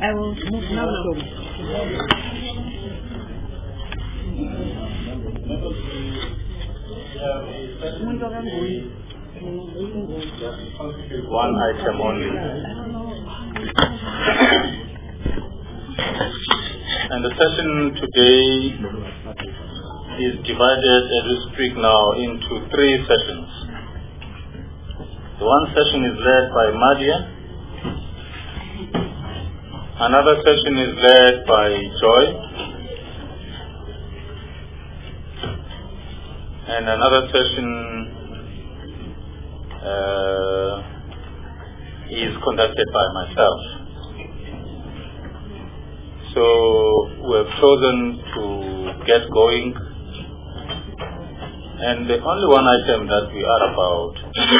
I will move now. One item only. And the session today is divided, as we speak now, into 3 sessions. The one session is led by Madia. Another session is led by Joy. And another session is conducted by myself. So we have chosen to get going. And the only one item that we are about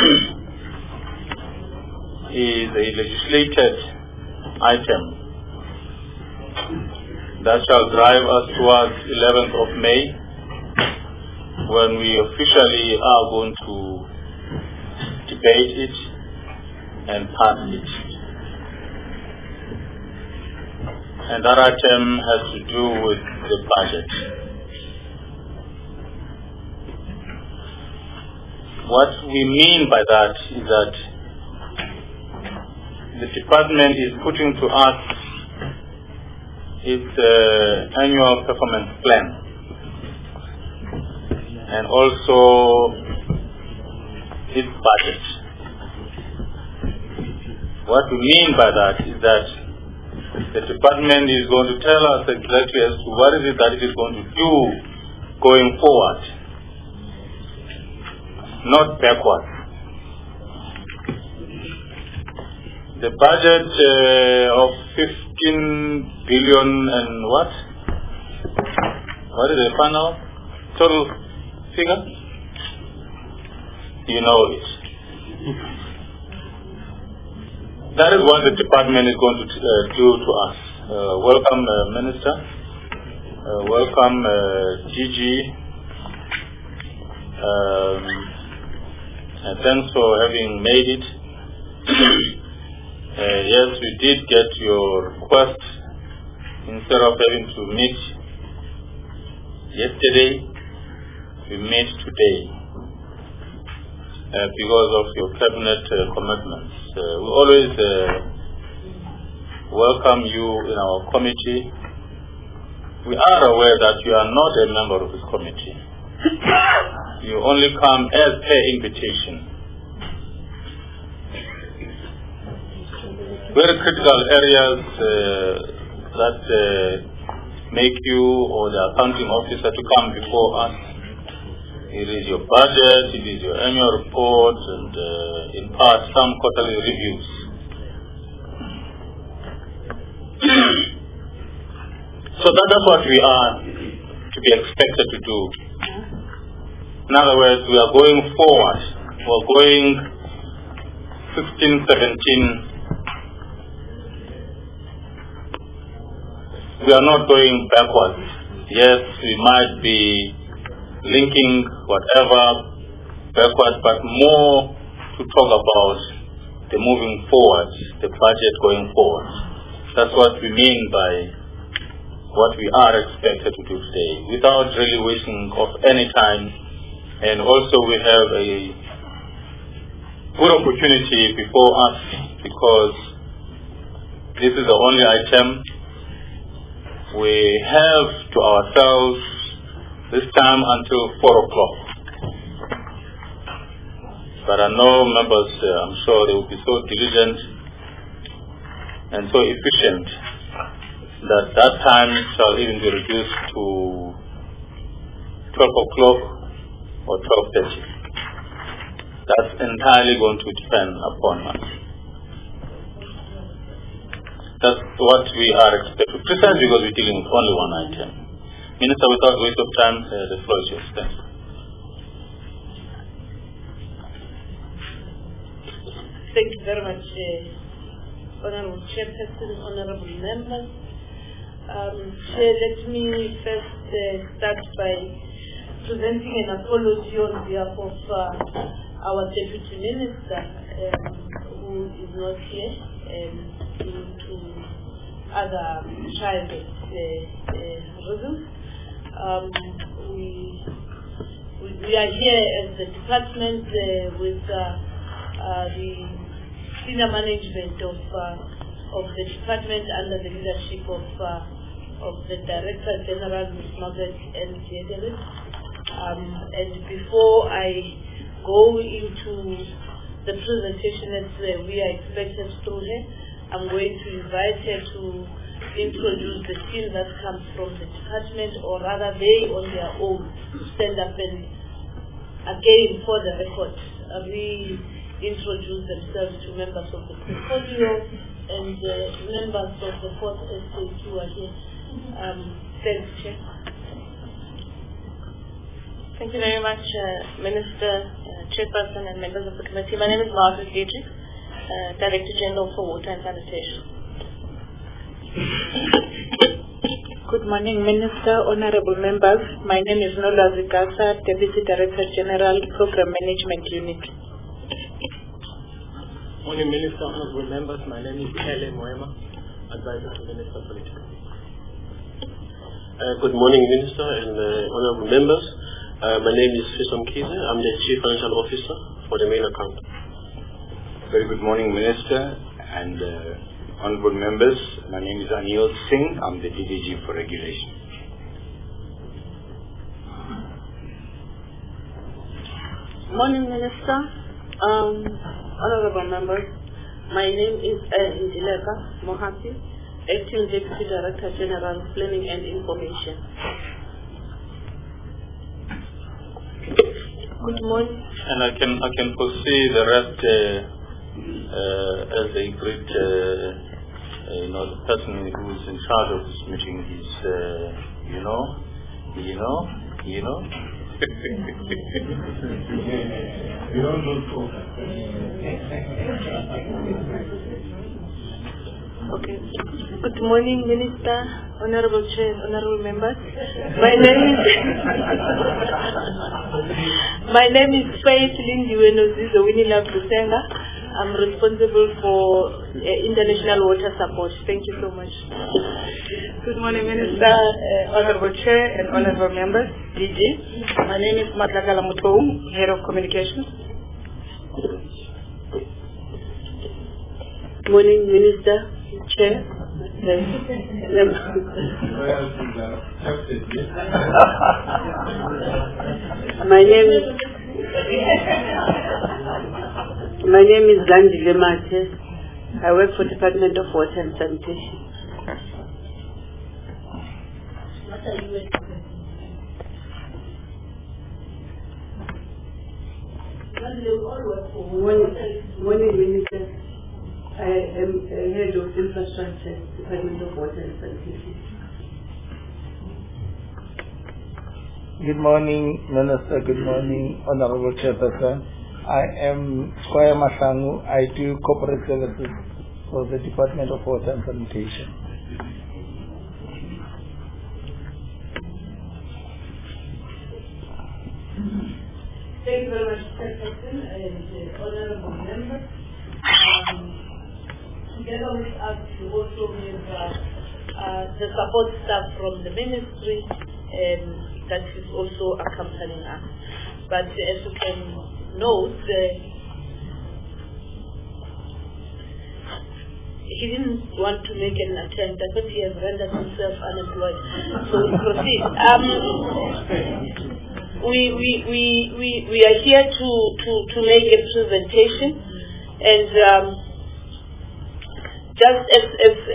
is a legislated item that shall drive us towards 11th of May, when we officially are going to debate it and pass it. And that item has to do with the budget. What we mean by that is that the department is putting to us its annual performance plan, and also its budget. What we mean by that is that the department is going to tell us exactly as to what is it that it is going to do going forward, not backward. The budget of 15 billion and what? What is the final total figure? You know it. That is what the department is going to do to us. Welcome, Minister. Welcome, Gigi. And thanks for having made it. Yes, we did get your request. Instead of having to meet yesterday, we meet today because of your cabinet commitments. We always welcome you in our committee. We are aware that you are not a member of this committee. You only come as per invitation. Very critical areas that make you or the accounting officer to come before us. It is your budget, it is your annual report, and in part some quarterly reviews. So that's what we are to be expected to do. In other words, we are going forward. We are going 16, 17. We are not going backwards. Yes, we might be linking whatever backwards, but more to talk about the moving forward, the budget going forward. That's what we mean by what we are expected to do today, without really wasting of any time. And also we have a good opportunity before us, because this is the only item we have to ourselves this time until 4 o'clock. But I know members, I'm sure they will be so diligent and so efficient that that time shall even be reduced to 12 o'clock or 12:30. That's entirely going to depend upon us. That's what we are expecting, precisely because we're dealing with only one item. Minister, without waste of time, the floor is yours. Thank you. Thank you very much, Honorable Chairperson, Honorable Members. Chair, let me first start by presenting an apology on behalf of our Deputy Minister, who is not here due to other private reasons. We are here as the department with the senior management of the department under the leadership of the Director General, Ms. Margaret N. Jedelis. And before I go into the presentation as we are expected through her, I'm going to invite her to introduce the team that comes from the department, or rather they on their own stand up and again for the record reintroduce themselves to members of the portfolio and members of the fourth estate who are here. Thanks, Chair. Thank you very much, Minister, Chairperson, and members of the committee. My name is Margaret Dietrich, Director General for Water and Sanitation. Good morning, Minister, honorable members. My name is Nola Zikasa, Deputy Director General, Program Management Unit. Morning, Minister, honorable members. My name is Kele Moema, Advisor to Minister Political. Good morning, Minister and honorable members. My name is Fisom Kize. I'm the Chief Financial Officer for the main account. Very good morning, Minister and honorable members. My name is Anil Singh. I'm the DDG for Regulation. Morning, Minister, honorable members. My name is Ndileka Mohati, Acting Deputy Director General, Planning and Information. Good morning. And I can foresee the rest as a great, the person who is in charge of this meeting is, Okay. Good morning, Minister, Honorable Chair, Honorable members. My name is Faith Lindiwe Nozizo Winnie-Love Lusenga. I'm responsible for international water support. Thank you so much. Good morning, Minister, honorable Chair and honorable members, DG. My name is Matlakala Mutou, Head of Communications. Good morning, Minister, Chair. My name is Zandile Mate. I work for Department of Water and Sanitation. Morning, Minister. I am Head of Infrastructure, Department of Water and Sanitation. Good morning, Minister. Good morning, Honorable Chairperson. I am Squire Masangu. I do corporate services for the Department of Water and Sanitation. Thank you very much, Chairperson and honorable members. Together with us, we also have the support staff from the ministry that is also accompanying us. But as you can note, he didn't want to make an attempt. I thought he has rendered himself unemployed. So we proceed. We are here to make a presentation, and just as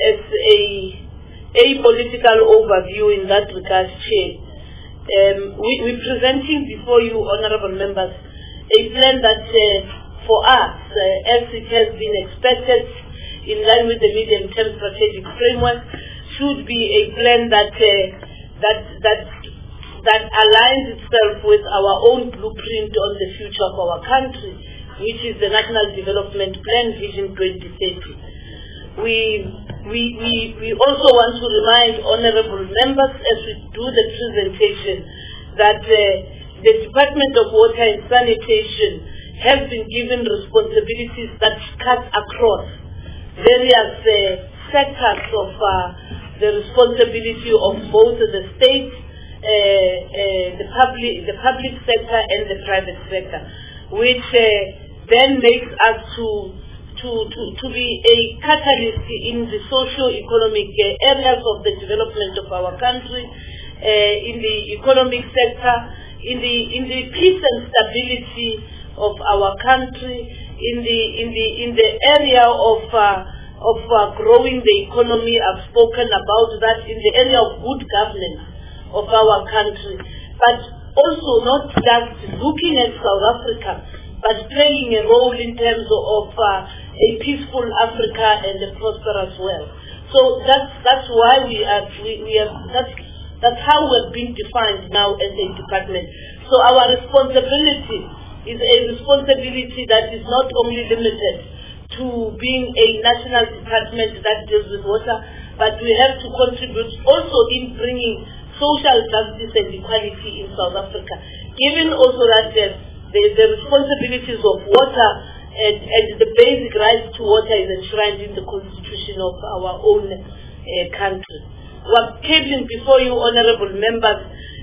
a political overview in that regard, Chair, we're presenting before you, honorable members, a plan that for us, as it has been expected in line with the medium-term strategic framework, should be a plan that aligns itself with our own blueprint on the future of our country, which is the National Development Plan Vision 2030. We also want to remind honorable members as we do the presentation that the Department of Water and Sanitation has been given responsibilities that cut across various sectors of the responsibility of both the state, the public sector and the private sector, which then makes us to be a catalyst in the socio-economic areas of the development of our country, in the economic sector, in the peace and stability of our country, in the area of growing the economy. I've spoken about that, in the area of good governance of our country, but also not just looking at South Africa, but playing a role in terms of a peaceful Africa and a prosperous world. So that's why that's how we've been defined now as a department. So our responsibility is a responsibility that is not only limited to being a national department that deals with water, but we have to contribute also in bringing social justice and equality in South Africa, given also that the responsibilities of water and the basic rights to water is enshrined in the constitution of our own country. We're cabling before you, honorable members,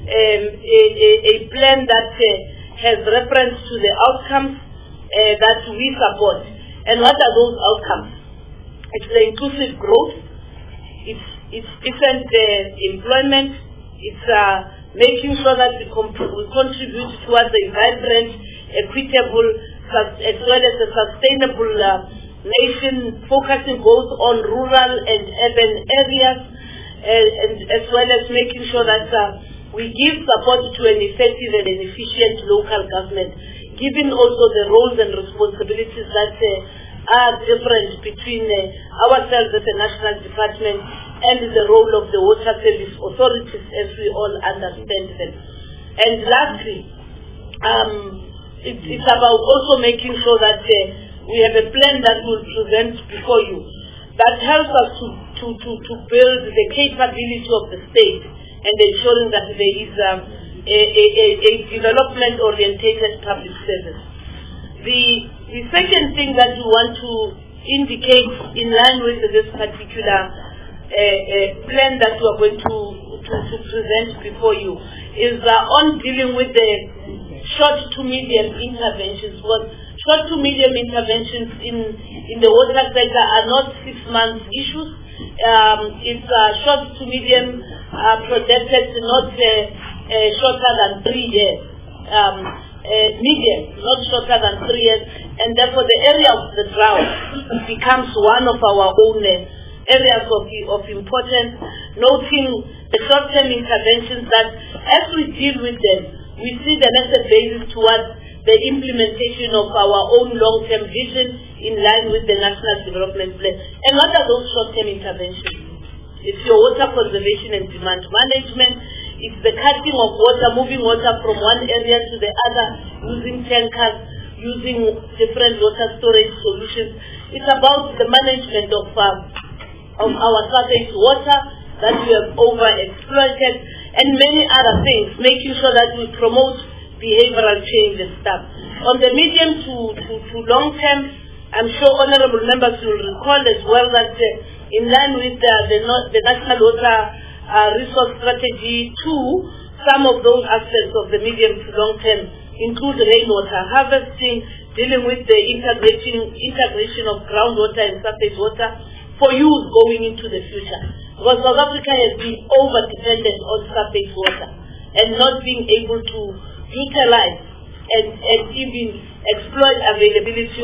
a plan that has reference to the outcomes that we support. And what are those outcomes? It's the inclusive growth, it's decent employment, it's making sure that we contribute towards a vibrant, equitable, as well as a sustainable nation, focusing both on rural and urban areas, and as well as making sure that we give support to an effective and an efficient local government, given also the roles and responsibilities that are different between ourselves as a national department and the role of the water service authorities as we all understand them. And lastly, it's about also making sure that we have a plan that will present before you that helps us to build the capability of the state and ensuring that there is a development-orientated public service. The second thing that we want to indicate in line with this particular plan that we are going to present before you is on dealing with the short to medium interventions. Because short to medium interventions in the water sector are not 6 month issues. It's short to medium projected, not shorter than 3 years. Medium, not shorter than 3 years, and therefore the area of the drought becomes one of our own areas of importance, noting the short-term interventions that as we deal with them, we see them as a basis towards the implementation of our own long-term vision in line with the National Development Plan. And what are those short-term interventions? It's your water conservation and demand management. It's the cutting of water, moving water from one area to the other, using tankers, using different water storage solutions. It's about the management of our surface water that we have overexploited, and many other things, making sure that we promote behavioral change and stuff. On the medium to long term, I'm sure honorable members will recall as well that in line with the National Water Resource Strategy 2, some of those aspects of the medium to long term include rainwater harvesting, dealing with the integration of groundwater and surface water for use going into the future. Because South Africa has been over-dependent on surface water and not being able to utilize and even exploit availability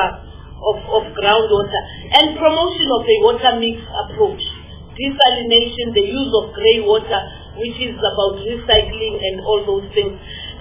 of groundwater, and promotion of a water mix approach, desalination, the use of grey water, which is about recycling and all those things,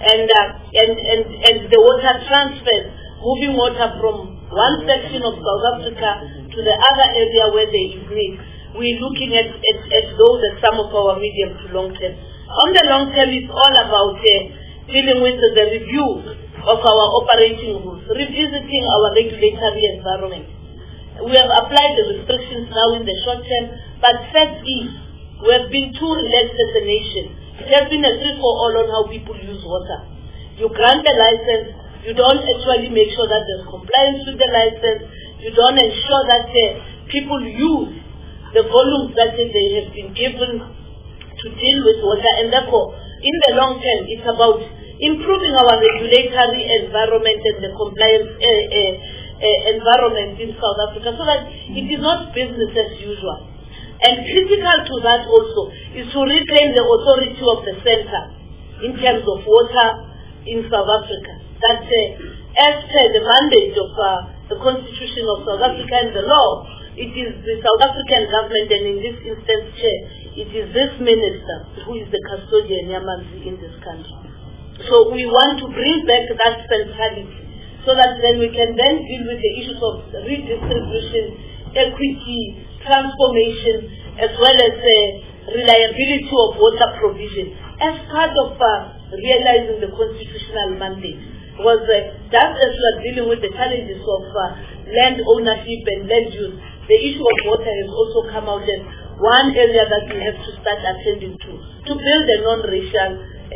and the water transfer, moving water from one section of South Africa to the other area where there is need. We're looking at those as some of our medium to long term. On the long term, it's all about dealing with the review of our operating rules, revisiting our regulatory environment. We have applied the restrictions now in the short term, but fact is, we have been too relaxed as a nation. It has been a free-for-all on how people use water. You grant a license, you don't actually make sure that there's compliance with the license, you don't ensure that people use the volumes that they have been given to deal with water, and therefore, in the long term, it's about improving our regulatory environment and the compliance environment in South Africa, so that it is not business as usual. And critical to that also is to reclaim the authority of the center in terms of water in South Africa. That as per the mandate of the Constitution of South Africa and the law, it is the South African government, and in this instance, Chair, it is this minister who is the custodian Yamanzi in this country. So we want to bring back that centrality, so that then we can then deal with the issues of redistribution, equity, transformation, as well as reliability of water provision as part of realizing the constitutional mandate. Because just as we are dealing with the challenges of land ownership and land use, the issue of water has also come out as one area that we have to start attending to build a non-racial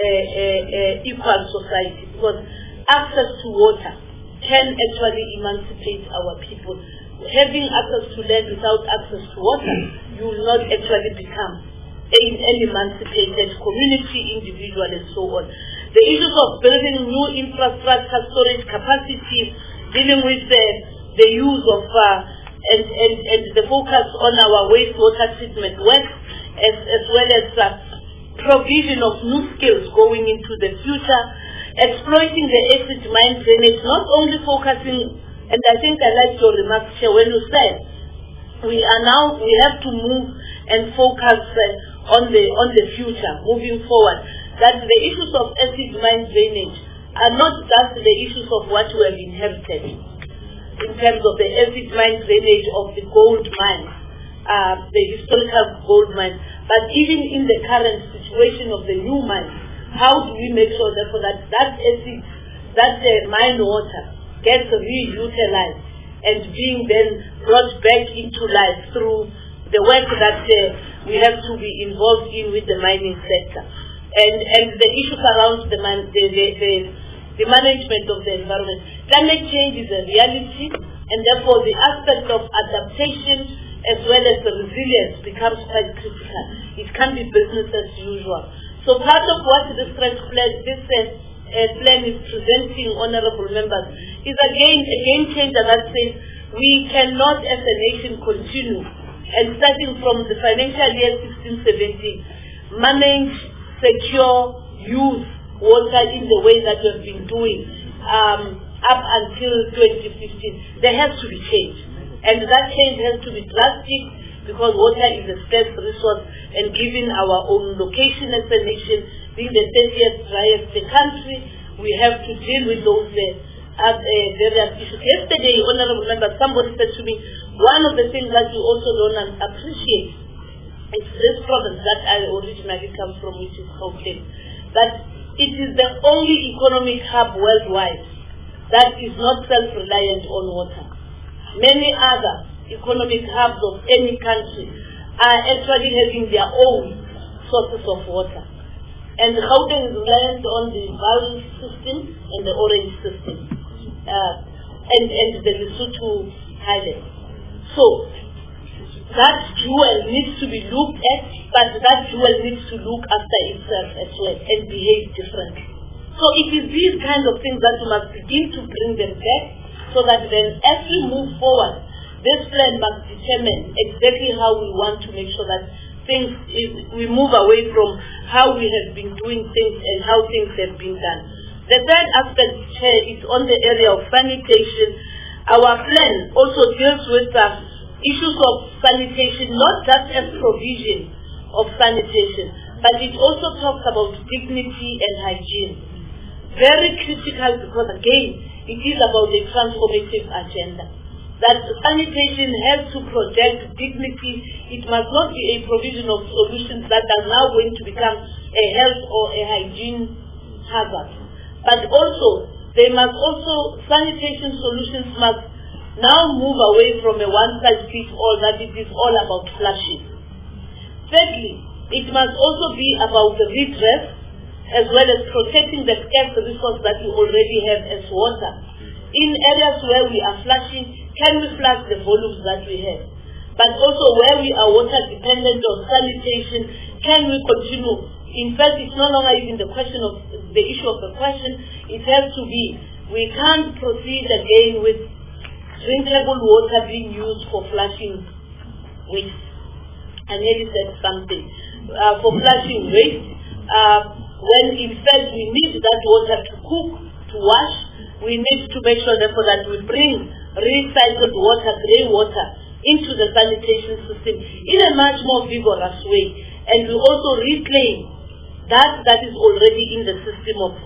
equal society. Because access to water can actually emancipate our people. Having access to land without access to water, you will not actually become an emancipated community, individual, and so on. The issues of building new infrastructure, storage capacity, dealing with the use of and the focus on our wastewater treatment work, as well as provision of new skills going into the future, exploiting the acid mine drainage, not only focusing, and I think I liked your remarks, Chair, when you said we have to move and focus on the future, moving forward. That the issues of acid mine drainage are not just the issues of what we have inherited in terms of the acid mine drainage of the gold mine, the historical gold mine, but even in the current situation of the new mine, how do we make sure therefore that acid, that mine water gets reutilized and being then brought back into life through the work that we have to be involved in with the mining sector. And the issues around the management of the environment. Climate change is a reality, and therefore the aspect of adaptation as well as the resilience becomes quite critical. It can't be business as usual. So part of what this plan is presenting, honorable members, is again a game changer that says we cannot as a nation continue, and starting from the financial year 16-17, manage, secure, use water in the way that we have been doing up until 2015. There has to be change. And that change has to be drastic, because water is a scarce resource, and given our own location as a nation, being the 30th driest country, we have to deal with those various issues. Yesterday, honorable member, somebody said to me, one of the things that you also don't appreciate is this province that I originally come from, which is Gauteng, that it is the only economic hub worldwide that is not self-reliant on water. Many other economic hubs of any country are actually having their own sources of water. And Gauteng is reliant on the Valley system and the Orange system, and the Lesotho Highlands. So that jewel needs to be looked at, but that jewel needs to look after itself as well and behave differently. So it is these kinds of things that we must begin to bring them back, so that then as we move forward, this plan must determine exactly how we want to make sure that we move away from how we have been doing things and how things have been done. The third aspect, Chair, is on the area of sanitation. Our plan also deals with issues of sanitation, not just as provision of sanitation, but it also talks about dignity and hygiene. Very critical, because again, it is about a transformative agenda. That sanitation has to project dignity. It must not be a provision of solutions that are now going to become a health or a hygiene hazard. But also, sanitation solutions must now move away from a one-size-fits-all, that it is all about flushing. Thirdly, it must also be about the redress, as well as protecting the scarce resource that we already have as water. In areas where we are flushing, can we flush the volumes that we have? but also where we are water dependent on sanitation, can we continue? In fact, it's no longer even the issue of the question. It has to be, we can't proceed again with drinkable water being used for flushing waste. I nearly said something. For flushing waste, when in fact we need that water to cook, to wash, we need to make sure therefore that we bring recycled water, grey water, into the sanitation system in a much more vigorous way. And we also reclaim that is already in the system of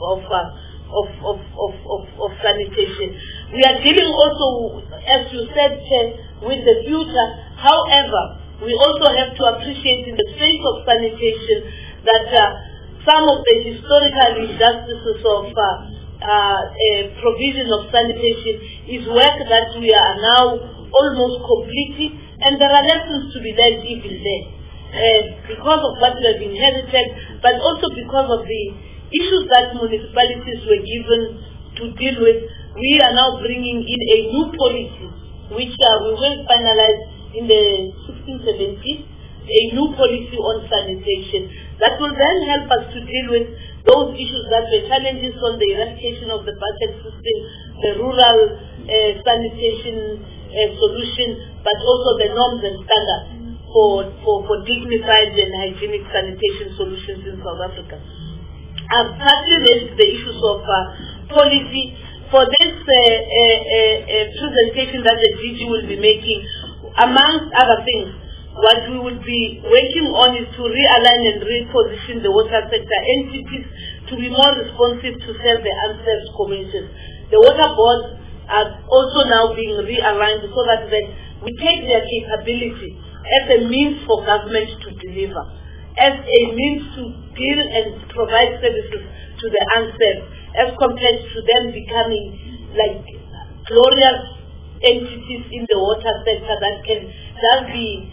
sanitation. We are dealing also, as you said, with the future. However, we also have to appreciate in the space of sanitation that some of the historical injustices of provision of sanitation is work that we are now almost completing, and there are lessons to be learned even there. Because of what we have inherited, but also because of the issues that municipalities were given to deal with, we are now bringing in a new policy, which we will finalize in the 16-17, a new policy on sanitation that will then help us to deal with those issues that were challenges on the eradication of the bucket system, the rural sanitation solution, but also the norms and standards for dignified and hygienic sanitation solutions in South Africa. I've partly raised the issues of policy. For this presentation that the DG will be making, amongst other things, what we will be working on is to realign and reposition the water sector entities to be more responsive to serve the unserved communities. The water boards are also now being realigned so that we take their capability as a means for government to deliver, as a means to deal and provide services to the unserved, as compared to them becoming like glorious entities in the water sector that can just be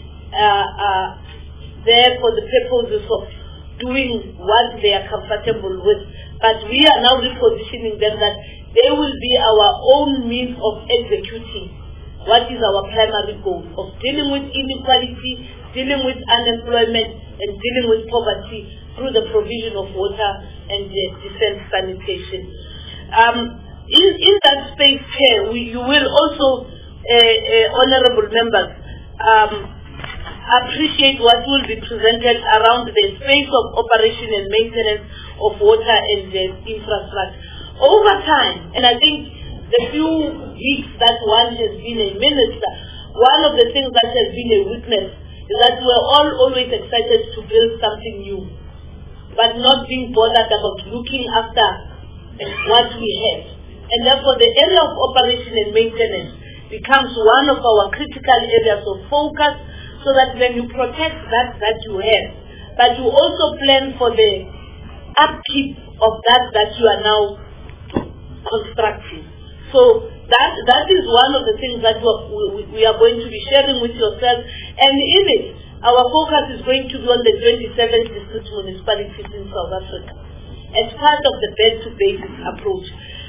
there for the purposes of doing what they are comfortable with. But we are now repositioning them that they will be our own means of executing what is our primary goal of dealing with inequality, dealing with unemployment, and dealing with poverty through the provision of water and decent sanitation. In that space here, you will also, honorable members, appreciate what will be presented around the space of operation and maintenance of water and infrastructure. Over time, and I think the few weeks that one has been a minister, one of the things that has been a weakness is that we're all always excited to build something new, but not being bothered about looking after what we have. And therefore the area of operation and maintenance becomes one of our critical areas of focus, so that when you protect that you have, but you also plan for the upkeep of that you are now constructing. So that is one of the things that we are going to be sharing with yourselves, and in it, our focus is going to be on the 27 district municipalities in South Africa as part of the best to basics approach.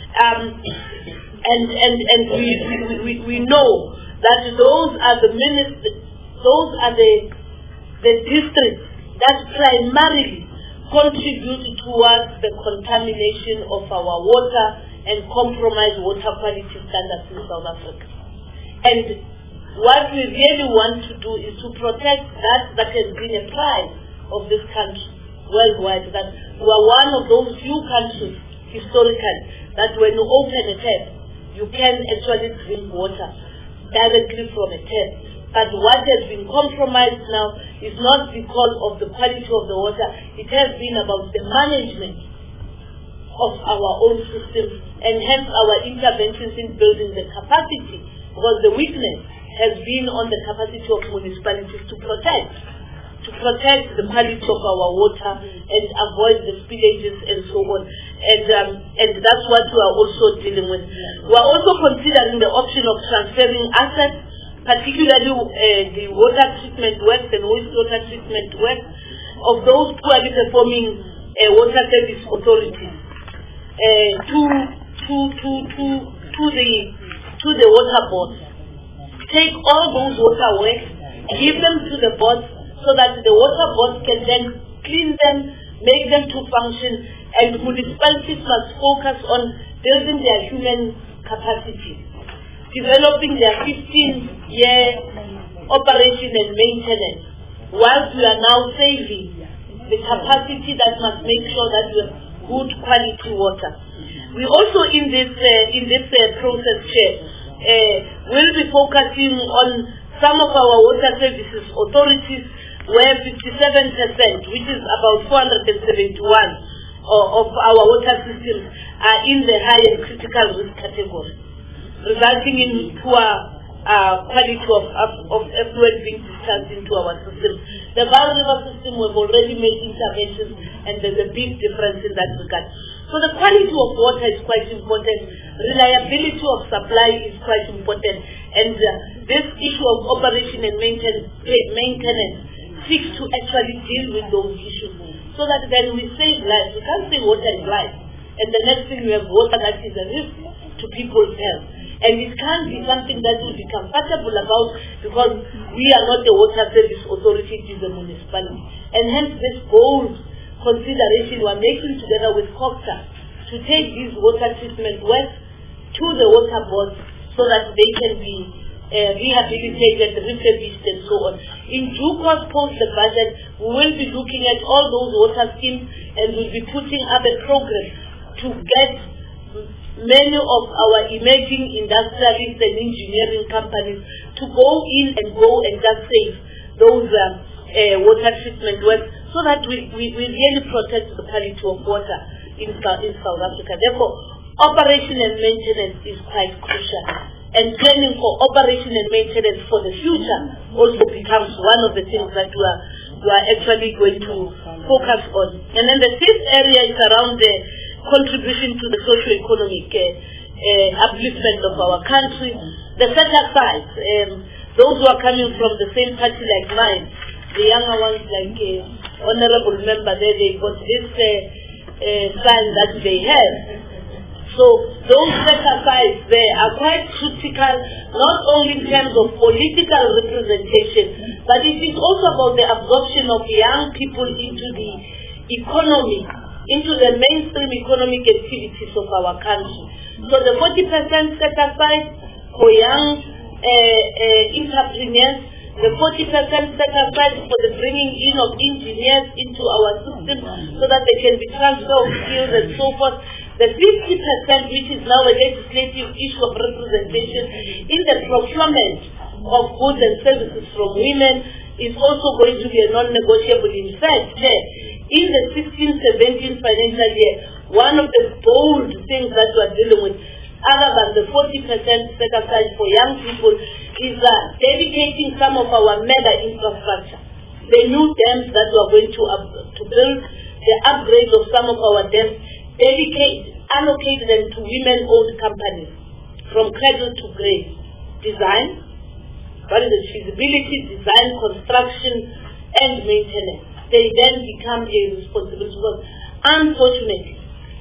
And we know that those are the districts that primarily contribute towards the contamination of our water and compromise water quality standards in South Africa. And what we really want to do is to protect that has been a pride of this country worldwide, that we are one of those few countries historically that when you open a tap, you can actually drink water directly from a tap. But what has been compromised now is not because of the quality of the water, it has been about the management of our own systems, and hence our interventions in building the capacity, because the weakness has been on the capacity of municipalities to protect the quality of our water and avoid the spillages and so on. And that's what we are also dealing with. We are also considering the option of transferring assets, particularly the water treatment works and wastewater treatment works of those poorly performing water service authorities to the water board. Take all those water works give them to the boards so that the water boards can then clean them, make them to function, and municipalities must focus on building their human capacity, developing their 15-year operation and maintenance, whilst we are now saving the capacity that must make sure that we have good quality water. We also in this process, Chair, will be focusing on some of our water services authorities where 57%, which is about 471 of our water systems, are in the high and critical risk category, resulting in poor quality of effluent being discharged into our system. The Vaal River system, we've already made interventions, and there's a big difference in that regard. So the quality of water is quite important. Reliability of supply is quite important. And this issue of operation and maintenance seeks to actually deal with those issues, so that then we save lives. We can't say water is life, and the next thing we have water that is a risk to people's health. And it can't be something that we be comfortable about, because we are not the water service authority, it is the municipality. And hence this bold consideration we are making together with COGTA to take these water treatment works to the water boards so that they can be rehabilitated, refurbished, and so on. In due course, post the budget, we will be looking at all those water schemes, and we'll be putting up a program to get many of our emerging industrialists and engineering companies to go in and just save those water treatment works, so that we really protect the quality of water in South Africa. Therefore, operation and maintenance is quite crucial. And planning for operation and maintenance for the future also becomes one of the things that we are actually going to focus on. And then the fifth area is around the contribution to the socio-economic upliftment of our country. The set-aside, those who are coming from the same party like mine, the younger ones like Honorable Member there, they got this sign that they have. So those set-asides there are quite critical, not only in terms of political representation, but it is also about the absorption of young people into the economy, into the mainstream economic activities of our country. So the 40% set aside for young entrepreneurs, the 40% set aside for the bringing in of engineers into our system so that they can be transfer of skills and so forth. The 50%, which is now a legislative issue of representation in the procurement of goods and services from women, is also going to be a non-negotiable. In fact, in the 16-17 financial year, one of the bold things that we are dealing with, other than the 40% set aside for young people, is dedicating some of our mega infrastructure, the new dams that we are going to build, the upgrade of some of our dams, allocate them to women-owned companies from cradle to grave. Design, what is the feasibility, design, construction, and maintenance. They then become a responsibility, because unfortunately,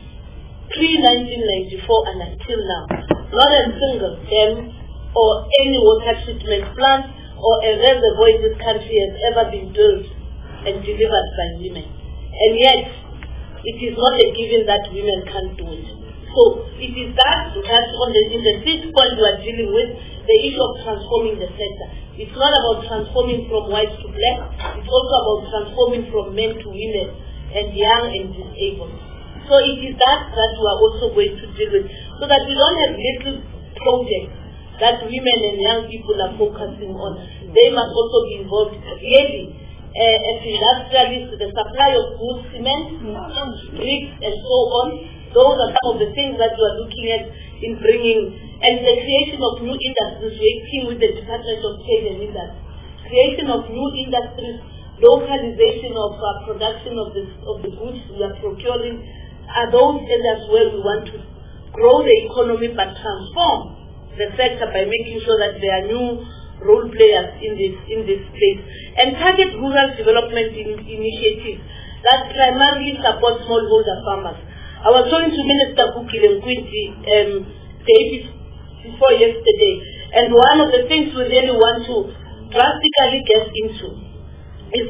pre-1994 and until now, not a single dam or any water treatment plant or a reservoir in this country has ever been built and delivered by women. And yet, it is not a given that women can't do it. So it is that in the fifth point we are dealing with, the issue of transforming the sector. It's not about transforming from white to black, it's also about transforming from men to women and young and disabled. So it is that we are also going to deal with, so that we don't have little projects that women and young people are focusing on. They must also be involved really. As industrialists, the supply of goods, cement, bricks, and so on. Those are some of the things that we are looking at in bringing, and the creation of new industries, working with the Department of Trade and Industry. Creation of new industries, localization of production of the goods we are procuring, are those areas where we want to grow the economy but transform the sector by making sure that there are new role players in this space, and target rural development initiatives that primarily support smallholder farmers. I was talking to Minister Kukile Nkwinti day before yesterday, and one of the things we really want to drastically gets into is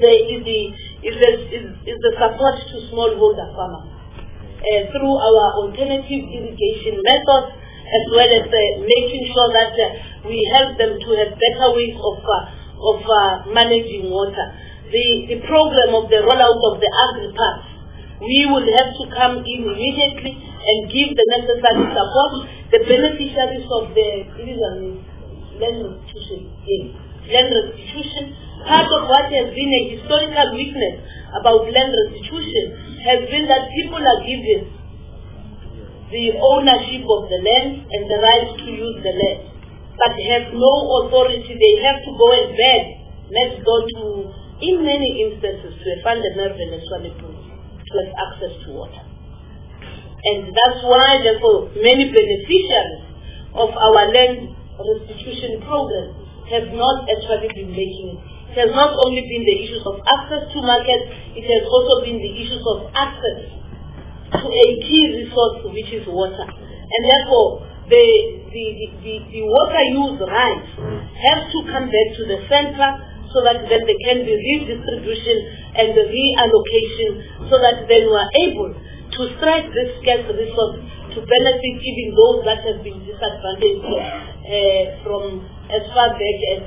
the support to smallholder farmers through our alternative irrigation methods, as well as making sure that we help them to have better ways of managing water. The program of the rollout of the AgriPass, we will have to come in immediately and give the necessary support. The beneficiaries of the land restitution, part of what has been a historical weakness about land restitution has been that people are given the ownership of the land and the right to use the land, but have no authority. They have to go and beg next door to, in many instances, to a fundamental to have access to water. And that's why, therefore, many beneficiaries of our land restitution program have not actually been making it. It has not only been the issues of access to markets, it has also been the issues of access to a key resource, which is water. And therefore, the water use rights have to come back to the center so that then there can be redistribution and the reallocation so that then we are able to strike this scarce resource to benefit even those that have been disadvantaged from as far back as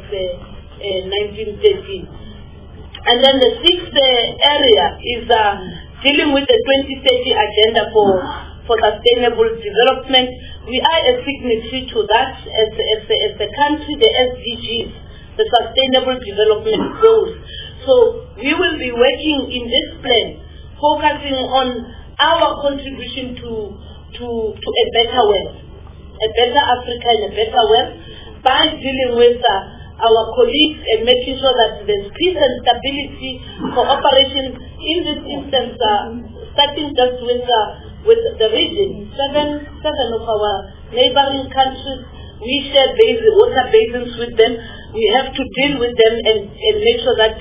1913. And then the sixth area is dealing with the 2030 agenda for sustainable development. We are a signatory to that as a country, the SDGs, the Sustainable Development Goals. So we will be working in this plan, focusing on our contribution to a better world, a better Africa and a better world, by dealing with our colleagues and making sure that there's peace and stability, cooperation. In this instance, starting just with the region, seven of our neighboring countries, we share water basins with them. We have to deal with them and make sure that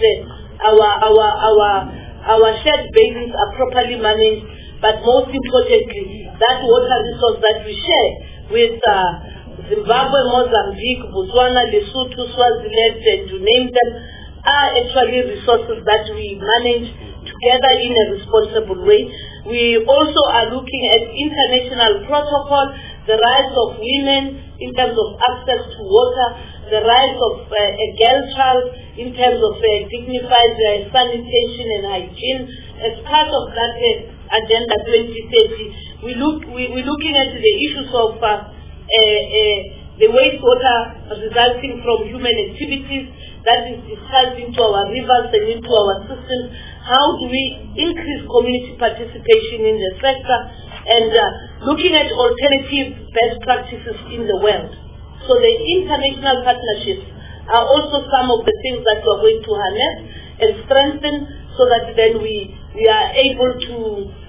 our shared basins are properly managed. But most importantly, that water resource that we share with Zimbabwe, Mozambique, Botswana, Lesotho, Swaziland, and you name them, are actually resources that we manage together in a responsible way. We also are looking at international protocol, the rights of women in terms of access to water, the rights of a girl child in terms of dignified sanitation and hygiene. As part of that Agenda 2030, we're looking at the issues of the wastewater resulting from human activities that is discharged into our rivers and into our systems. How do we increase community participation in the sector, and looking at alternative best practices in the world. So the international partnerships are also some of the things that we are going to harness and strengthen so that then we are able to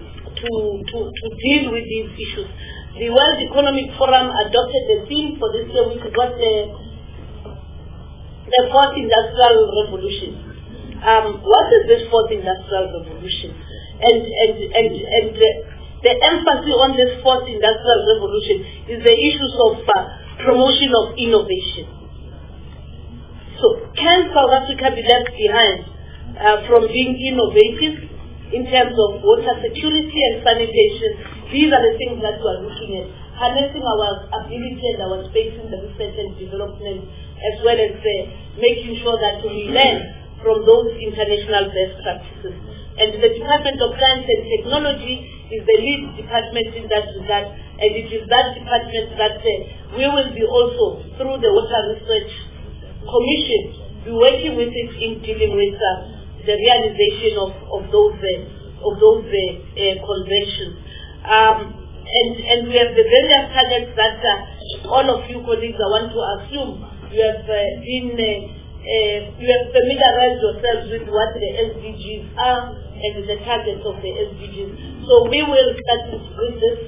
deal with these issues. The World Economic Forum adopted the theme for this year, which was the fourth industrial revolution. What is this fourth industrial revolution? And the emphasis on this fourth industrial revolution is the issues of promotion of innovation. So can South Africa be left behind from being innovative in terms of water security and sanitation? These are the things that we are looking at, harnessing our ability and our space in the research and development, as well as making sure that we learn from those international best practices. And the Department of Science and Technology is the lead department in that regard, and it is that department that we will be also, through the Water Research Commission, be working with it in dealing with the realization of those conventions. And we have the various targets that all of you colleagues, I want to assume you have you have familiarized yourselves with what the SDGs are and the targets of the SDGs. So we will start with this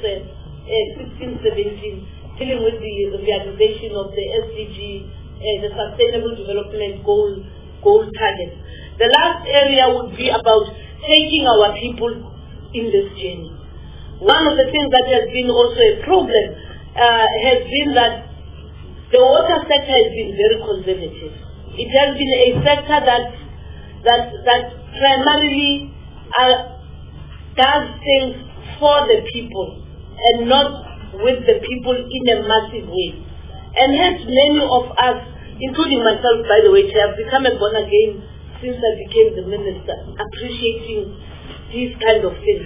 16-17, dealing with the realization of the SDG, the Sustainable Development Goal targets. The last area would be about taking our people in this journey. One of the things that has been also a problem has been that the water sector has been very conservative. it has been a sector that primarily does things for the people and not with the people in a massive way. And hence many of us, including myself by the way, have become a born again since I became the minister, appreciating these kind of things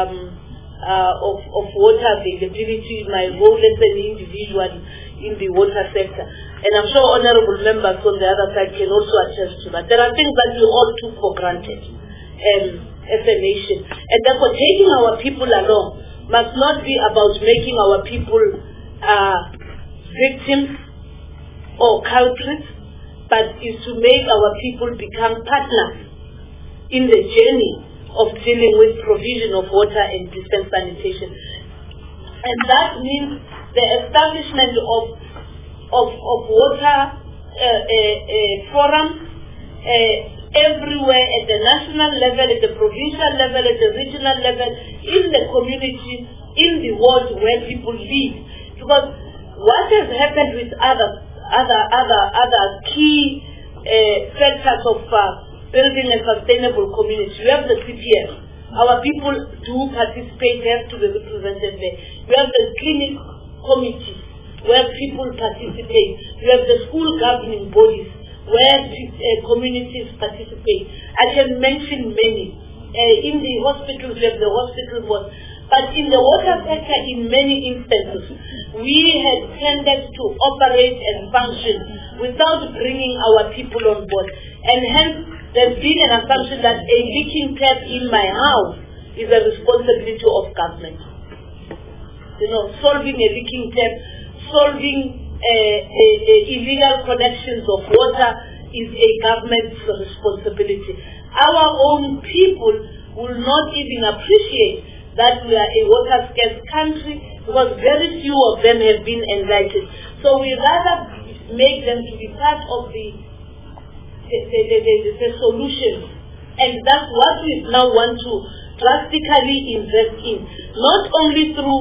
of water availability, my role as an individual in the water sector. And I'm sure honorable members on the other side can also attest to that. There are things that we all took for granted as a nation. And therefore taking our people along must not be about making our people victims or culprits, but is to make our people become partners in the journey of dealing with provision of water and decent sanitation. And that means the establishment of water forums everywhere at the national level, at the provincial level, at the regional level, in the community, in the world where people live. Because what has happened with other key sectors of building a sustainable community, we have the CPF. Our people do participate, have to be represented there. We have the clinic committees where people participate. We have the school governing bodies where communities participate. I can mention many. In the hospitals, we have the hospital board. But in the water sector, in many instances, we had tended to operate and function without bringing our people on board. And hence, there's been an assumption that a leaking tap in my house is a responsibility of government. You know, solving a leaking tap, solving illegal connections of water is a government's responsibility. Our own people will not even appreciate that we are a water scarce country because very few of them have been enlightened. So we rather make them to be part of the solution. And that's what we now want to drastically invest in. Not only through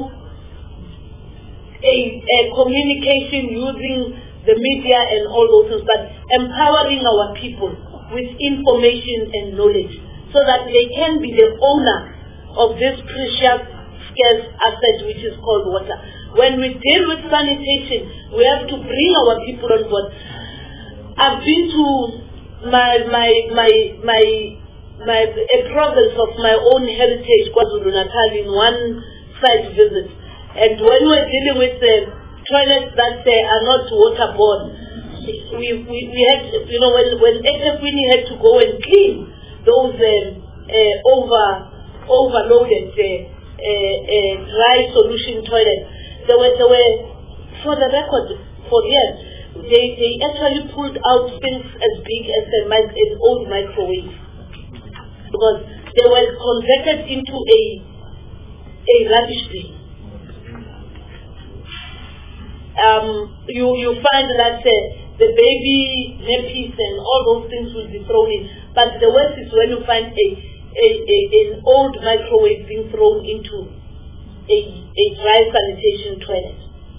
a communication using the media and all those things, but empowering our people with information and knowledge so that they can be the owner of this precious, scarce asset which is called water. When we deal with sanitation, we have to bring our people on board. I've been to a province of my own heritage, KwaZulu-Natal, in one site visit. And when we were dealing with toilets that are not waterborne, we had, you know, when eThekwini had to go and clean those overloaded dry solution toilets, they were for the record, for years, they actually pulled out things as big as an old microwave because they were converted into a rubbish bin. You find that the baby nappies and all those things will be thrown in, but the worst is when you find an old microwave being thrown into a dry sanitation toilet.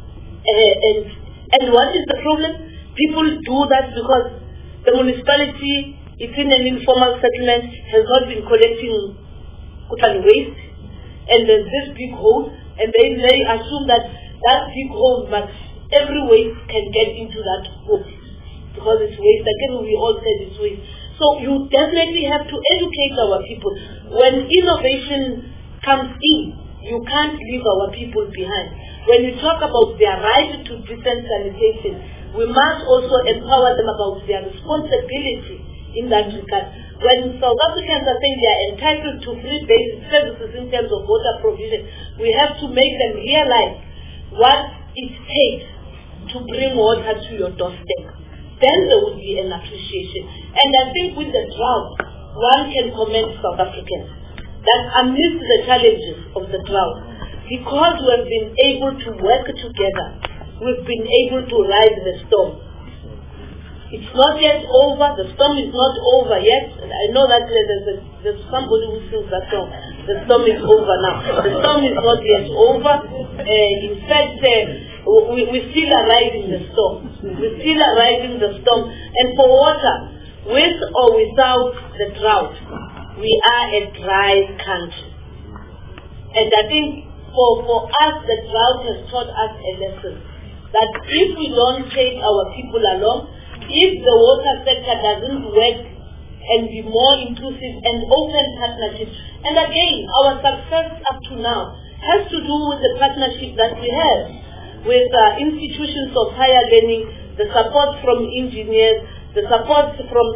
And what is the problem? People do that because the municipality, it's in an informal settlement, has not been collecting waste, and there's this big hole, and they assume that big hole must, every waste can get into that hole because it's waste. Again, we all said it's waste. So you definitely have to educate our people. When innovation comes in, you can't leave our people behind. When we talk about their right to decent sanitation, we must also empower them about their responsibility in that regard. When South Africans are saying they are entitled to free basic services in terms of water provision, we have to make them realize what it takes to bring water to your doorstep. Then there will be an appreciation. And I think with the drought, one can commend South Africans that amidst the challenges of the drought, because we have been able to work together, we've been able to ride the storm. It's not yet over. The storm is not over yet. I know that there's somebody who sings that song. The storm is over now. The storm is not yet over. In fact, we still are riding the storm. We're still are riding the storm. And for water, with or without the drought, we are a dry country. And I think for us, the drought has taught us a lesson that if we don't take our people along, if the water sector doesn't work and be more inclusive and open partnerships, and again, our success up to now has to do with the partnership that we have with institutions of higher learning, the support from engineers, the support from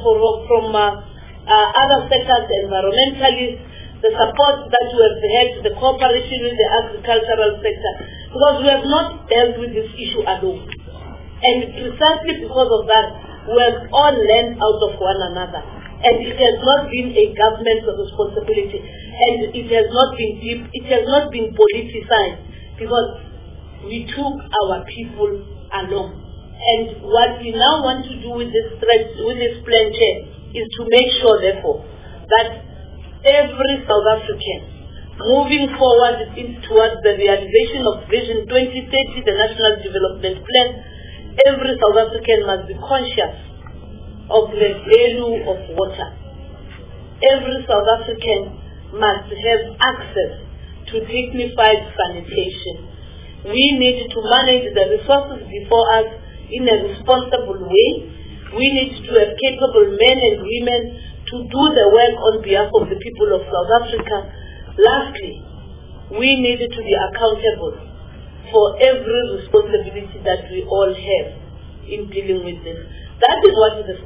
other sectors, the environmentalists, the support that we have had, the cooperation with the agricultural sector, because we have not dealt with this issue alone. And precisely because of that, we have all learned out of one another. And it has not been a government responsibility, and it has not been deep, it has not been politicized, because we took our people along. And what we now want to do with this plan, Chair, is to make sure, therefore, that every South African moving forward towards the realization of Vision 2030, the National Development Plan, every South African must be conscious of the value of water. Every South African must have access to dignified sanitation. We need to manage the resources before us in a responsible way. We need to have capable men and women to do the work on behalf of the people of South Africa. Lastly, we need to be accountable for every responsibility that we all have in dealing with this. That is what is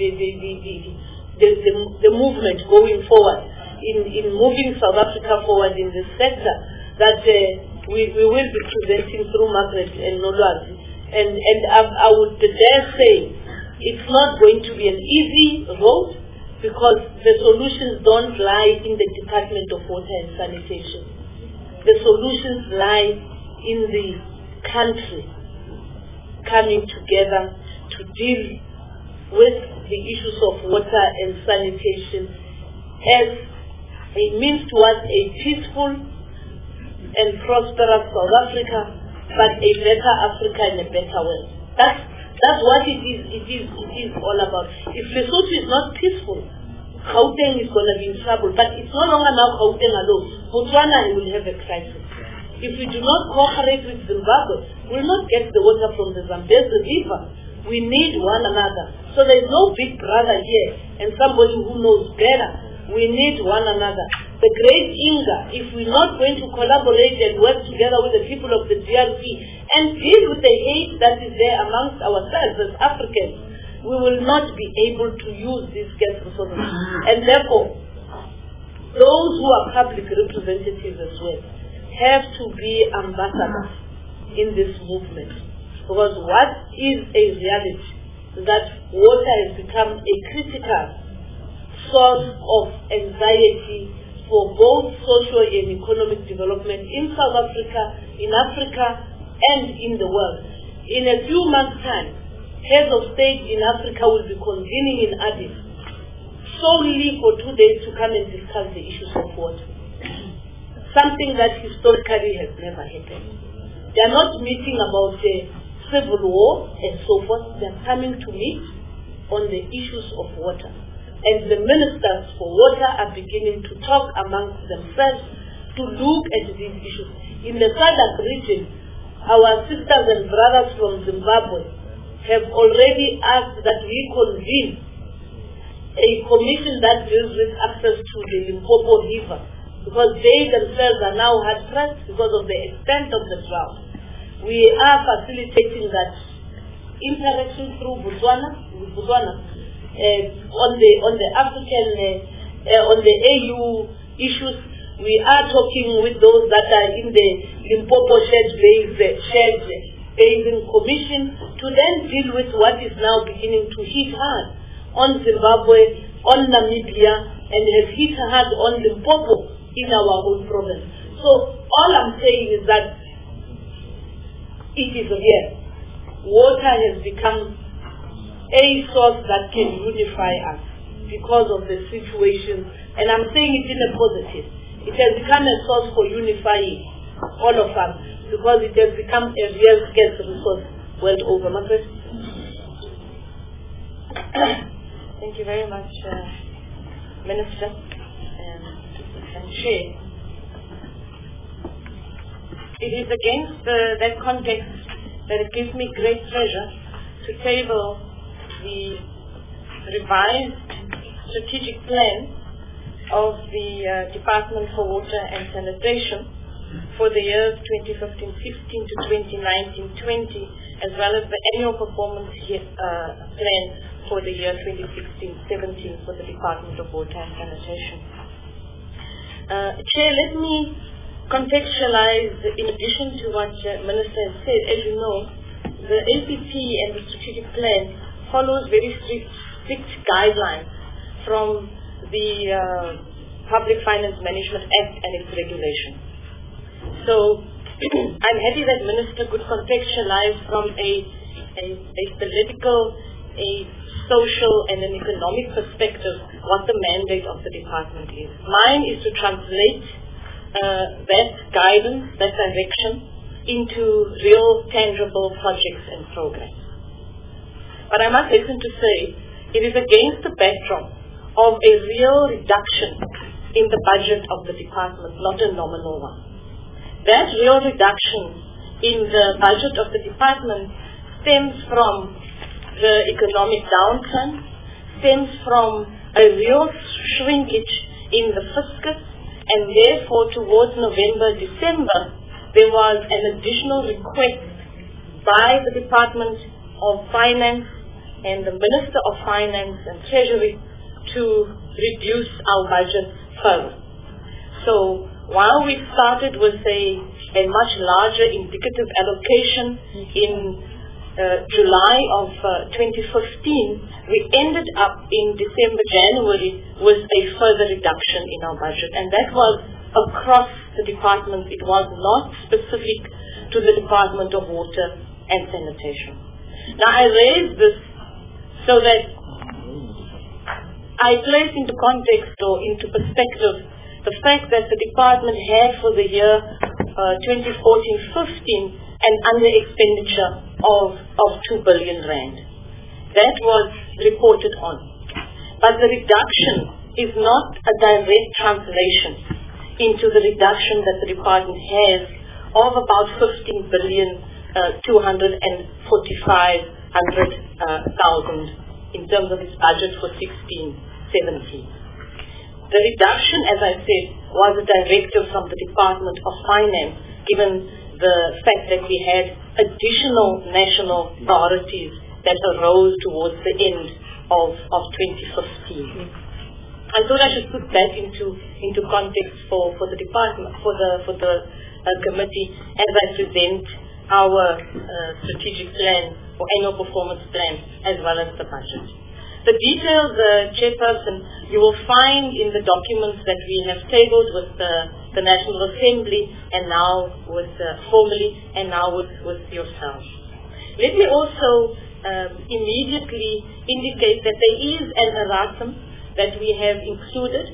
the movement going forward, in moving South Africa forward in this sector, that we will be presenting through Margaret and Nolwazi. And I would dare say it's not going to be an easy road, because the solutions don't lie in the Department of Water and Sanitation. The solutions lie in the country coming together to deal with the issues of water and sanitation as a means towards a peaceful and prosperous South Africa, but a better Africa and a better world. That's what it is all about. If Lesotho is not peaceful, Gauteng is going to be in trouble. But it's no longer now Gauteng alone. Botswana will have a crisis. If we do not cooperate with Zimbabwe, we will not get the water from the Zambezi River. We need one another. So there is no big brother here and somebody who knows better. We need one another. The great Inga, if we're not going to collaborate and work together with the people of the DRC and deal with the hate that is there amongst ourselves as Africans, we will not be able to use these gas resources. And therefore, those who are public representatives as well have to be ambassadors in this movement. Because what is a reality is that water has become a critical source of anxiety for both social and economic development in South Africa, and in the world. In a few months' time, heads of state in Africa will be convening in Addis solely for 2 days to come and discuss the issues of water. Something that historically has never happened. They are not meeting about civil war and so forth. They are coming to meet on the issues of water. And the ministers for water are beginning to talk amongst themselves to look at these issues. In the SADC region, our sisters and brothers from Zimbabwe have already asked that we convene a commission that deals with access to the Limpopo River, because they themselves are now hard pressed because of the extent of the drought. We are facilitating that interaction through Botswana on the African, on the AU issues. We are talking with those that are in the Limpopo Shared Basin Commission to then deal with what is now beginning to hit hard on Zimbabwe, on Namibia, and has hit hard on Limpopo in our own province. So all I'm saying is that it is real. Water has become a source that can unify us because of the situation, and I'm saying it in a positive. It has become a source for unifying all of us. because it has become a real scarce resource world over. Margaret? Thank you very much, Minister and Chair. It is against that context that it gives me great pleasure to table the revised strategic plan of the Department for Water and Sanitation for the years 2015-16 to 2019-20, as well as the annual performance plan for the year 2016-17 for the Department of Water and Sanitation. Chair, let me contextualize, in addition to what Minister has said. As you know, the APP and the strategic plan follows very strict guidelines from the Public Finance Management Act and its regulations. So I'm happy that Minister could contextualize from a political, a social and an economic perspective what the mandate of the department is. Mine is to translate that guidance, that direction, into real tangible projects and programs. But I must hasten to say, it is against the backdrop of a real reduction in the budget of the department, not a nominal one. That real reduction in the budget of the department stems from the economic downturn, stems from a real shrinkage in the fiscus, and therefore towards November, December, there was an additional request by the Department of Finance and the Minister of Finance and Treasury to reduce our budget further. So while we started with a much larger indicative allocation in July of 2015, we ended up in December, January with a further reduction in our budget, and that was across the department. It was not specific to the Department of Water and Sanitation. Now I raise this so that I place into context or into perspective the fact that the department had for the year 2014-15 an under-expenditure of 2 billion rand. That was reported on. But the reduction is not a direct translation into the reduction that the department has of about 15 billion 245,000 in terms of its budget for 16-17. The reduction, as I said, was a directive from the Department of Finance, given the fact that we had additional national priorities that arose towards the end of 2015. I thought I should put that into context for the department, for the committee, as I present our strategic plan or annual performance plan, as well as the budget. The details, Chairperson, you will find in the documents that we have tabled with the National Assembly, and now with formally, and now with yourselves. Let me also immediately indicate that there is an erratum that we have included.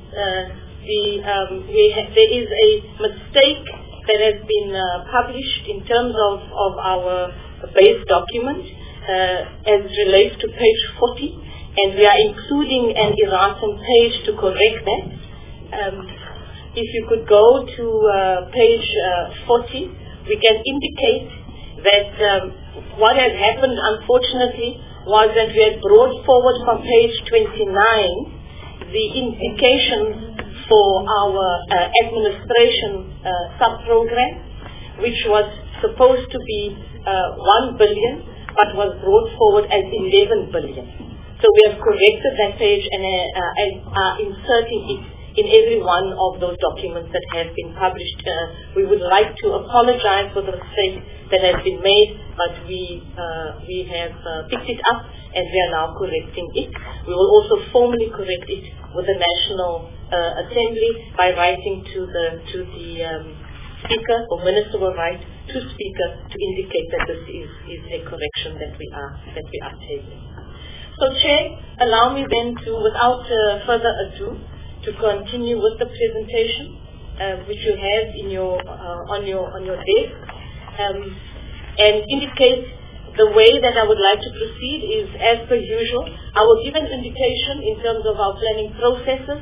There is a mistake that has been published in terms of our base document as relates to page 40, and we are including an erratum page to correct that. If you could go to page 40, we can indicate that what has happened, unfortunately, was that we had brought forward from page 29 the indications for our administration sub-program, which was supposed to be 1 billion, but was brought forward as 11 billion. So we have corrected that page and are inserting it in every one of those documents that have been published. We would like to apologize for the mistake that has been made, but we have picked it up and we are now correcting it. We will also formally correct it with the National Assembly by writing to the Speaker, or Minister will write to Speaker to indicate that this is a correction that we are taking. So, Chair, allow me then to, without further ado, to continue with the presentation, which you have in your on your desk. and indicate the way that I would like to proceed is as per usual. I will give an indication in terms of our planning processes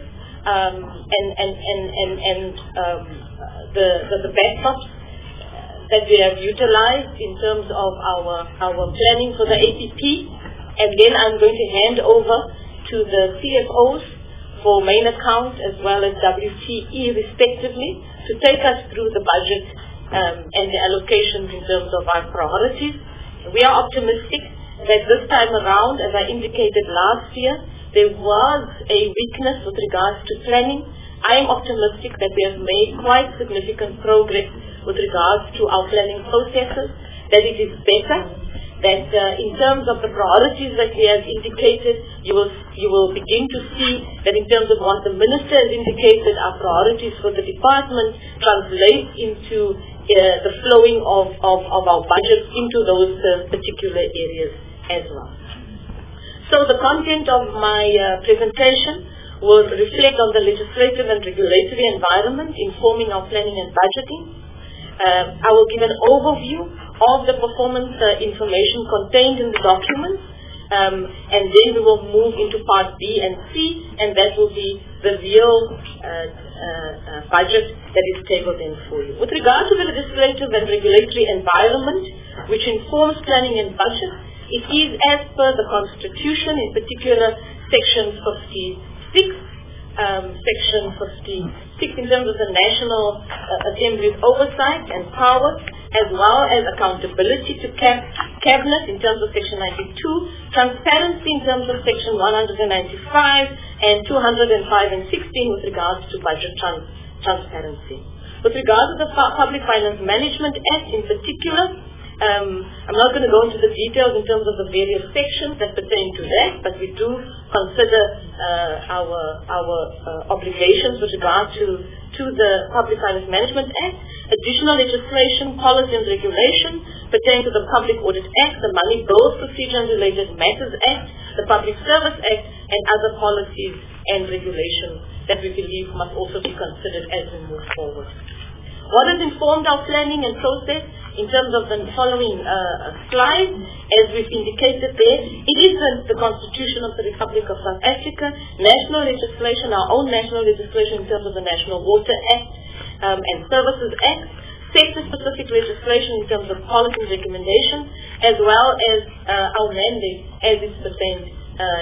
the backdrops that we have utilized in terms of our planning for the APP, and then I'm going to hand over to the CFOs for main account as well as WTE respectively to take us through the budget and the allocations in terms of our priorities. We are optimistic that this time around, as I indicated last year, there was a weakness with regards to planning. I am optimistic that we have made quite significant progress with regards to our planning processes, that it is better, that in terms of the priorities that we have indicated, you will begin to see that in terms of what the Minister has indicated, our priorities for the department translate into the flowing of our budgets into those particular areas as well. So the content of my presentation will reflect on the legislative and regulatory environment informing our planning and budgeting. I will give an overview of the performance information contained in the documents, and then we will move into part B and C, and that will be the real budget that is tabled in for you. With regard to the legislative and regulatory environment, which informs planning and budget, it is as per the Constitution, in particular Section 56, Section 56 in terms of the National Assembly's oversight and powers, as well as accountability to Cabinet in terms of Section 92, transparency in terms of Section 195 and 205 and 16 with regards to budget transparency. With regard to the Public Finance Management Act in particular, I'm not going to go into the details in terms of the various sections that pertain to that, but we do consider our obligations with regard to the Public Finance Management Act, additional legislation, policy and regulation pertaining to the Public Audit Act, the Money Bills Procedure and Related Matters Act, the Public Service Act, and other policies and regulations that we believe must also be considered as we move forward. What has informed our planning and process in terms of the following slide, as we've indicated there, it is the Constitution of the Republic of South Africa, national legislation, our own national legislation in terms of the National Water Act and Services Act, sector-specific legislation in terms of policy and recommendations, as well as our mandate as it pertains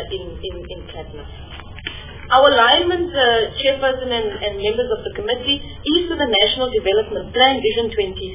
in Cabinet. Our alignment, Chairperson and members of the committee, is to the National Development Plan Vision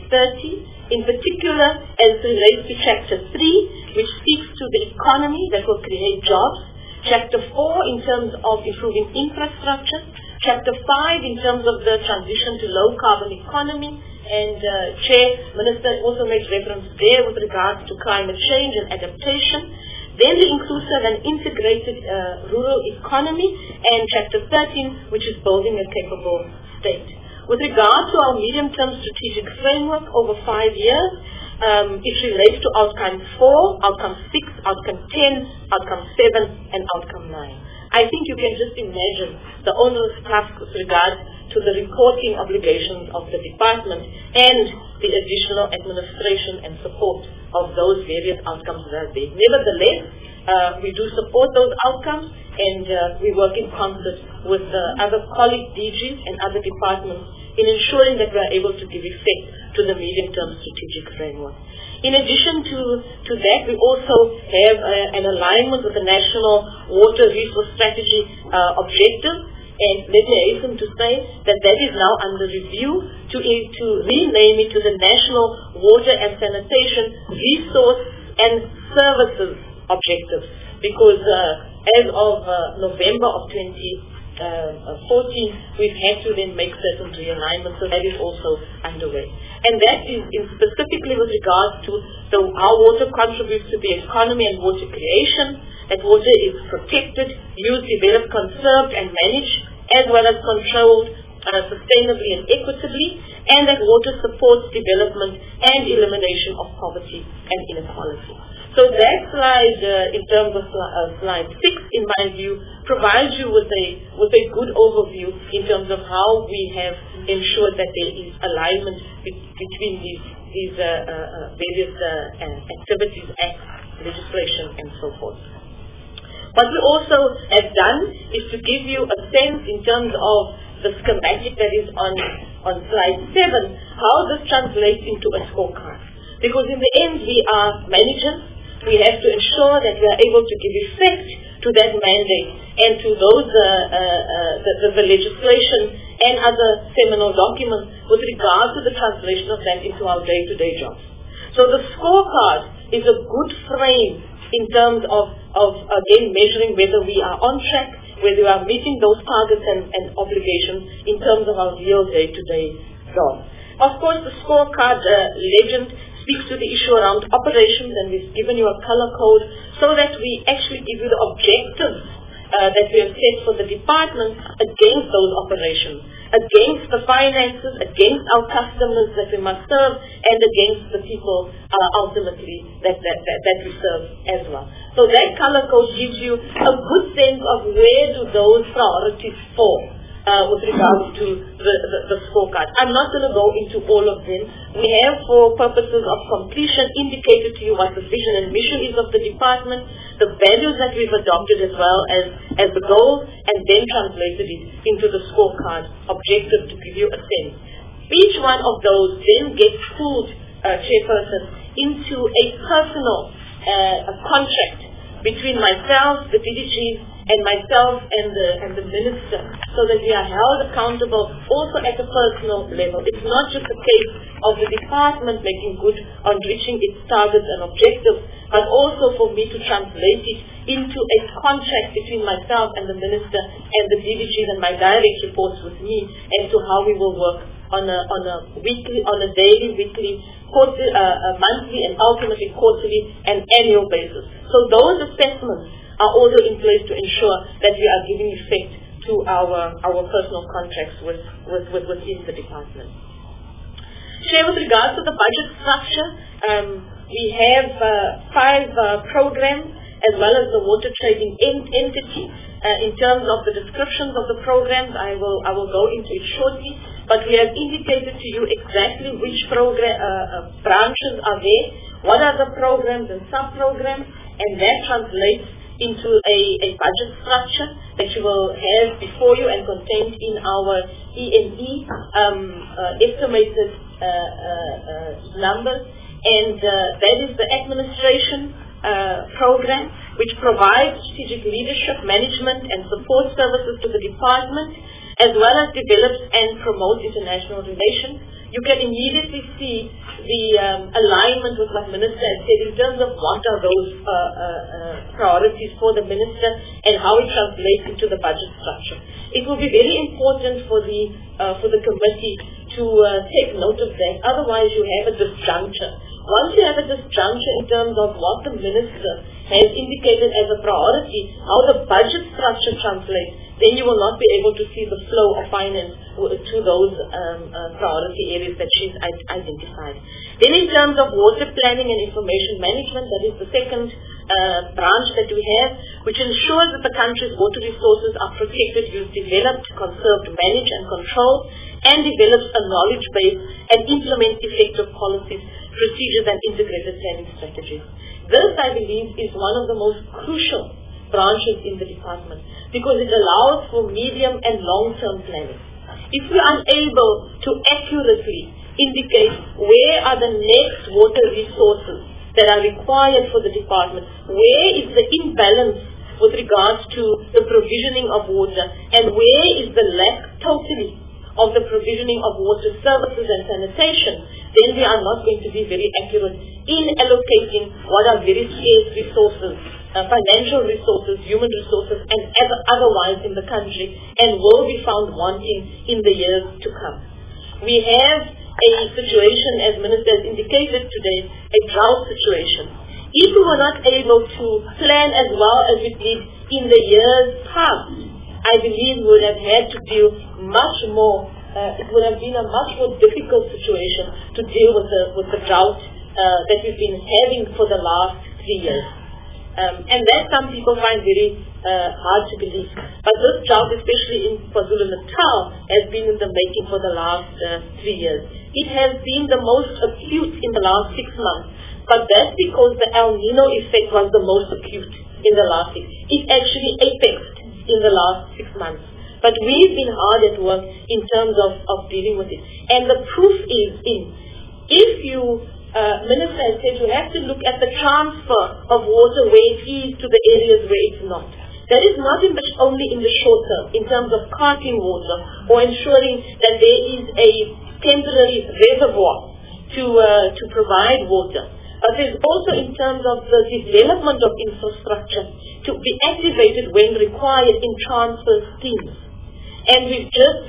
2030, in particular as it relates to Chapter 3, which speaks to the economy that will create jobs, Chapter 4 in terms of improving infrastructure, Chapter 5 in terms of the transition to low-carbon economy, and Chair, Minister also made reference there with regards to climate change and adaptation. Then the inclusive and integrated rural economy, and Chapter 13, which is building a capable state. With regard to our medium-term strategic framework over 5 years, it relates to Outcome 4, Outcome 6, Outcome 10, Outcome 7, and Outcome 9. I think you can just imagine the onerous task with regard to the reporting obligations of the department and the additional administration and support of those various outcomes that are there. Nevertheless, we do support those outcomes, and we work in concert with other colleague DGs and other departments in ensuring that we are able to give effect to the medium-term strategic framework. In addition to that, we also have an alignment with the National Water Resource Strategy objective. And let me hasten to say that that is now under review to rename it to the National Water and Sanitation Resource and Services Objectives, because as of November of 2014, we've had to then make certain realignments, so that is also underway. And that is specifically with regards to how water contributes to the economy and water creation, that water is protected, used, developed, conserved, and managed, as well as controlled sustainably and equitably, and that water supports development and elimination of poverty and inequality. So that slide, in terms of slide 6, in my view, provides you with a good overview in terms of how we have ensured that there is alignment between these various activities, acts, legislation, and so forth. What we also have done is to give you a sense in terms of the schematic that is on slide 7, how this translates into a scorecard. Because in the end, we are managers. We have to ensure that we are able to give effect to that mandate and to those the legislation and other seminal documents with regard to the translation of that into our day-to-day jobs. So the scorecard is a good frame in terms of again measuring whether we are on track, whether we are meeting those targets and obligations in terms of our real day-to-day job. Of course, the scorecard legend speaks to the issue around operations, and we've given you a color code so that we actually give you the objectives that we have set for the department against those operations, against the finances, against our customers that we must serve, and against the people ultimately that we serve as well. So that color code gives you a good sense of where do those priorities fall with regards to the scorecard. I'm not going to go into all of them. We have, for purposes of completion, indicated to you what the vision and mission is of the department, the values that we've adopted as well as the goals, and then translated it into the scorecard objective to give you a sense. Each one of those then gets pulled, Chairperson, into a personal a contract between myself, the DDGs, and myself and the minister, so that we are held accountable also at a personal level. It's not just a case of the department making good on reaching its targets and objectives, but also for me to translate it into a contract between myself and the minister and the DDGs and my direct reports with me as to how we will work on a weekly, on a daily, weekly, quarterly, monthly, and ultimately quarterly and annual basis. So those assessments are also in place to ensure that we are giving effect to our personal contracts within the department. Chair, with regards to the budget structure, we have 5 programs as well as the water trading entity. In terms of the descriptions of the programs, I will go into it shortly, but we have indicated to you exactly which branches are there, what are the programs and sub-programs, and that translates into a budget structure that you will have before you and contained in our ENE estimated numbers. And that is the administration program, which provides strategic leadership, management, and support services to the department, as well as develops and promotes international relations. You can immediately see the alignment with what Minister has said in terms of what are those priorities for the Minister and how it translates into the budget structure. It will be very important for the committee to take note of that. Otherwise, you have a disjuncture. Once you have a disjuncture in terms of what the Minister has indicated as a priority, how the budget structure translates, then you will not be able to see the flow of finance to those priority areas that she's identified. Then in terms of water planning and information management, that is the second branch that we have, which ensures that the country's water resources are protected, used, developed, conserved, managed, and controlled, and develops a knowledge base and implements effective policies, procedures, and integrated planning strategies. This, I believe, is one of the most crucial branches in the department because it allows for medium and long-term planning. If we are unable to accurately indicate where are the next water resources that are required for the department, where is the imbalance with regards to the provisioning of water, and where is the lack totally of the provisioning of water services and sanitation, then we are not going to be very accurate in allocating what are very scarce resources, financial resources, human resources, and otherwise in the country, and will be found wanting in the years to come. We have a situation, as Minister has indicated today, a drought situation. If we were not able to plan as well as we did in the years past, I believe we would have had to deal much more, it would have been a much more difficult situation to deal with the drought that we've been having for the last 3 years. And that some people find very hard to believe. But this drought, especially in KwaZulu-Natal, has been in the making for the last 3 years. It has been the most acute in the last 6 months, but that's because the El Nino effect was the most acute in the last 6. It actually apexed in the last 6 months. But we've been hard at work in terms of dealing with it. And the proof is in, if you, Minister has said, you have to look at the transfer of water where it is to the areas where it's not. That is not only in the short term, in terms of carting water or ensuring that there is a temporary reservoir to provide water. But there's also in terms of the development of infrastructure to be activated when required in transfer schemes. And we've just,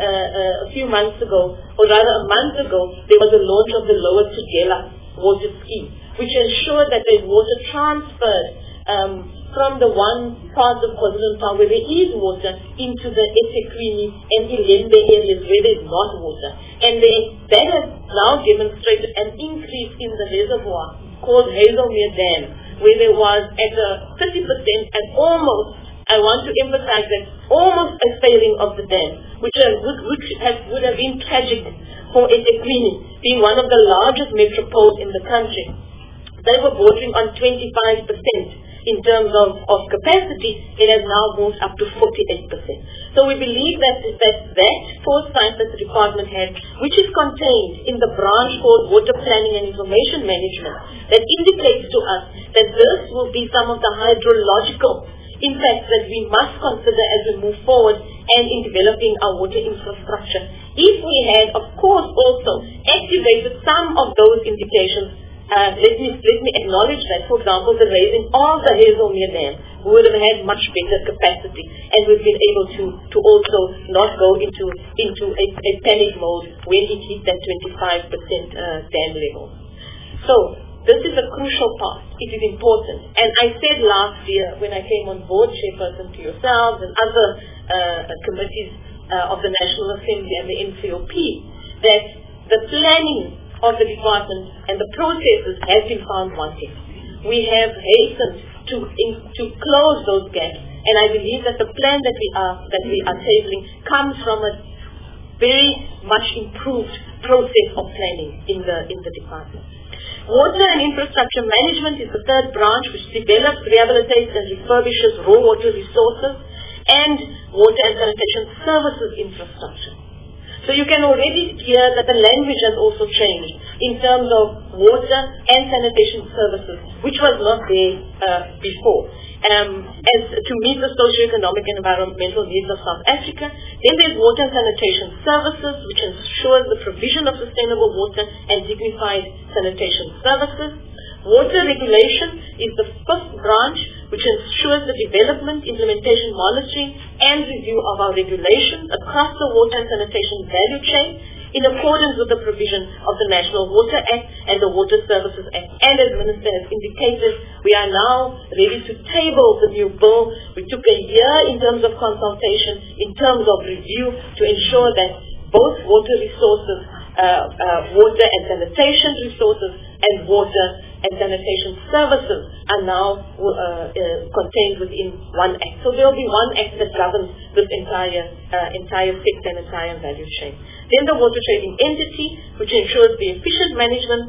a few months ago, or rather a month ago, there was a launch of the Lower Tugela water scheme, which ensured that there's water transferred from the one part of KwaZulu-Natal where there is water into the eThekwini and Ilembe areas where there's not water. And that has now demonstrated an increase in the reservoir called Hazelmere Dam, where there was at a 30% and almost, I want to emphasize that, almost a failing of the dam, which would have been tragic for eThekwini, being one of the largest metropoles in the country. They were bordering on 25% in terms of capacity. It has now moved up to 48%. So we believe that foresight that the department had, which is contained in the branch called Water Planning and Information Management, that indicates to us that this will be some of the hydrological impacts that we must consider as we move forward and in developing our water infrastructure. If we had, of course, also activated some of those indications, let me acknowledge that, for example, the raising of the Hazelmere Dam would have had much better capacity, and we've been able to also not go into a panic mode when it hit that 25% dam level. So this is a crucial part. It is important. And I said last year when I came on board, chairperson, to yourselves and other committees of the National Assembly and the NCOP, that the planning of the department and the processes have been found wanting. We have hastened to close those gaps, and I believe that the plan that we are tabling comes from a very much improved process of planning in the department. Water and infrastructure management is the third branch, which develops, rehabilitates and refurbishes raw water resources and water and sanitation services infrastructure. So you can already hear that the language has also changed in terms of water and sanitation services, which was not there before. As to meet the socio-economic and environmental needs of South Africa. Then there's water and sanitation services, which ensures the provision of sustainable water and dignified sanitation services. Water regulation is the first branch, which ensures the development, implementation, monitoring, and review of our regulations across the water and sanitation value chain in accordance with the provision of the National Water Act and the Water Services Act. And as Minister has indicated, we are now ready to table the new bill. We took a year in terms of consultation, in terms of review, to ensure that both water resources, water and sanitation resources, and water and sanitation services are now contained within one act. So there will be one act that governs this entire sector and entire value chain. Then the water trading entity, which ensures the efficient management,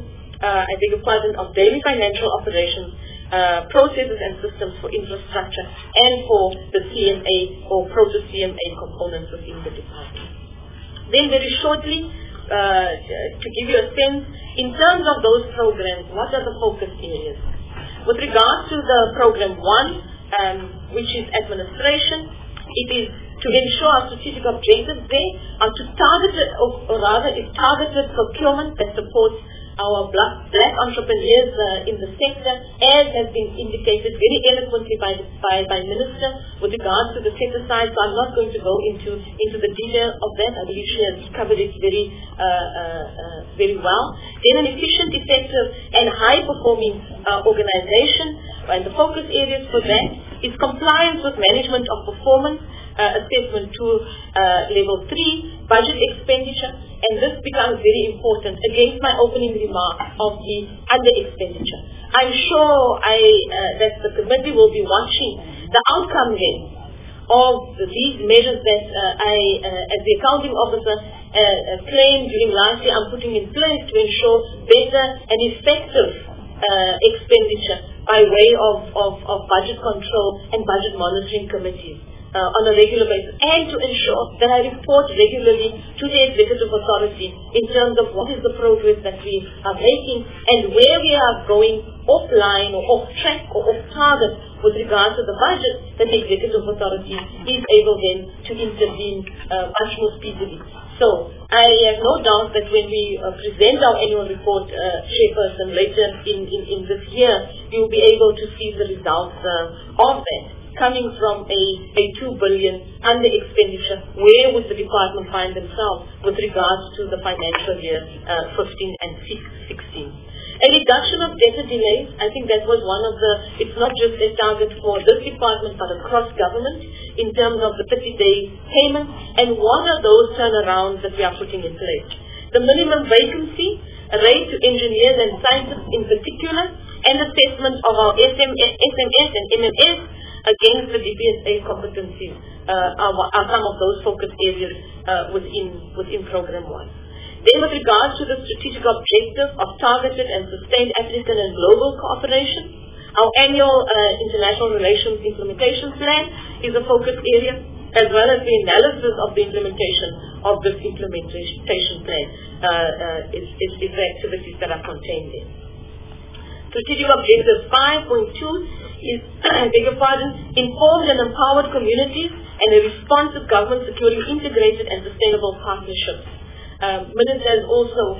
of daily financial operations, processes and systems for infrastructure, and for the CMA or proto-CMA components within the department. Then very shortly, to give you a sense, in terms of those programs, what are the focus areas? With regard to the program 1, which is administration, it is to ensure our strategic objectives there are to targeted, or rather is targeted procurement that supports our black entrepreneurs in the sector, as has been indicated very eloquently by Minister with regards to the set aside. So I'm not going to go into the detail of that. I believe she has covered it very well. Then an efficient, effective, and high-performing organization, and the focus areas for that is compliance with management of performance, assessment to level 3, budget expenditure, and this becomes very important against my opening remark of the under expenditure. I'm sure that the committee will be watching The outcome then of these measures that I, as the accounting officer, claimed during last year, I'm putting in place to ensure better and effective expenditure by way of budget control and budget monitoring committees on a regular basis, and to ensure that I report regularly to the executive authority in terms of what is the progress that we are making and where we are going offline or off track or off target with regard to the budget, that the executive authority is able then to intervene much more speedily. So I have no doubt that when we present our annual report, Chairperson, later in this year, you will be able to see the results of that, coming from a 2 billion under expenditure. Where would the department find themselves with regards to the financial year 15 and 16? A reduction of debtor delays, I think that was one of the, it's not just a target for this department but across government in terms of the 30-day payments, and what are those turnarounds that we are putting in place. The minimum vacancy rate to engineers and scientists in particular, and assessment of our SMS and MMS against the DPSA competencies are some of those focus areas within Program 1. Then with regards to the strategic objective of targeted and sustained African and global cooperation, our annual international relations implementation plan is a focus area, as well as the analysis of the implementation of this implementation plan is the activities that are contained there. Strategic objective 5.2 is, I beg your pardon, informed and empowered communities and a responsive government securing integrated and sustainable partnerships. Minister has also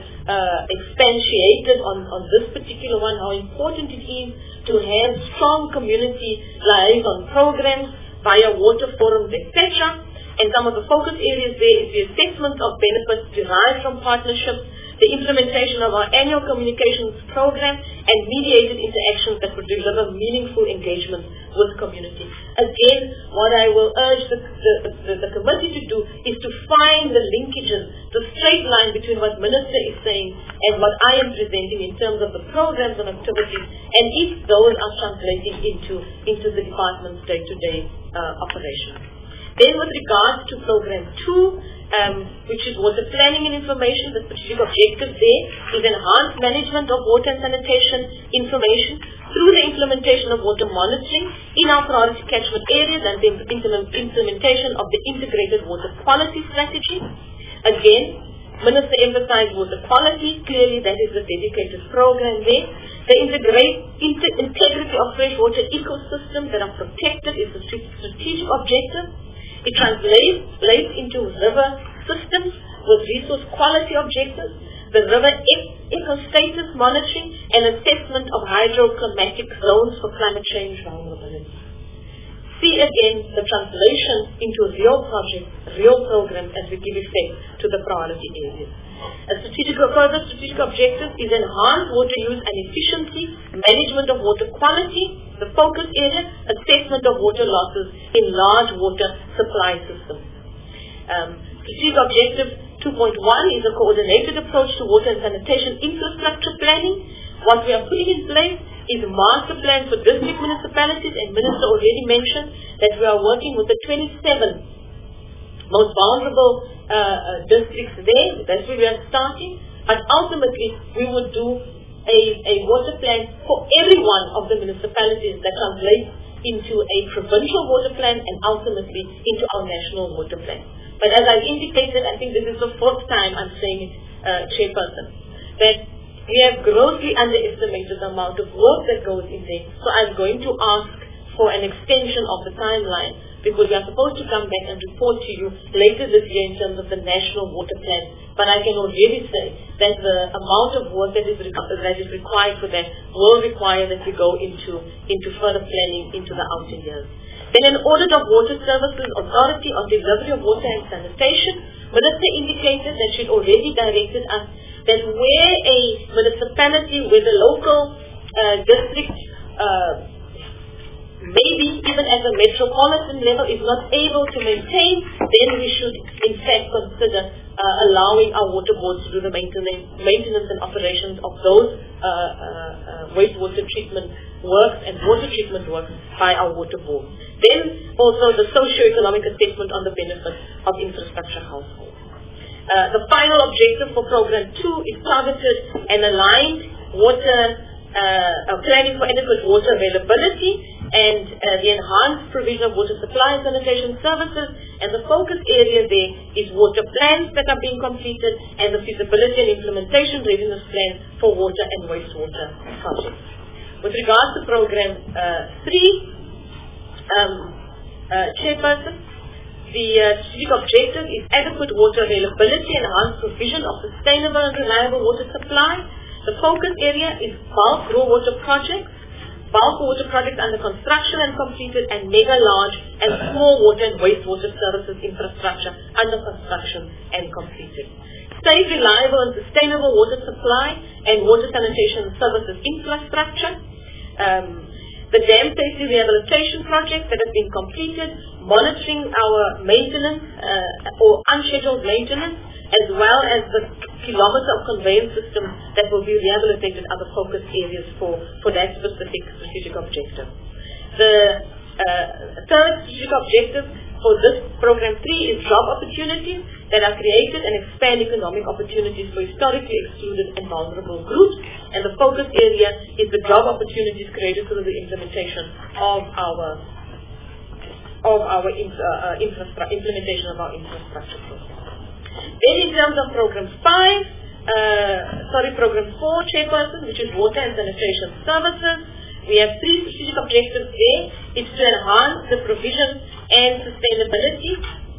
expatiated on this particular one, how important it is to have strong community liaison programs via water forums, etc. And some of the focus areas there is the assessment of benefits derived from partnerships, the implementation of our annual communications program, and mediated interactions that would deliver meaningful engagement with community. Again, what I will urge the committee to do is to find the linkages, the straight line between what Minister is saying and what I am presenting in terms of the programs and activities, and if those are translating into the department's day-to-day operations. Then with regards to Program 2, which is water planning and information, the strategic objective there is enhanced management of water and sanitation information through the implementation of water monitoring in our priority catchment areas and the implementation of the integrated water quality strategy. Again, Minister emphasized water quality. Clearly, that is a dedicated program there. The integrity of freshwater ecosystems that are protected is a strategic objective. It translates into river systems with resource quality objectives, the river ecostatus monitoring, and assessment of hydroclimatic zones for climate change vulnerability. See again the translation into real projects, real programs as we give effect to the priority areas. Further strategic objective is enhanced water use and efficiency, management of water quality, the focus area, assessment of water losses in large water supply systems. Strategic objective 2.1 is a coordinated approach to water and sanitation infrastructure planning. What we are putting in place is a master plan for district municipalities, and Minister already mentioned that we are working with the 27 most vulnerable districts there. That's where we are starting. But ultimately, we would do a water plan for every one of the municipalities that translates into a provincial water plan and ultimately into our national water plan. But as I've indicated, I think this is the fourth time I'm saying it, Chairperson, that we have grossly underestimated the amount of work that goes in there. So I'm going to ask for an extension of the timeline, because we are supposed to come back and report to you later this year in terms of the national water plan. But I can already say that the amount of work that is required for that will require that we go into further planning into the outer years. Then an audit of Water Services Authority on delivery of water and sanitation. Minister indicated that she had already directed us that where a municipality, where the local district maybe even at the metropolitan level is not able to maintain, then we should in fact consider allowing our water boards to do the maintenance and operations of those wastewater treatment works and water treatment works by our water board. Then also the socio-economic assessment on the benefits of infrastructure households. The final objective for Program 2 is targeted and aligned water planning for adequate water availability and the enhanced provision of water supply and sanitation services, and the focus area there is water plans that are being completed and the feasibility and implementation readiness plan for water and wastewater projects. With regards to Program 3, Chairperson, the strategic objective is adequate water availability and enhanced provision of sustainable and reliable water supply. The focus area is bulk raw water projects, bulk water projects under construction and completed, and mega large and small water and wastewater services infrastructure under construction and completed. Safe, reliable and sustainable water supply and water sanitation services infrastructure. The dam safety rehabilitation projects that have been completed, monitoring our maintenance or unscheduled maintenance, as well as the kilometer of conveyance systems that will be rehabilitated are the focus areas for that specific strategic objective. The third strategic objective for this Program 3 is job opportunities that are created and expand economic opportunities for historically excluded and vulnerable groups, and the focus area is the job opportunities created through the implementation of our implementation of our infrastructure program. Then in terms of Program 4, Chairperson, which is water and sanitation services, we have 3 strategic objectives there. It's to enhance the provision and sustainability,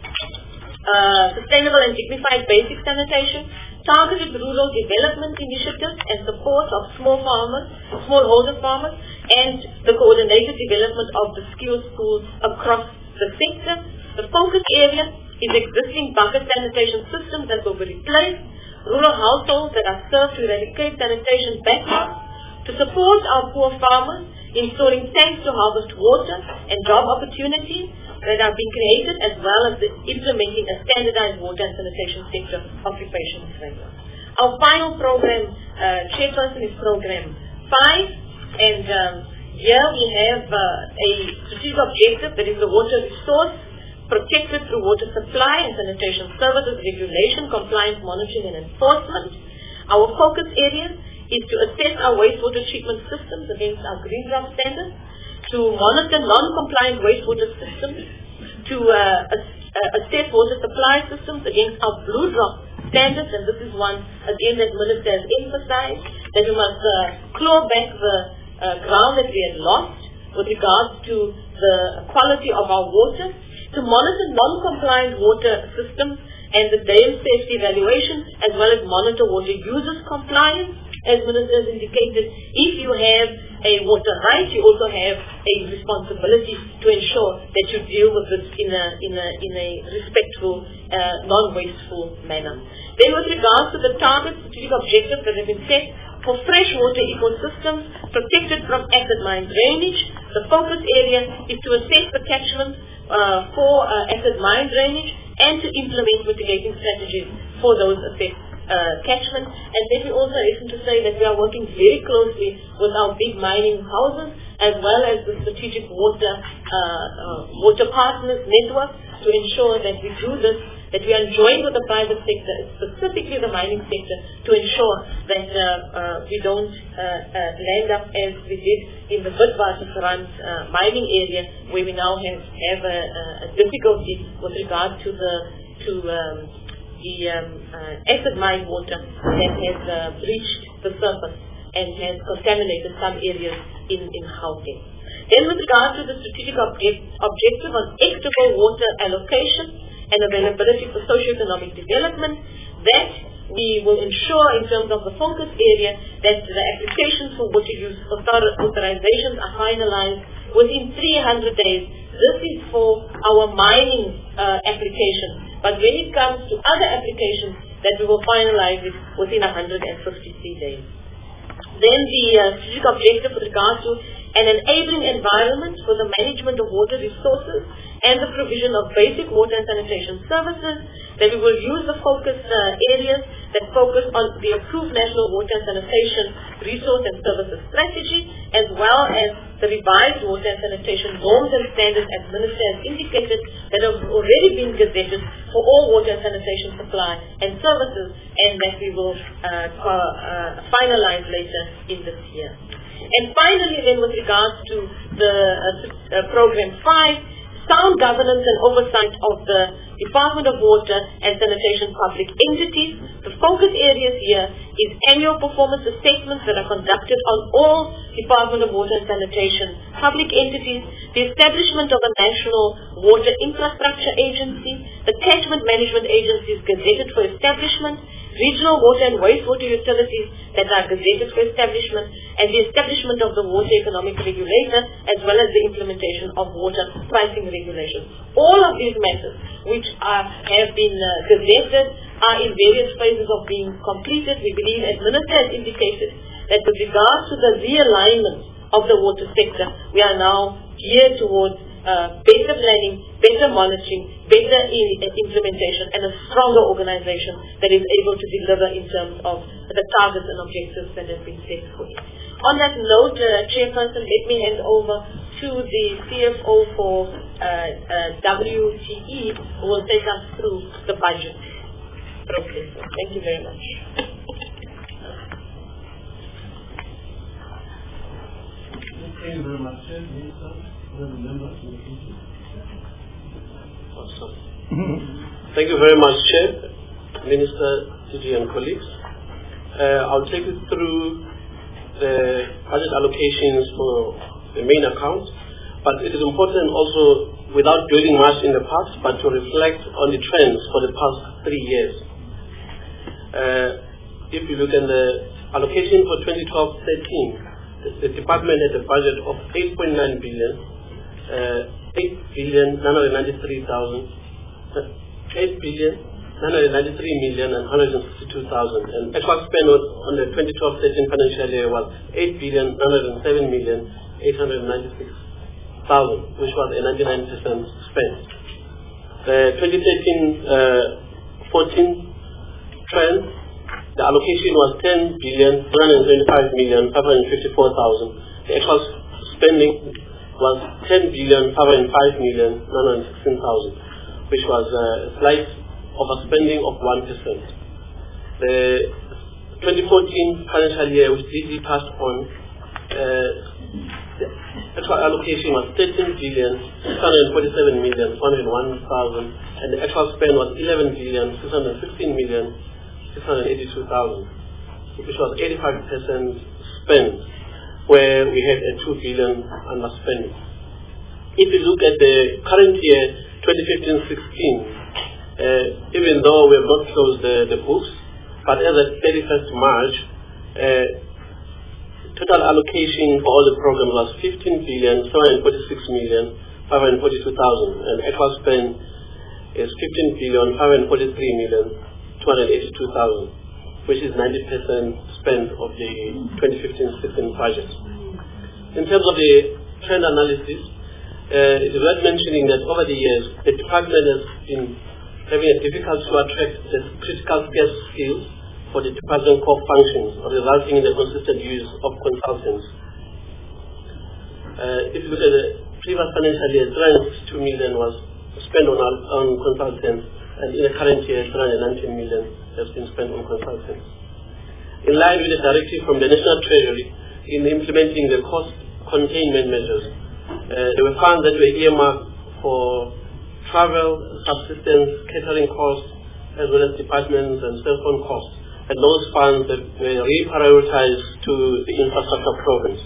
sustainable and dignified basic sanitation, targeted rural development initiatives and support of smallholder farmers, and the coordinated development of the skills pools across the sector. The focus area is existing bucket sanitation systems that will be replaced, rural households that are served to eradicate sanitation backlogs, to support our poor farmers, installing tanks to harvest water, and job opportunities that are being created, as well as implementing a standardized water and sanitation sector occupation framework. Our final program, Chairperson, is Program 5, and here we have a strategic objective that is the water resource protected through water supply and sanitation services, regulation, compliance, monitoring and enforcement. Our focus areas is to assess our wastewater treatment systems against our green drum standards, to monitor non-compliant wastewater systems, to assess water supply systems against our blue drop standards, and this is one again that Minister has emphasized, that we must claw back the ground that we had lost with regards to the quality of our water, to monitor non-compliant water systems and the dam safety evaluation, as well as monitor water users' compliance. As Minister has indicated, if you have a water right, you also have a responsibility to ensure that you deal with this in a respectful, non-wasteful manner. Then with regards to the target strategic objectives that have been set for freshwater ecosystems protected from acid mine drainage, the focus area is to assess the catchments for acid mine drainage and to implement mitigating strategies for those affected catchment. And then we also hasten to say that we are working very closely with our big mining houses as well as the strategic water partners network to ensure that we do this, that we are joined with the private sector, specifically the mining sector, to ensure that we don't land up as we did in the Witwatersrand mining area, where we now have a difficulty with regard to the acid mine water that has breached the surface and has contaminated some areas in Gauteng. Then with regard to the strategic objective on equitable water allocation and availability for socio-economic development, that we will ensure in terms of the focus area that the applications for water use authorizations are finalized within 300 days. This is for our mining applications. But when it comes to other applications, that we will finalize it within 153 days. Then the strategic objective with regard to an enabling environment for the management of water resources and the provision of basic water and sanitation services, that we will use the focus areas that focus on the approved National Water and Sanitation Resource and Services Strategy, as well as the revised water and sanitation norms and standards as Minister has indicated that have already been gazetted for all water and sanitation supply and services, and that we will finalize later in this year. And finally, then, with regards to the Program 5, sound governance and oversight of the Department of Water and Sanitation public entities. The focus areas here is annual performance assessments that are conducted on all Department of Water and Sanitation public entities, the establishment of a National Water Infrastructure Agency, the catchment management agencies gazetted for establishment, regional water and wastewater utilities that are gazetted for establishment, and the establishment of the Water Economic Regulator, as well as the implementation of water pricing regulations. All of these matters, which have been gazetted, are in various phases of being completed. We believe, as Minister has indicated, that with regards to the realignment of the water sector, we are now geared towards better planning, better monitoring, better implementation, and a stronger organization that is able to deliver in terms of the targets and objectives that have been set for it. On that note, Chairperson, let me hand over to the CFO for WTE, who will take us through the budget process. Thank you very much. Thank you very much, Chair, Minister, members. Thank you very much, Chair, Minister, DG, and colleagues. I'll take you through the budget allocations for the main account, but it is important also, without dwelling much in the past, but to reflect on the trends for the past 3 years. If you look at the allocation for 2012-13, the department had a budget of 8.9 billion, 8,993,000, 8,993,162,000, and actual spend on the 2012-13 financial year was 8,907,896,000, which was a 99% spend. The 2013-14 trend, the allocation was 10,125,554,000. The actual spending was 10,505,916,000, which was a slight overspending of 1%. The 2014 financial year, which DG passed on, the actual allocation was 13,647,401,000, and the actual spend was 11,616,682,000, which was 85% spent, where we had a 2 billion underspending. If you look at the current year, 2015-16, even though we have not closed the books, but as of 31st March, total allocation for all the programs was 15,746,542,000, and actual spend is 15,543,282,000, which is 90% spent of the 2015-16 budget. In terms of the trend analysis, it is worth mentioning that over the years, the department has been having a difficulty to attract the critical scarce skills for the department core functions, resulting in the consistent use of consultants. If you look at the previous financial year, 362 million was spent on consultants, and in the current year, 319 million has been spent on consultants. In line with the directive from the National Treasury in implementing the cost containment measures, there were funds that were earmarked for travel, subsistence, catering costs, as well as departments and cell phone costs, and those funds that were reprioritized to the infrastructure programs.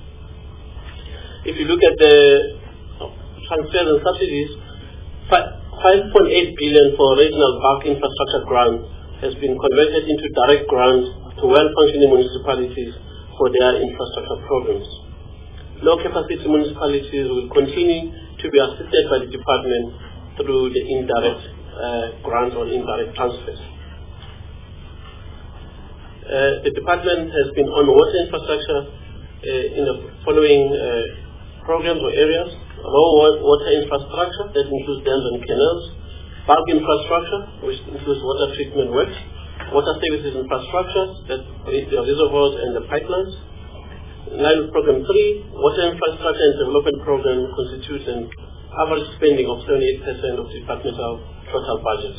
If you look at the transfers and subsidies, 5.8 billion for regional bulk infrastructure grants has been converted into direct grants to well-functioning municipalities for their infrastructure programs. Low-capacity municipalities will continue to be assisted by the department through the indirect grants or indirect transfers. The department has been on water infrastructure in the following programs or areas: low water infrastructure, that includes dams and canals; bulk infrastructure, which includes water treatment works; water services infrastructure, that is the reservoirs and the pipelines. In line with Program 3, water infrastructure and development program constitutes an average spending of 78% of the departmental total budget.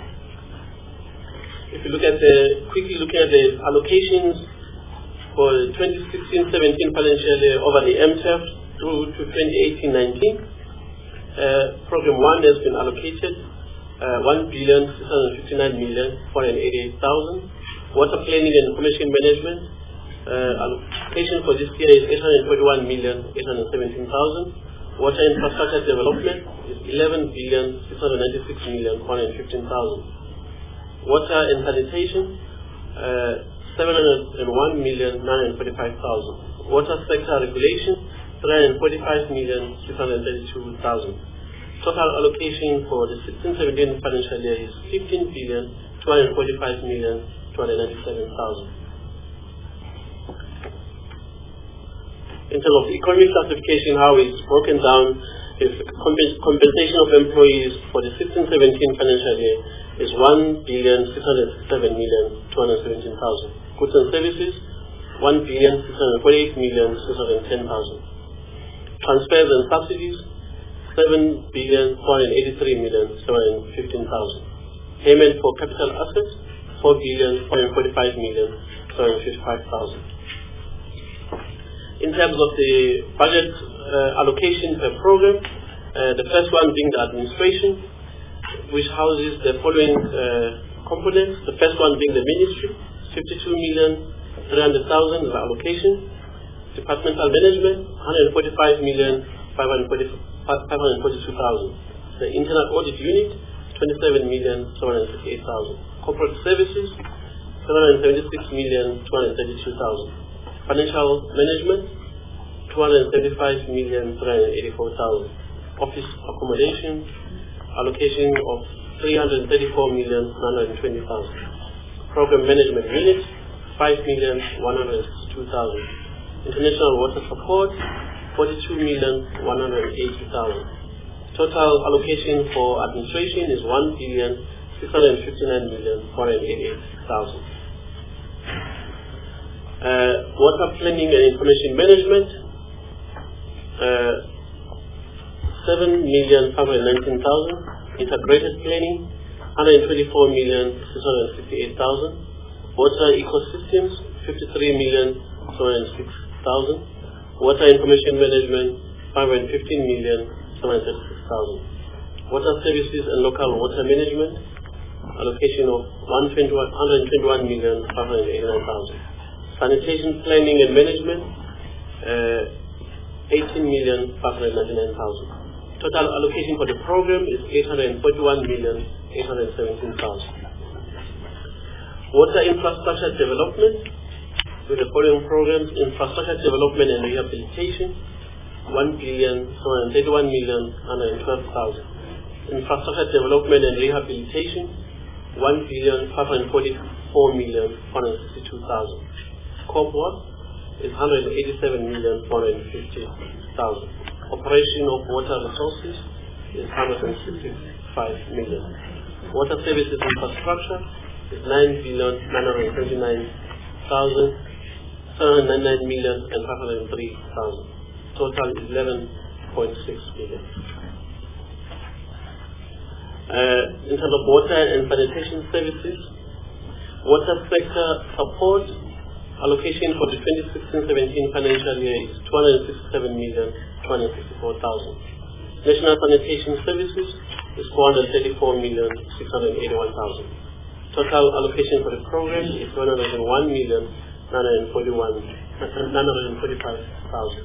If you quickly look at the allocations for the 2016-17 financial year over the MTEF through to 2018-19, Program 1 has been allocated 1,659,488,000. Water planning and information management allocation for this year is 841,817,000. Water infrastructure development is 11,696,415,000. Water and sanitation, 701,945,000. Water sector regulation, 345,632,000. Total allocation for the 16-17 financial year is 15,245,297,000. In terms of economic classification, how it's broken down, if compensation of employees for the 16-17 financial year is 1,667,217,000. Goods and services, 1,648,610,000. Transfers and subsidies, 7,483,715,000. Payment for capital assets, 4,445,755,000. In terms of the budget allocation per program, the first one being the administration, which houses the following components. The first one being the ministry, 52,300,000 is the allocation. Departmental management, 145,542,000. The internal audit unit, 27,768,000. Corporate services, 776,232,000. Financial management, 275,384,000. Office accommodation, allocation of 334,920,000. Program management unit, 5,162,000. International water support, 42,180,000. Total allocation for administration is 1,659,488,000. Water planning and information management, 7,519,000. Integrated planning, 124,668,000. Water ecosystems, 53,706,000. Water information management, 515,736,000. Water services and local water management, allocation of 121,589,000. Sanitation planning and management, 18,599,000. Total allocation for the program is 841,817,000. Water infrastructure development, with the following programs: infrastructure development and rehabilitation, 1,731,112,000. Infrastructure development and rehabilitation, 1,544,462,000. Corporate is 187,450,000. Operation of water resources is 165 million. Water services infrastructure is 9,929,799,503,000. Total is 11.6 billion. In terms of water and sanitation services, water sector support allocation for the 2016-17 financial year is 267,264,000. National sanitation services is 434,681,000. Total allocation for the program is 101,945,000.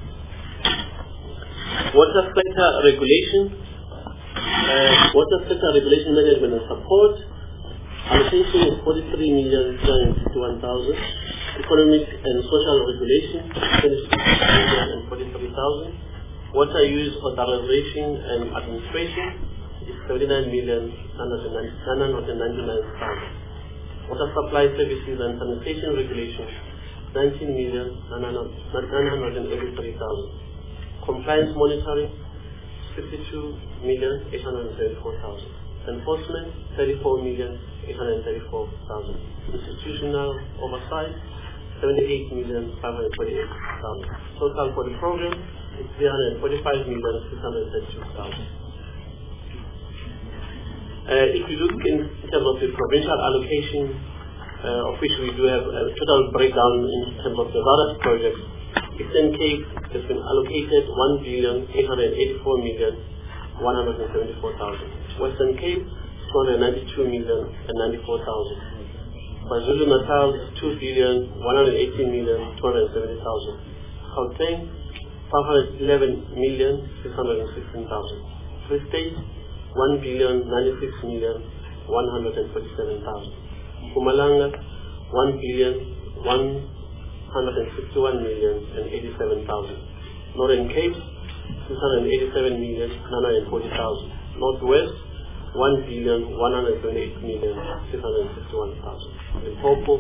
Water sector regulation, water sector regulation management and support allocation is 43,351,000. Economic and social regulation, 26,043,000. Water use authorization and administration is 39,999,000. Water supply services and sanitation regulation, 19,983,000. Compliance monitoring, 62,834,000. Enforcement, 34,834,000. Institutional oversight, 78,528,000. Total for the program is 345,632,000. If you look in terms of the provincial allocation, of which we do have a total breakdown in terms of the various projects, Eastern Cape has been allocated 1,884,174,000. Western Cape, 292,094,000. KwaZulu Natal, 2,118,270,000. Gauteng, 511,616,000. Free State, 1,096,147,000. Mpumalanga, 1,161,087,000. Northern Cape, 687,940,000. Northwest, 1,128,661,000. Limpopo,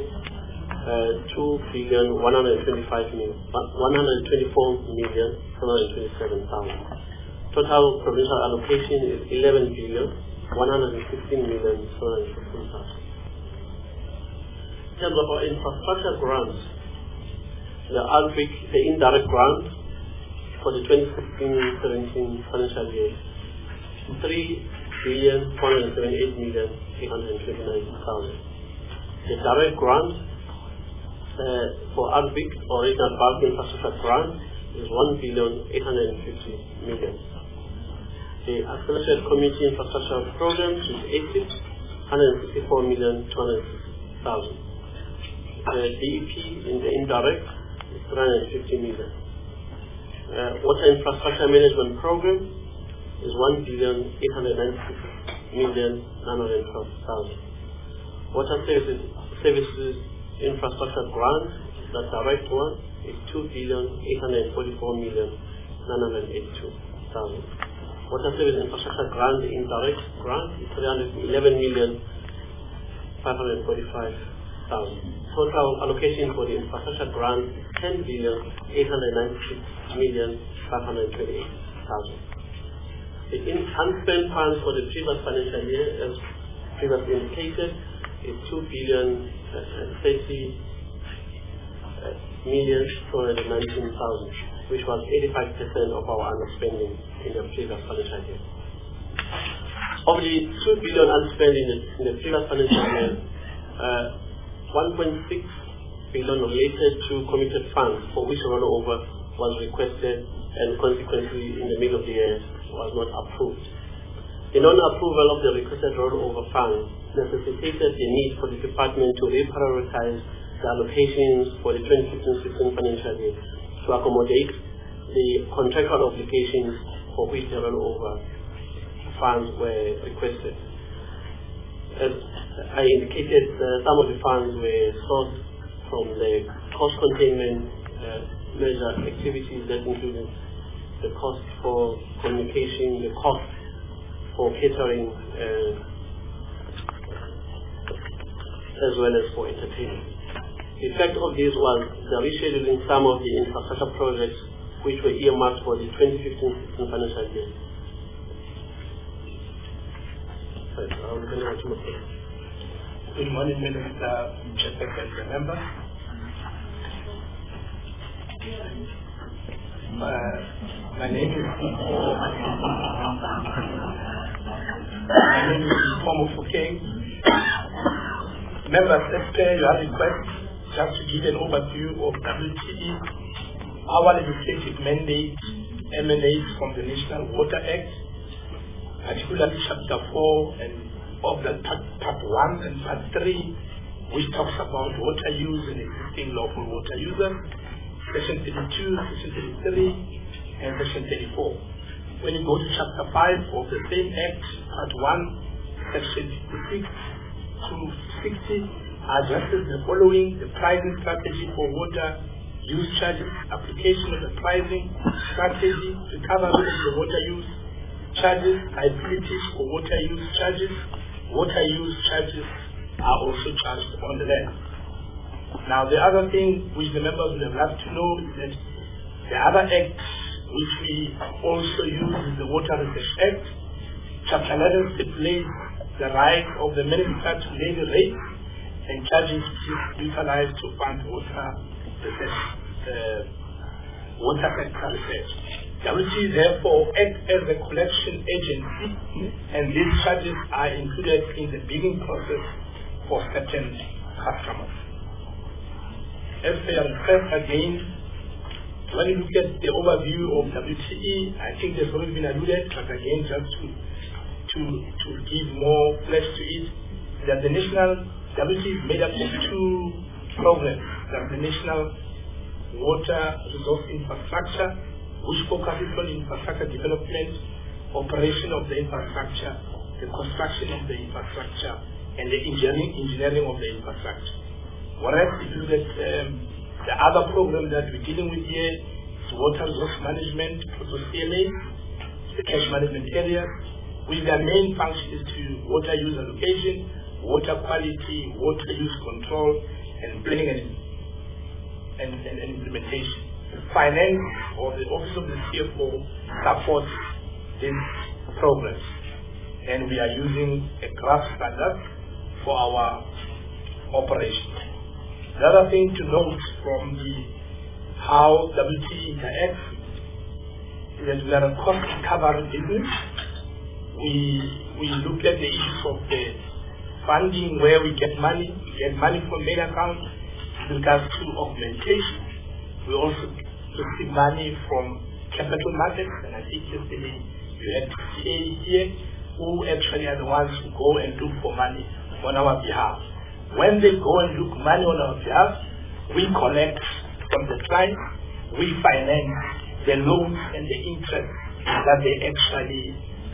2,124,727,000. Total provincial allocation is 11,116,716,000. In terms of our infrastructure grants, the indirect grant for the 2016-17 financial year, 3,478,829,000. The direct grant for ARBIC or Regional Bulk Infrastructure Grant is 1,850,000,000. The Accelerated Community Infrastructure Programs is 164,200,000. The DEP in the indirect is 350 million. Water Infrastructure Management Program is 1,896,912,000. Water Services Infrastructure Grant, the direct one, is 2,844,982,000. Water Service Infrastructure Grant, the indirect grant, is 311,545,000. Total allocation for the infrastructure grant is 10,896,528,000. The unspent funds for the previous financial year, as previously indicated, is 2,030,219,000, which was 85% of our underspending in the previous financial year. Of the 2 billion unspent in the previous financial year, 1.6 billion related to committed funds for which rollover was requested and consequently in the middle of the year was not approved. The non-approval of the requested rollover funds necessitated the need for the department to reprioritize the allocations for the 2015-16 financial year to accommodate the contractual obligations for which the rollover funds were requested. As I indicated, some of the funds were sourced from the cost containment measure activities that included the cost for communication, the cost for catering, as well as for entertainment. The effect of this was the rescheduling some of the infrastructure projects which were earmarked for the 2015-16 financial year. Good morning, Minister, Chairperson, and members. My name is Fomo Fouquet. Members, as per your request, just to give an overview of WTE, our legislative mandate emanates from the National Water Act, particularly Chapter 4 and of the Part 1 and Part 3, which talks about water use and existing lawful water users, Section 32, Section 33, and Section 34. When you go to Chapter 5 of the same Act, Part 1, Section 56 to 60, addresses the following: the pricing strategy for water use charges, application of the pricing strategy, recovery of the water use charges, liabilities for water use charges. Water use charges are also charged on the land. Now, the other thing which the members will have to know is that the other act which we also use is the Water Research Act. Chapter 11 stipulates the right of the minister to levy rates and charges utilized to fund water research, water sector research. WTE therefore acts as a collection agency, and these charges are included in the bidding process for certain customers. As they are referred again, when you look at the overview of WTE, I think there's already been alluded, but again, just to give more flesh to it, that the national WTE is made up of two programs. There's the National Water Resource Infrastructure, which focuses on infrastructure development, operation of the infrastructure, the construction of the infrastructure, and the engineering of the infrastructure. Whereas if you look at the other program that we're dealing with here is Water Resource Management, CMA, the cash management area, with their main function is to water use allocation, water quality, water use control, and planning and implementation. Finance, or the Office of the CFO, supports these programs, and we are using a graph standard for our operation. The other thing to note from how WTE interacts is that we are a cost recovery business. We look at the issues of the funding, where we get money. We get money from main accounts with regards to augmentation. We also receive money from capital markets, and I think yesterday you had CA here, who actually are the ones who go and look for money on our behalf. When they go and look money on our behalf, we collect from the client, we finance the loans and the interest that they actually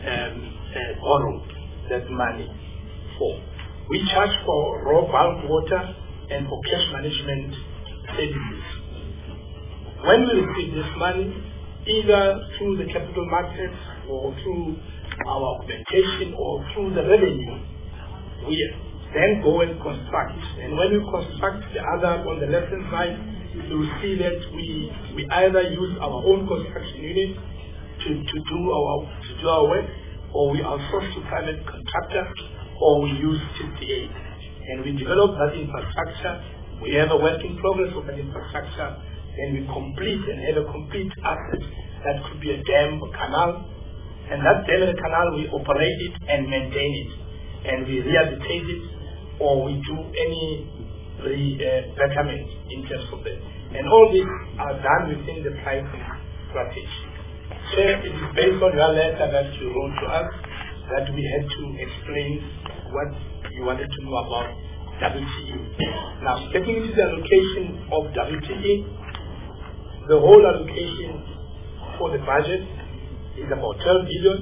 borrow that money for. We charge for raw bulk water and for cash management services. When we receive this money, either through the capital markets or through our augmentation or through the revenue, we then go and construct. And when we construct the other on the left-hand side, you will see that we either use our own construction unit to do our work, or we outsource to private contractors, or we use TCA. And we develop that infrastructure. We have a work in progress of that infrastructure, and we complete and have a complete asset that could be a dam, a canal. And that dam and canal, we operate it and maintain it, and we rehabilitate it, or we do any betterment in terms of it. And all these are done within the pricing strategy. So it is based on your letter that you wrote to us that we had to explain what you wanted to know about WTE. Now, getting into the allocation of WTE, the whole allocation for the budget is about 12 billion.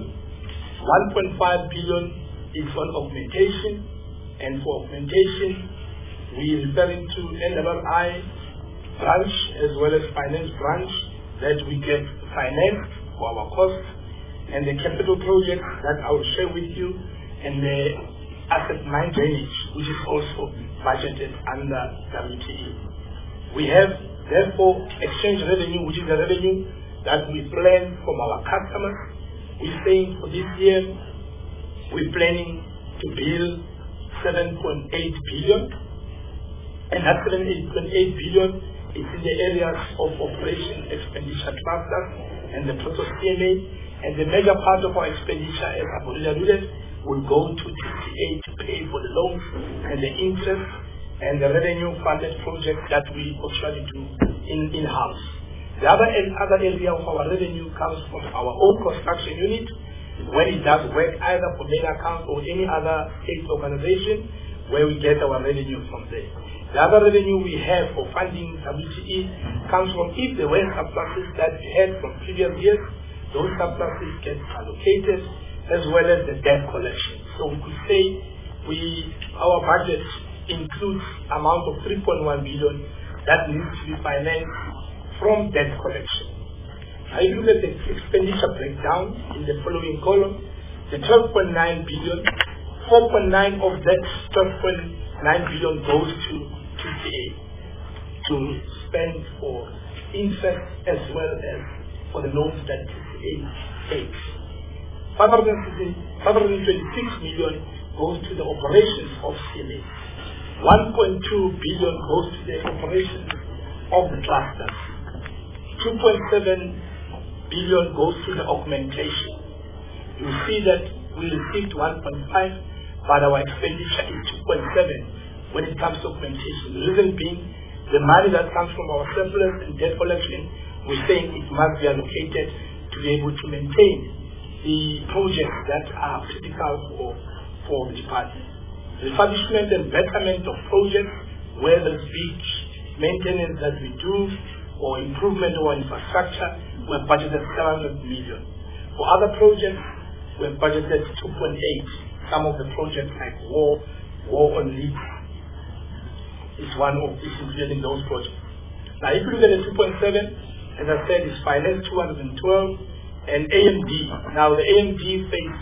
1.5 billion is for augmentation, and for augmentation, we are referring to NRI branch as well as finance branch that we get financed for our costs, and the capital project that I will share with you, and the asset mine drainage, which is also budgeted under WTE. We have therefore exchange revenue, which is the revenue that we plan from our customers. We're saying for this year, we're planning to build 7.8 billion, and that 7.8 billion is in the areas of operation expenditure clusters and the total CMA, and the major part of our expenditure, as I've already alluded, will go to TCA to pay for the loans and the interest and the revenue funded project that we actually do in-house. The other area of our revenue comes from our own construction unit, when it does work either for main account or any other state organization, where we get our revenue from there. The other revenue we have for funding WTE comes from if there were surpluses that we had from previous years, those surpluses get allocated, as well as the debt collection. So we could say our budget includes amount of 3.1 billion that needs to be financed from debt collection. I look at the expenditure breakdown in the following column. The 12.9 billion, 4.9 of that 12.9 billion goes to TCA. to spend for interest as well as for the loans that TCA takes. 526 million goes to the operations of CLA. 1.2 billion goes to the operations of the clusters. 2.7 billion goes to the augmentation. You see that we received 1.5, but our expenditure is 2.7 when it comes to augmentation. The reason being, the money that comes from our surplus and debt collection, we're saying it must be allocated to be able to maintain the projects that are critical for the department. Refurbishment and betterment of projects, whether it's beach maintenance that we do or improvement of our infrastructure, we're budgeted 700 million. For other projects, we're budgeted 2.8. Some of the projects like war on lead is one of these included in those projects. Now, if you look at the 2.7, as I said, it's finance 212 and AMD. Now, the AMD phase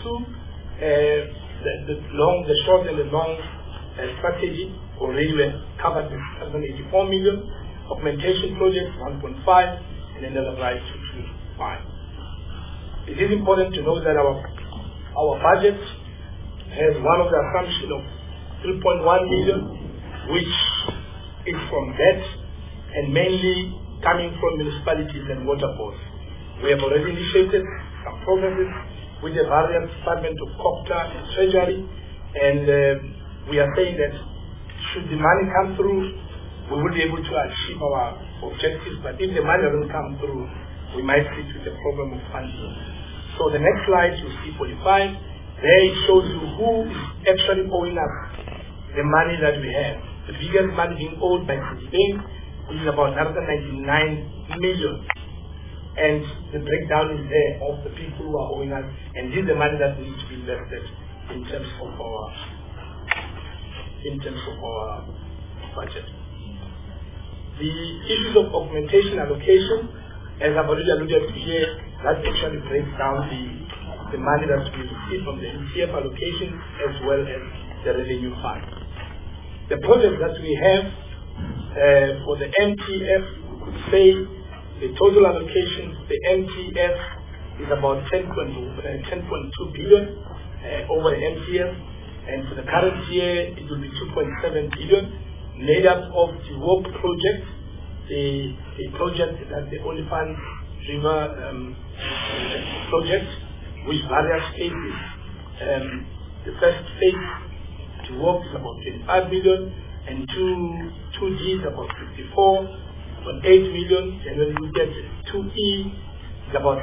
2, the short and the long strategy already were covered with 784 million. Augmentation projects 1.5, and then the right to 2.5. It is important to know that our budget has one of the assumption of 3.1 billion, which is from debt and mainly coming from municipalities and water boards. We have already initiated some processes with the various departments of COPTA and Treasury, and we are saying that should the money come through, we will be able to achieve our objectives, but if the money doesn't come through, we might sit with the problem of funding. So the next slide, you see 45, there it shows you who is actually owing us the money that we have. The biggest money being owed by Citibank, which is about 199 million. And the breakdown is there of the people who are owing us, and this is the money that needs to be invested in terms of our budget. The issues of augmentation allocation, as I've already alluded to here, that actually breaks down the money that we receive from the NCF allocation as well as the revenue fund. The project that we have for the MTF, we could say the total allocation for the MTF is about 10.2 billion over the MTF, and for the current year it will be 2.7 billion, made up of the work project, the project that the Olifant River project, with various phases. The first phase to work is about 25 million, and 2D is about 54.8 million, and when you get 2E, it's about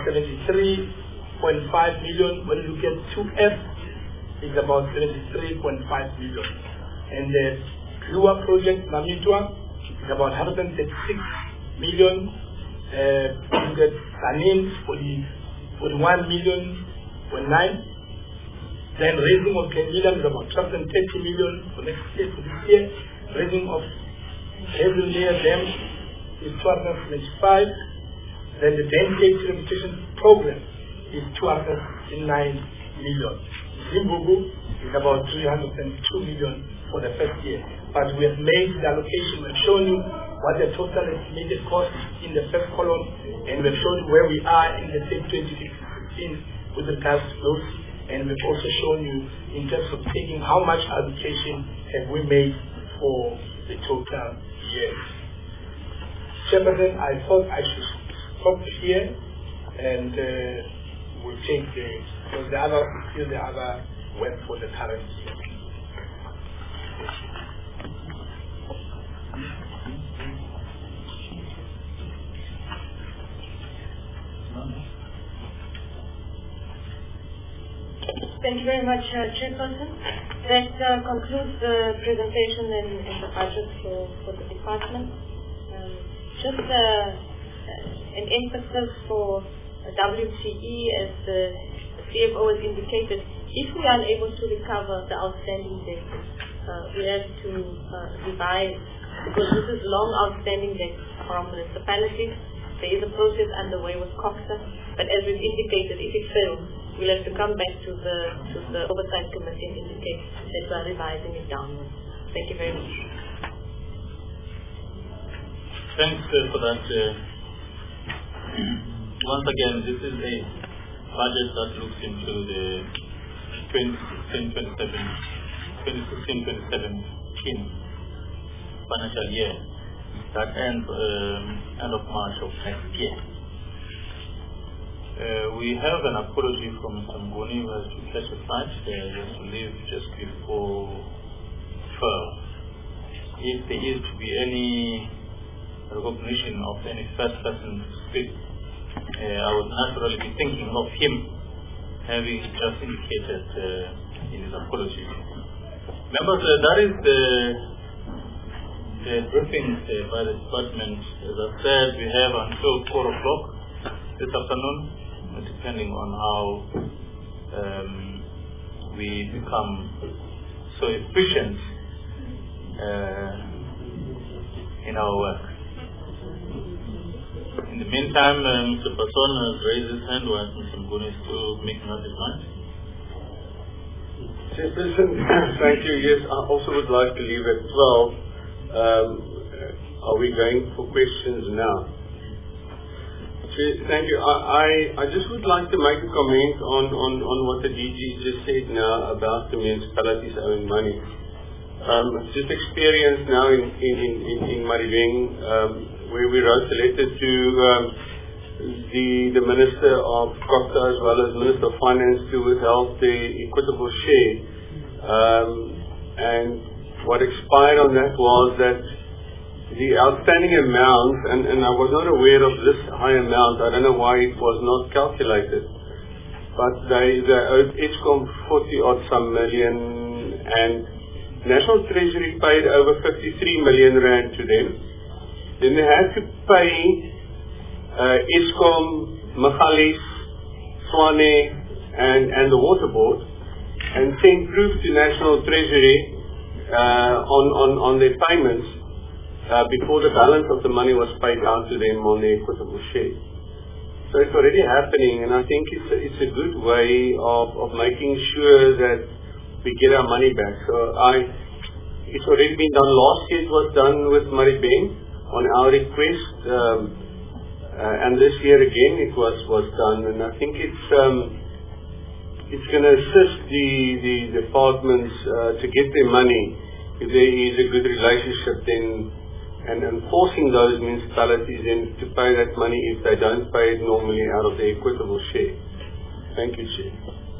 73.5 million. When you get 2F, it's about 73.5 million. And the Lua project, Mamitwa, is about 136 million. You get Sanin, 41 million, 0.9. Then raising of Kenyatta is about 230 million for next year, for this year. Raising of Hazel Layer Dam is 275. Then the Dam-Gate Rehabilitation Program is 269 million. Zimbugu is about 302 million for the first year. But we have made the allocation, we have shown you what the total estimated cost in the first column, and we have shown you where we are in the same 2015 with regards to those, and we've also shown you in terms of taking how much allocation have we made for the total year. Chairperson, I thought I should stop here, and we'll take the other web for the current year. Thank you very much, Chairperson. That concludes the presentation and the budget for the department. Just an emphasis for WTE, as the CFO has indicated, if we are unable to recover the outstanding debt, we have to revise, because this is long outstanding debt from municipalities. There is a process underway with COPTA, but as we've indicated, if it fails, we'll have to come back to the Oversight Committee and indicate that we are revising it downwards. Thank you very much. Thanks for that. Once again, this is a budget that looks into the 2016-2017 financial year that ends end of March of next year. We have an apology from Mr. Nguni, who has to catch a flight. He has to leave just before 12. If there is to be any recognition of any first person to speak, I would naturally be thinking of him, having just indicated in his apology. Members, that is the briefing by the department. As I said, we have until 4 o'clock this afternoon, depending on how we become so efficient in our work. In the meantime, Mr. Passon has raised his hand while Mr. Nguni is still making up his mind. Chairperson, thank you. Yes, I also would like to leave at 12. Are we going for questions now? Thank you. I just would like to make a comment on what the DG just said now about the municipalities owing money. Just experience now in Maribeng, where we wrote a letter to the Minister of COGTA as well as Minister of Finance to withhold the equitable share. And what expired on that was that the outstanding amount, and I was not aware of this high amount, I don't know why it was not calculated, but they owed ESCOM 40-odd some million, and National Treasury paid over 53 million rand to them. Then they had to pay ESCOM, Magalies, Swane, and the Water Board, and send proof to National Treasury on their payments before the balance of the money was paid out to them on the equitable share. So it's already happening, and I think it's a good way of making sure that we get our money back. So it's already been done. Last year it was done with Maribeng on our request, and this year again it was done, and I think it's going to assist the departments to get their money if there is a good relationship then, and enforcing those municipalities then to pay that money if they don't pay it normally out of the equitable share. Thank you, Chair.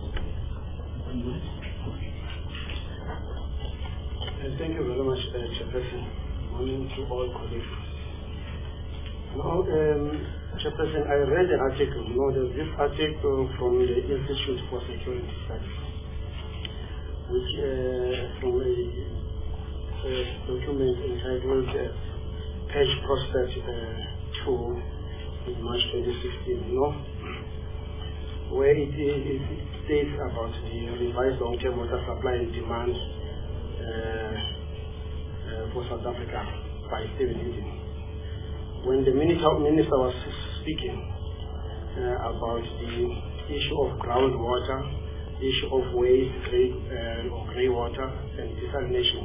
Thank you very much, Chairperson. Morning to all colleagues. Now, Chairperson, I read an article. There's this article from the Institute for Security Studies, which from a document entitled Page Prospect 2 in March 2016, where it states about the revised long-term water supply and demand for South Africa by Stephen Hindley. When the minister was speaking about the issue of groundwater, issue of waste, grey water, and desalination,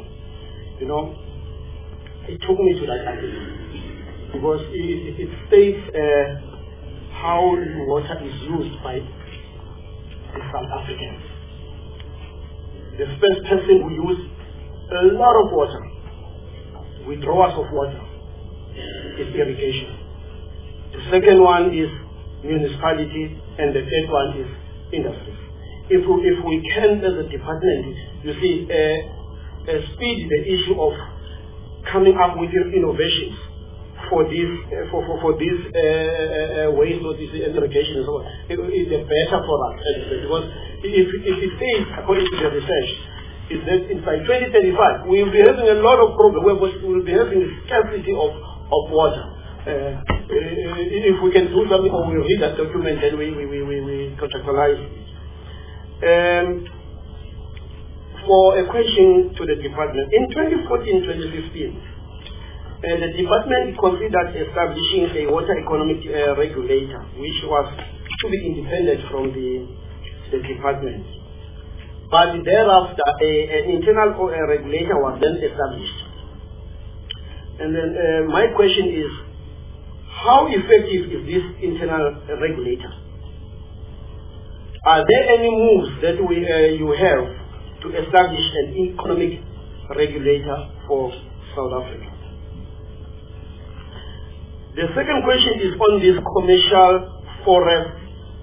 it took me to that article because it states how water is used by the South Africans. The first person who used a lot of water, withdrawals of water, is irrigation. The second one is municipality, and the third one is industry. If we can, as a department, you see, speed the issue of coming up with innovations for this waste or this irrigation and so on, it's better for us. Because if it says, according to the research, is that by 2035 we will be having a lot of problems. We will be having a scarcity of water. If we can do something, or we read that document, then we contractualize it. For a question to the department, in 2014-2015, the department considered establishing a water economic regulator, which was to be independent from the department. But thereafter, an internal regulator was then established. And then my question is, how effective is this internal regulator? Are there any moves that you have to establish an economic regulator for South Africa? The second question is on this commercial forest.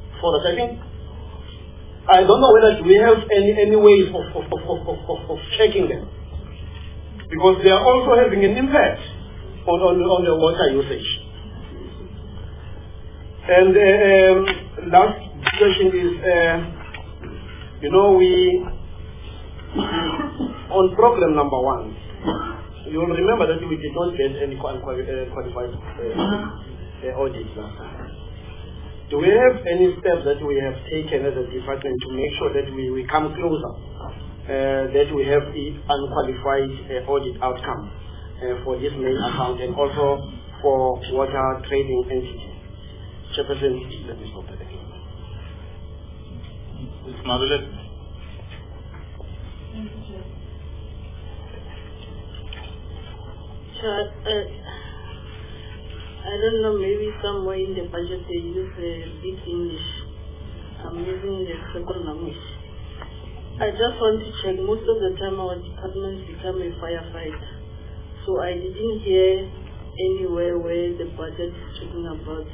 I don't know whether we have any ways of checking them, because they are also having an impact on the water usage. And last question is, we on program number 1, you will remember that we did not get any qualified audit last time. Do we have any steps that we have taken as a department to make sure that we come closer, that we have the unqualified audit outcome for this main account and also for water trading entity? Chairperson, let me stop that again. Ms. Margaret. I don't know, maybe somewhere in the budget they use big English. I'm using the simple language. I just want to check, most of the time our departments become a firefighter. So I didn't hear anywhere where the budget is talking about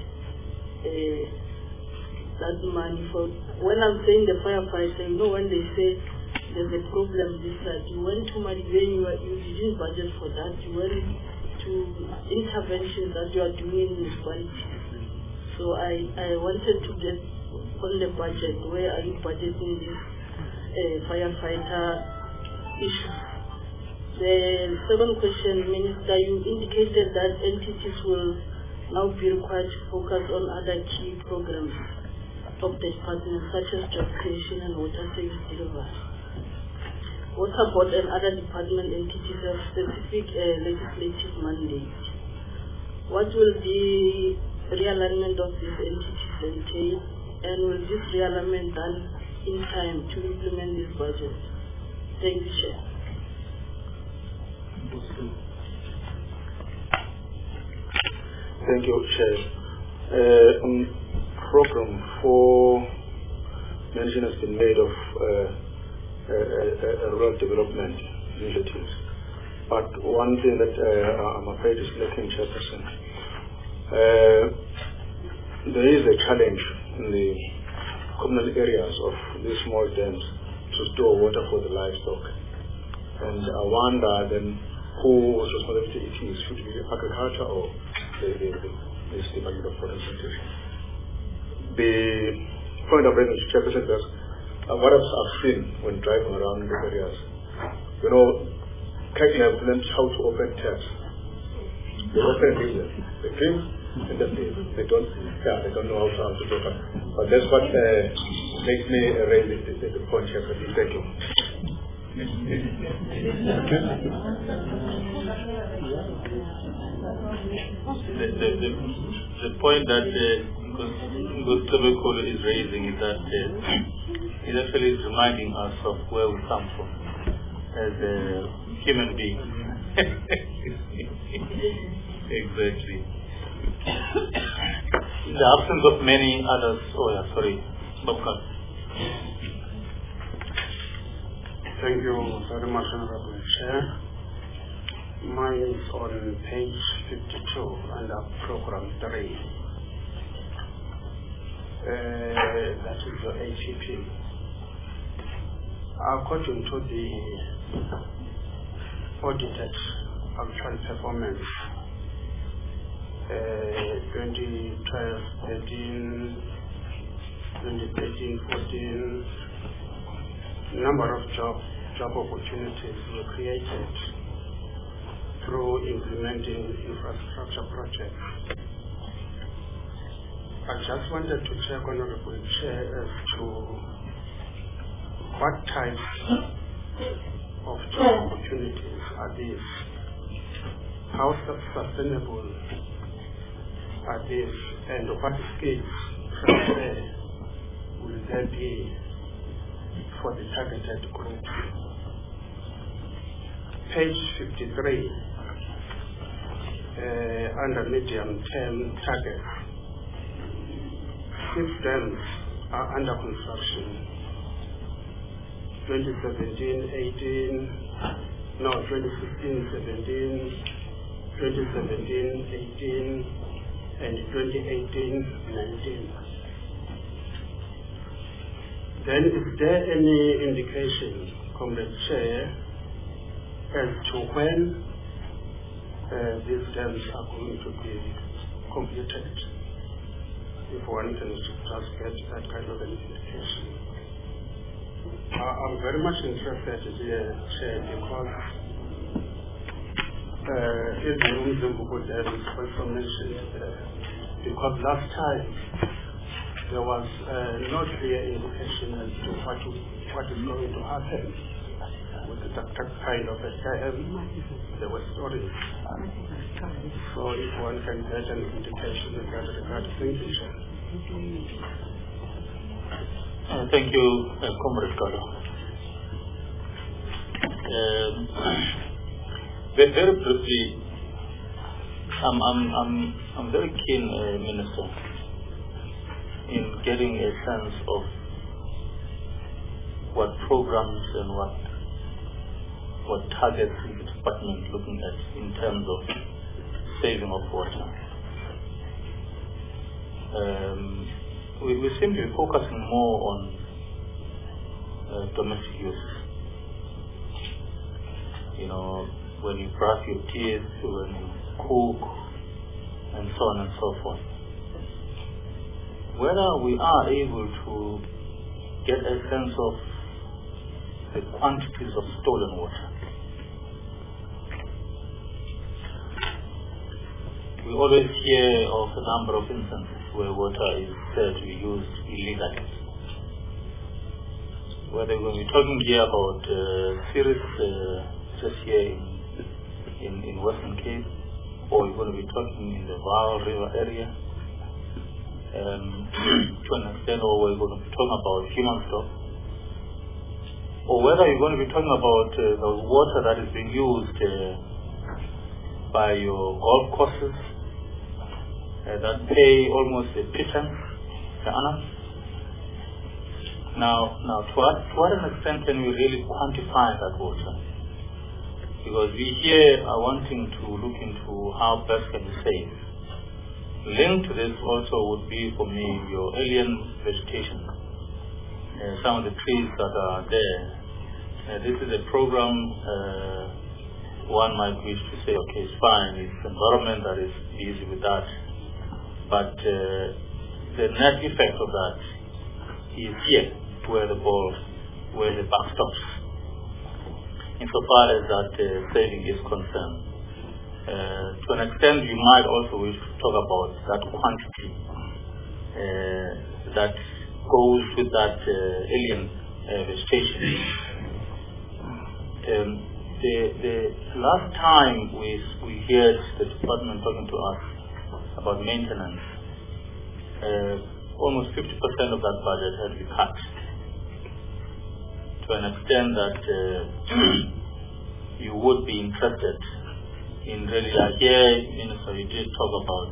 that money for. When I'm saying the firefighter, when they say there's a problem, this that you went to Maribane, you didn't budget for that. You went to interventions that you are doing in municipality. So I wanted to get on the budget. Where are you budgeting this firefighter issue? The second question, Minister, you indicated that entities will now be required to focus on other key programs of the department, such as job creation and water service delivery. What about other department entities have specific legislative mandate? What will the realignment of these entities entail, and will this realignment done in time to implement this budget? Thank you, Chair. Thank you, Chair. On program 4, mention has been made of rural development initiatives. But one thing that I'm afraid is lacking, Chairperson, there is a challenge in the communal areas of these small dams to store water for the livestock. And I wonder then whose responsibility it is, should it be agriculture or the Department of Water and Sanitation. The point of reference, Chairperson, is what I've seen when driving around the areas, cattle have learned how to open taps. They open it, they drink, and then they don't know how to do it. But that's what makes me raise the point, Chairperson. Thank you. The point that Gustavo Kolo is raising is that it actually is reminding us of where we come from as human beings. Exactly. In the absence of many others. Bobcat. Thank you very much, Honorable Chair. Mine is on page 52 under program 3. That is your ATP. According to the audited actual performance, 2012, 13, 2013, 14, number of job opportunities were created through implementing infrastructure projects. I just wanted to check, Honorable Chair, as to what types of job opportunities are these? How sustainable are these? And what skills transfer will there be for the targeted group? Page 53. under medium-term targets. 6 dams are under construction. 2016-17, 2017-18, and 2018-19. Then is there any indication from the Chair as to when these dams are going to be completed? If one can just get that kind of an indication. I'm very much interested here, Chair, because in the Umzimbuku dams also mentioned, because last time there was no clear indication as to what is going to happen with that kind of a dam. There were stories. So if one can get an indication in that regard, thank you, Chair. Thank you, Comrade Kalo. Very briefly, I'm very keen, Minister, in getting a sense of what programs and what targets is the department looking at in terms of saving of water. We seem to be focusing more on domestic use. You know, when you brush your teeth, when you cook, and so on and so forth. Whether we are able to get a sense of the quantities of stolen water. We always hear of a number of instances where water is said to be used illegally. Whether we're going to be talking here about Ceres, just here in Western Cape, or we're going to be talking in the Vaal River area, to an extent, or we're going to be talking about human stock, or whether you're going to be talking about the water that is being used by your golf courses that pay almost a pittance per annum. Now, to what an extent can we really quantify that water? Because we here are wanting to look into how best can we save. Linked to this also would be for me your alien vegetation. Some of the trees that are there. This is a program one might wish to say, okay, it's fine, it's environment that is busy with that. But the net effect of that is here, where the buck stops. Insofar as that saving is concerned. To an extent, you might also wish to talk about that quantity that goes with that alien vegetation. The last time we heard the department talking to us about maintenance, almost 50% of that budget had to be cut. To an extent that you would be interested in really, here, Minister, you did talk about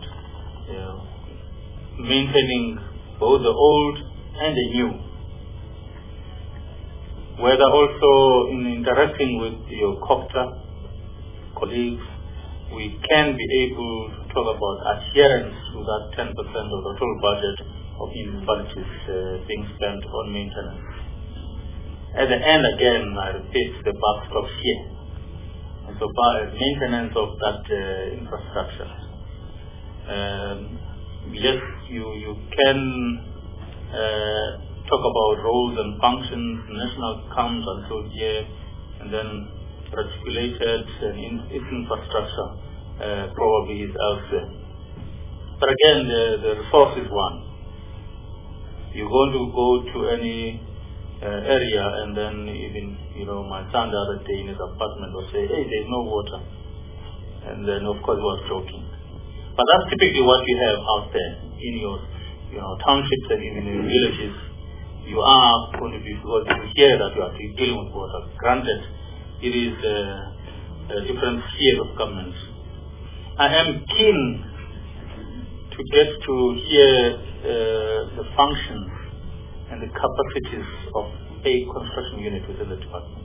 maintaining both the old and the new. Whether also in interacting with your COPTA colleagues, we can be able to talk about adherence to that 10% of the total budget of municipalities being spent on maintenance. At the end, again, I repeat, the buck stops here. And so far as maintenance of that infrastructure. Yes, you can talk about roles and functions, national comes until here, and then articulated and its infrastructure probably is elsewhere. But again, the resource is one. You're going to go to any area, and then even, my son the other day in his apartment will say, hey, there's no water. And then, of course, he was joking. But that's typically what you have out there in your townships and even in your villages. You are going to be, because you hear that you are dealing with water. Granted, it is a different sphere of government. I am keen to get to hear the functions and the capacities of a construction unit within the department.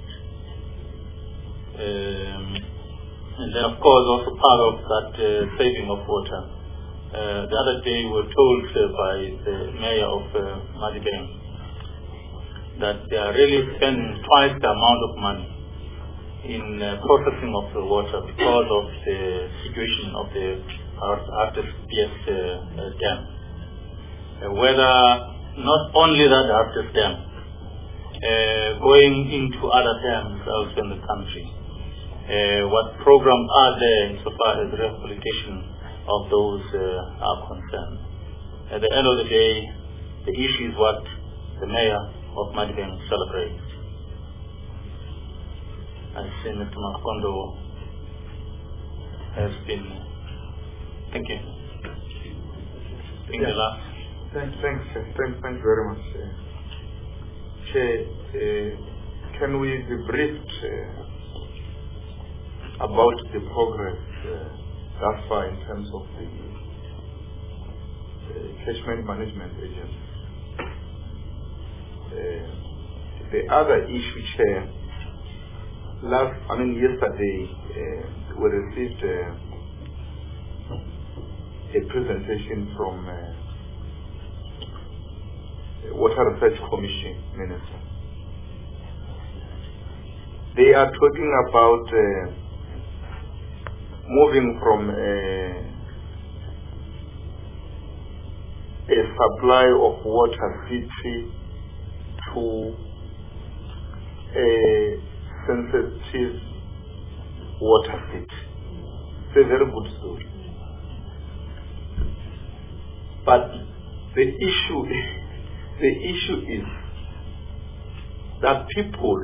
And then, of course, also part of that saving of water. The other day we were told by the mayor of Madibeng that they are really spending twice the amount of money in processing of the water because of the situation of the RTSPS dam. Whether not only that RTSPS dam, going into other dams elsewhere in the country. What programs are there insofar as rehabilitation of those are concerned. At the end of the day, the issue is what the mayor of Madibeng celebrates. I see Mr. Makondo has been thinking. Yeah. Thanks very much. Chair, can we be briefed about the progress thus far in terms of the catchment management agency? The other issue, Chair, yesterday we received a presentation from Water Research Commission Minister. They are talking about moving from a supply of water city to a sensitive water city. It's a very good story. But the issue is that people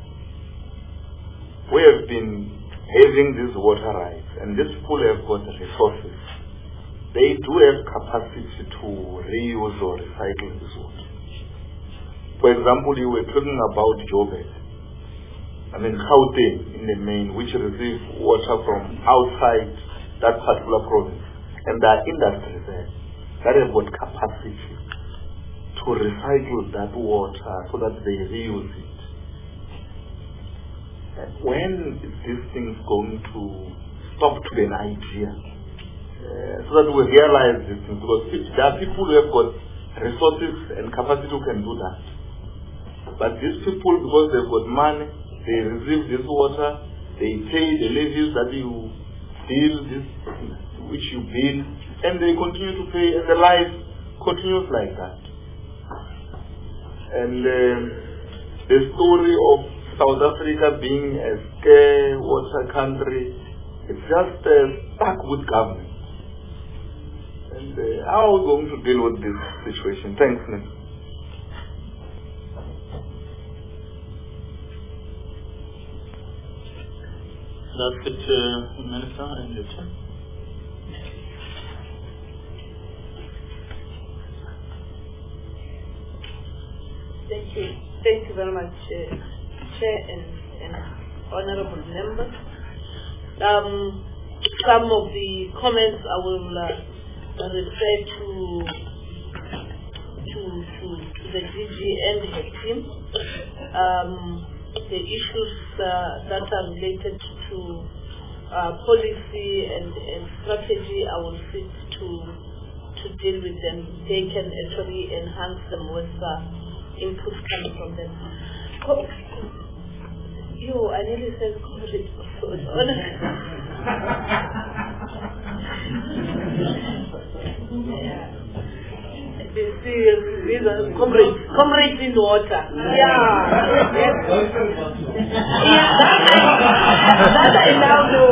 who have been having these water rights, and these people have got resources, they do have capacity to reuse or recycle this water. For example, you were talking about Joburg. Gauteng in the main, which receive water from outside that particular province. And there are industries there that have got capacity to recycle that water so that they reuse it. When is this thing going to stop to an idea? So that we realize this thing, because there are people who have got resources and capacity who can do that. But these people, because they've got money, they receive this water, they pay the levies that you bill, which you bill, and they continue to pay, and the life continues like that. And the story of South Africa being a scarce water country, it's just stuck with government. And how are we going to deal with this situation? Thanks, Nick. That's it, Minister, and your turn. Thank you very much, Chair and honorable members. Some of the comments I will refer to the DG and her team. The issues that are related to policy and strategy, I will seek to deal with them. They can actually enhance them with input coming from them. I nearly said comrade. These are comrades in water. That I now know.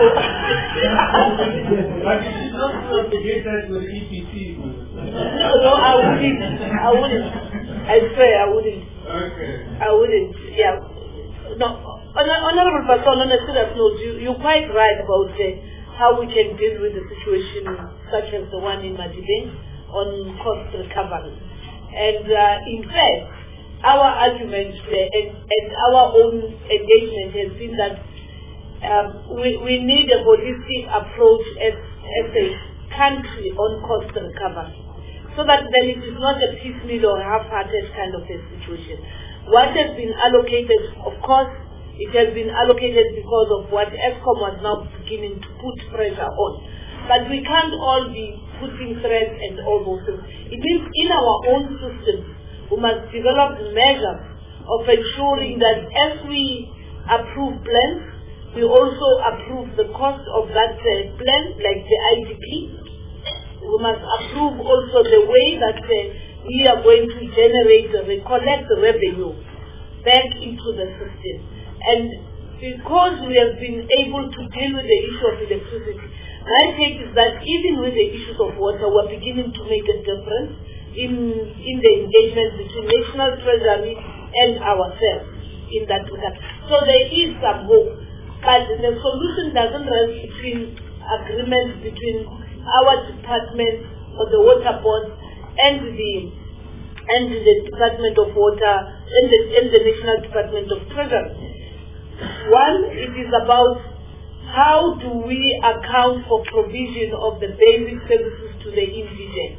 But you should not propagate that with EPC. No, I wouldn't. I swear I wouldn't. Okay. I wouldn't. Yeah. No, Honorable Person, on a serious note, you're quite right about how we can deal with a situation such as the one in Madibeng on cost recovery. And in fact, our argument and our own engagement has been that we need a holistic approach as as a country on cost recovery, so that then it is not a piecemeal or half-hearted kind of a situation. What has been allocated, of course, it has been allocated because of what ESCOM was now beginning to put pressure on. But we can't all be putting threats and all those things. It means in our own systems, we must develop measures of ensuring that as we approve plans, we also approve the cost of that plan, like the IDP. We must approve also the way that we are going to collect the revenue back into the system. And because we have been able to deal with the issue of electricity, my take is that even with the issues of water, we're beginning to make a difference in the engagement between National Treasury and ourselves in that regard. So there is some hope, but the solution doesn't rest between agreements between our department or the water board and the Department of Water and the National Department of Treasury. One, it is about how do we account for provision of the basic services to the indigent.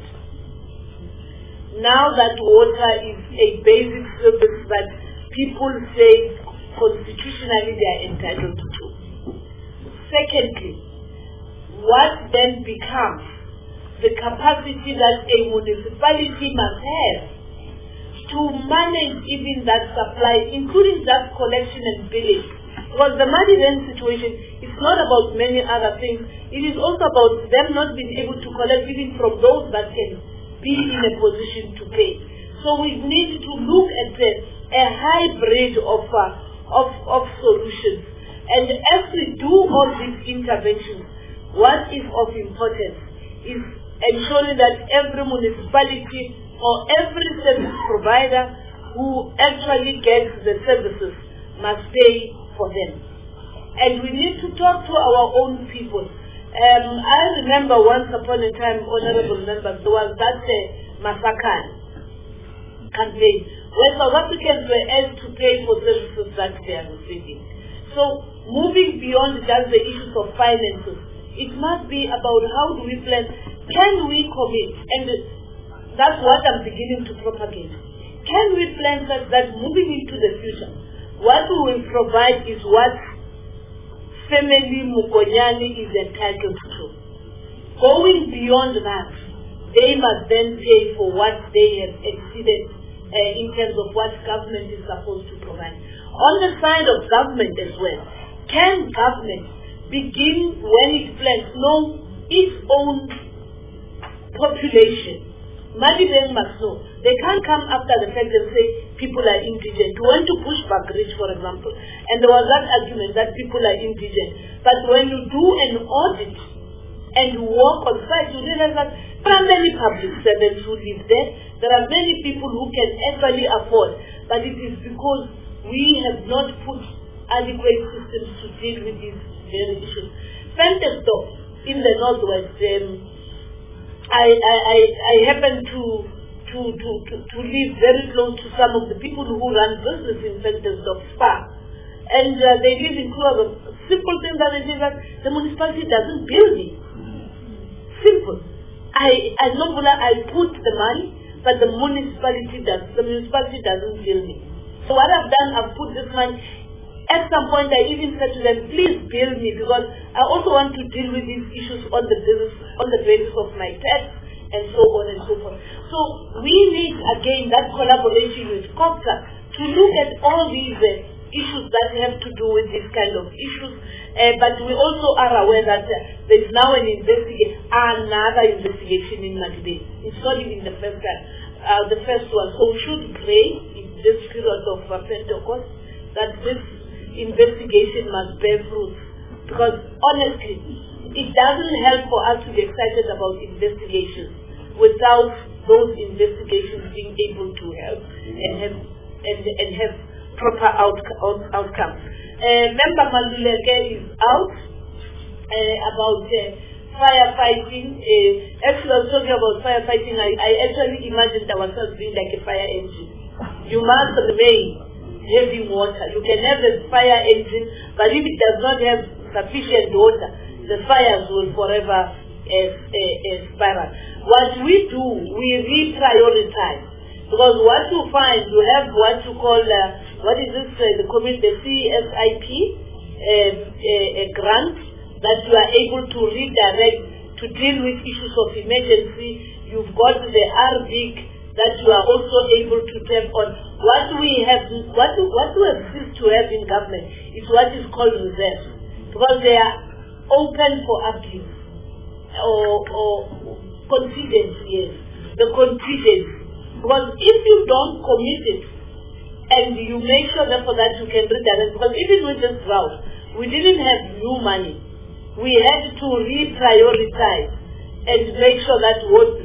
Now that water is a basic service that people say constitutionally they are entitled to. Secondly, what then becomes the capacity that a municipality must have to manage even that supply, including that collection and billing. Because the money then situation is not about many other things. It is also about them not being able to collect even from those that can be in a position to pay. So we need to look at a hybrid of solutions. And as we do all these interventions, what is of importance is ensuring that every municipality or every service provider who actually gets the services must pay for them. And we need to talk to our own people. I remember once upon a time, honorable members, there was that Masakan campaign where South Africans were asked to pay for services that they are receiving. So moving beyond just the issues of finances, it must be about how do we plan, can we commit, and that's what I'm beginning to propagate. Can we plan such that moving into the future, what we will provide is what family Mukonyani is entitled to. Going beyond that, they must then pay for what they have exceeded in terms of what government is supposed to provide. On the side of government as well, can government begin when it plans know its own population? Madibeng must know. They can't come after the fact and say people are indigent. We want to push back rich, for example, and there was that argument that people are indigent. But when you do an audit and you walk on site, you realize that there are many public servants who live there. There are many people who can actually afford, but it is because we have not put adequate systems to deal with these very issues. Ventersdorp in the northwest, I happen to live very close to some of the people who run business in Ventersdorp Spa, and they live in Kruger. Simple thing that they say that the municipality doesn't bill me. Simple. I put the money, but the municipality doesn't bill me. So what I've done, I've put this money. At some point, I even said to them, please bill me, because I also want to deal with these issues on the basis of my tax, and so on and so forth. So we need, again, that collaboration with COPTA to look at all these issues that have to do with these kind of issues. But we also are aware that there is now another investigation in Madibeng. It's not even the first time, the first one. So we should pray in this period of Pentecost that this investigation must bear fruit. Because honestly, it doesn't help for us to be excited about investigations without those investigations being able to help and have proper outcomes. Member Maluleke is out about firefighting. Actually, I was talking about firefighting. I actually imagined ourselves being like a fire engine. You must remain heavy water. You can have a fire engine, but if it does not have sufficient water, the fires will forever spiral. What we do, we reprioritize. Because what you find, you have what you call, the CSIP grant that you are able to redirect to deal with issues of emergency. You've got the RBIC that you are also able to tap on. What we have ceased to have in government is what is called reserves, because they are open for abuse or contingency. Yes, the contingency. Because if you don't commit it and you make sure therefore that you can redirect, because even with this drought, we didn't have new money. We had to reprioritize and make sure that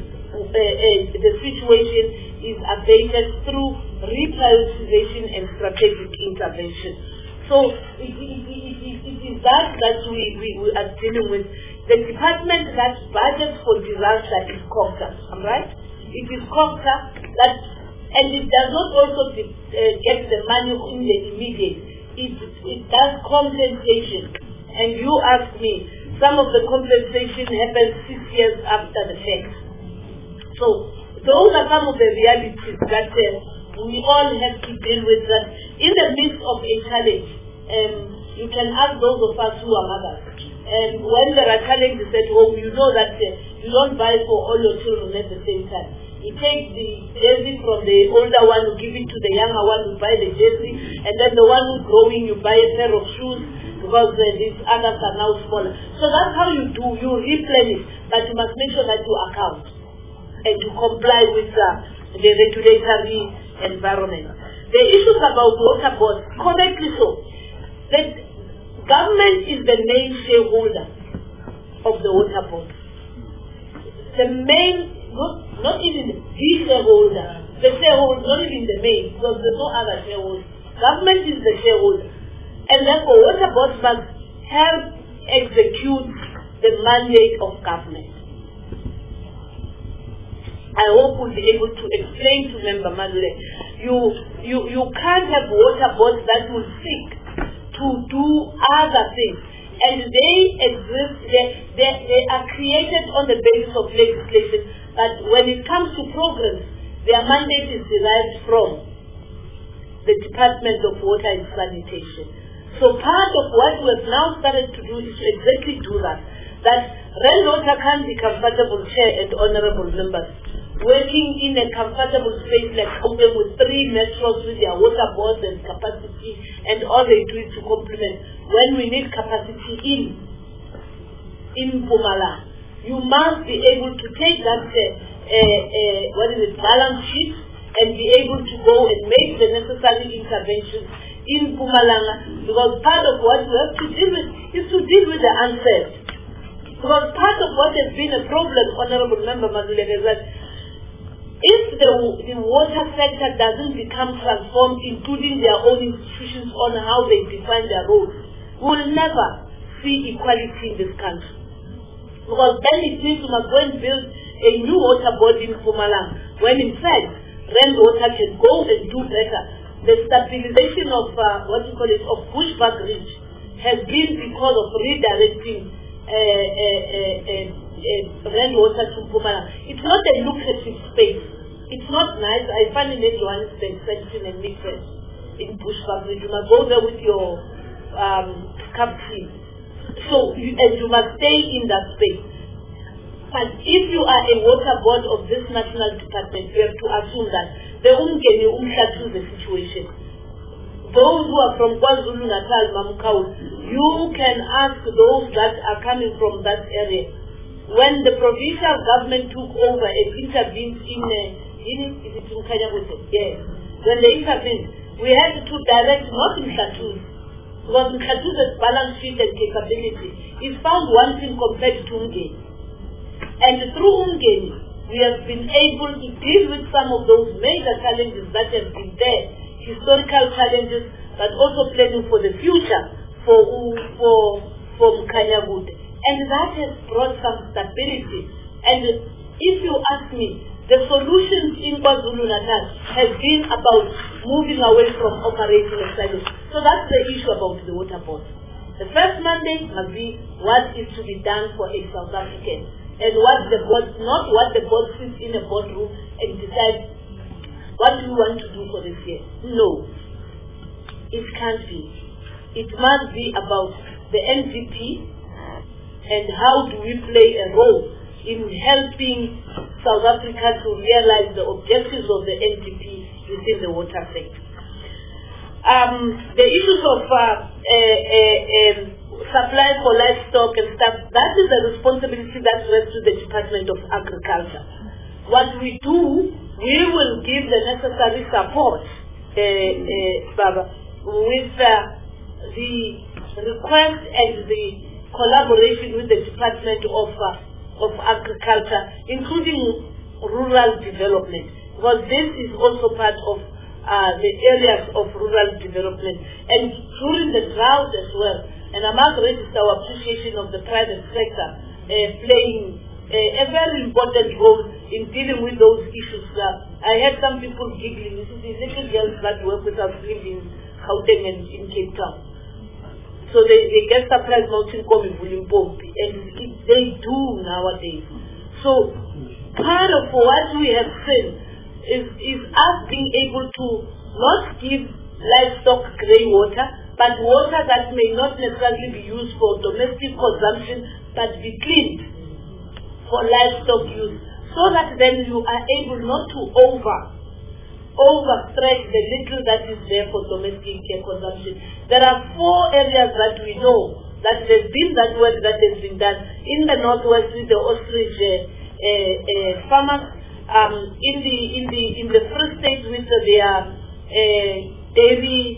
the situation is abated through reprioritization and strategic intervention. So it is that we are dealing with. The department that budgets for disaster is COGTA, am I right? It is COGTA that, and it does not also get the money in the immediate. It does compensation. And you ask me, some of the compensation happens 6 years after the fact. So those are some of the realities that we all have to deal with. That in the midst of a challenge, you can ask those of us who are mothers. And when there are challenges at home, you know that you don't buy for all your children at the same time. You take the jersey from the older one, you give it to the younger one, you buy the jersey, and then the one who's growing, you buy a pair of shoes, because these others are now smaller. So that's how you do, you replenish, but you must make sure that you account and to comply with the regulatory environment. The issues about water boards, correctly so, that government is the main shareholder of the water board. The main, not even the shareholder, the shareholder, not even the main, because there's no other shareholder. Government is the shareholder. And therefore, water boards must help execute the mandate of government. I hope we'll be able to explain to Member Madule. You can't have water boards that will seek to do other things. And they exist, they are created on the basis of legislation, but when it comes to programs, their mandate is derived from the Department of Water and Sanitation. So part of what we have now started to do is to exactly do that. That rainwater can be comfortable, Chair and Honorable Members, working in a comfortable space like open with 3 metros with their water boards and capacity, and all they do is to complement. When we need capacity in Mpumalanga, you must be able to take that balance sheet and be able to go and make the necessary interventions in Mpumalanga, because part of what we have to deal with is to deal with the unsafe. Because part of what has been a problem, Honorable Member Madule, is that if the water sector doesn't become transformed, including their own institutions on how they define their roles, we will never see equality in this country. Because then it means we must go and build a new water board in Mpumalanga, when in fact, rainwater can go and do better. The stabilization of of bushback ridge has been because of redirecting rainwater to Mpumalanga. It's not a lucrative space. It's not nice. I find in Johannesburg, Sandton and Midwest in bushback ridge. You must go there with your captain. So you must stay in that space. But if you are a water board of this national department, you have to assume that the the situation. Those who are from KwaZulu-Natal, Mamukau, you can ask those that are coming from that area. When the provincial government took over and intervened when they intervened, we had to direct not in Mhlathuze, because Mhlathuze's balance sheet and capability is found wanting compared to Umgeni. And through Umgeni, we have been able to deal with some of those major challenges that have been there, historical challenges, but also planning for the future for Mkhanyakude. And that has brought some stability. And if you ask me, the solutions in KwaZulu-Natal has been about moving away from operating silos. So that's the issue about the water board. The first mandate must be what is to be done for a South African, and what the board, not what the board sits in a boardroom and decides what do you want to do for this year. No, it can't be. It must be about the NDP and how do we play a role in helping South Africa to realize the objectives of the NDP within the water sector. The issues of supply for livestock and stuff, that is a responsibility that rests to the Department of Agriculture. What we do, we will give the necessary support, Baba, with the request and the collaboration with the Department of Agriculture, including rural development, because this is also part of the areas of rural development. And during the drought as well, and I must register our appreciation of the private sector playing a very important role in dealing with those issues. I had some people giggling. This is the little girls that work with us live in Gauteng and in Cape Town. So they get surprised mountain coming Bulimpompi, and they do nowadays. So part of what we have seen is us being able to not give livestock grey water, but water that may not necessarily be used for domestic consumption, but be cleaned for livestock use, so that then you are able not to overstretch the little that is there for domestic consumption. There are 4 areas that we know that there's been that work that has been done in the northwest with the ostrich farmers, in the Free State with their dairy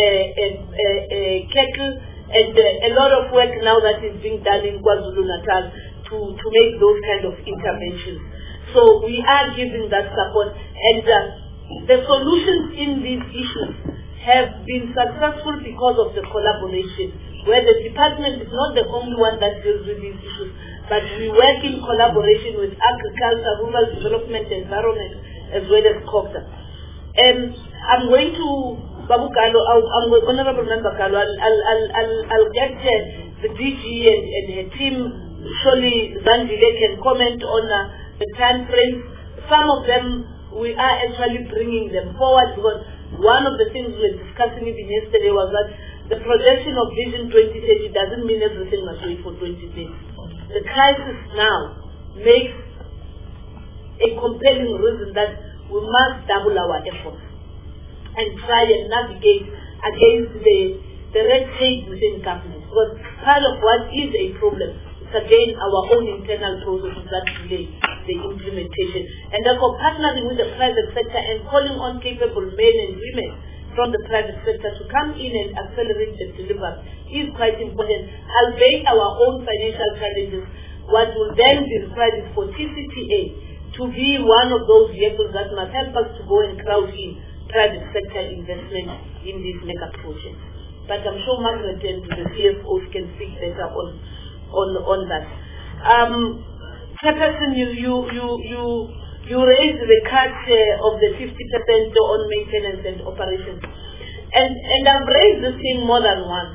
cattle, and a lot of work now that is being done in KwaZulu-Natal to make those kind of interventions. So we are giving that support, and the solutions in these issues have been successful because of the collaboration, where the department is not the only one that deals with these issues, but we work in collaboration with agriculture, rural development, environment, as well as COGTA. And I'm going to Babu Kalo, Honorable Member Kalo, I'll get the DG and her team. Surely Zandile can comment on the time frame. Some of them we are actually bringing them forward, because one of the things we were discussing even yesterday was that the projection of Vision 2030 doesn't mean everything must wait for 2030. The crisis now makes a compelling reason that we must double our efforts and try and navigate against the red tape within government. Because part of what is a problem is again our own internal processes that delay the implementation. And therefore partnering with the private sector and calling on capable men and women from the private sector to come in and accelerate the delivery is quite important. Albeit our own financial challenges, what will then be required is for TCTA to be one of those vehicles that must help us to go and crowd in private sector investment in these mega projects. But I'm sure Margaret and the CFOs can speak better on that. Chairperson, you raised the cut of the 50% on maintenance and operations, and I've raised this thing more than once.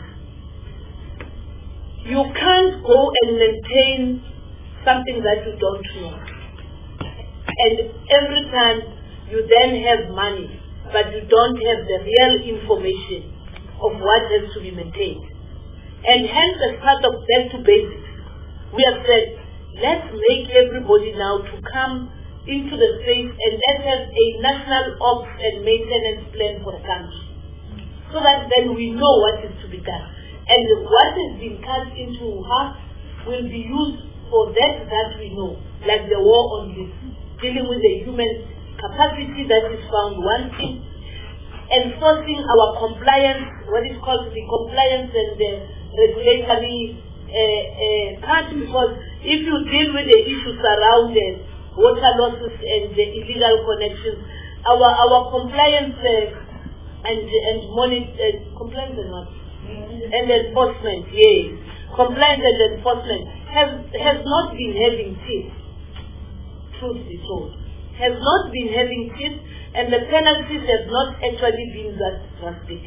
You can't go and maintain something that you don't know, and every time you then have money, but you don't have the real information of what has to be maintained. And hence, as part of back to basics, we have said, let's make everybody now to come into the space and let's have a national ops and maintenance plan for the country, so that then we know what is to be done. And what has been cut into half will be used for that we know, like the war on this, dealing with the human capacity that is found one thing, enforcing our compliance, what is called the compliance and the regulatory part, because if you deal with the issues around water losses and the illegal connections, our compliance and compliance and what? And enforcement, yes. Compliance and enforcement has not been having teeth, truth be told. Has not been having teeth, and the penalties have not actually been that drastic.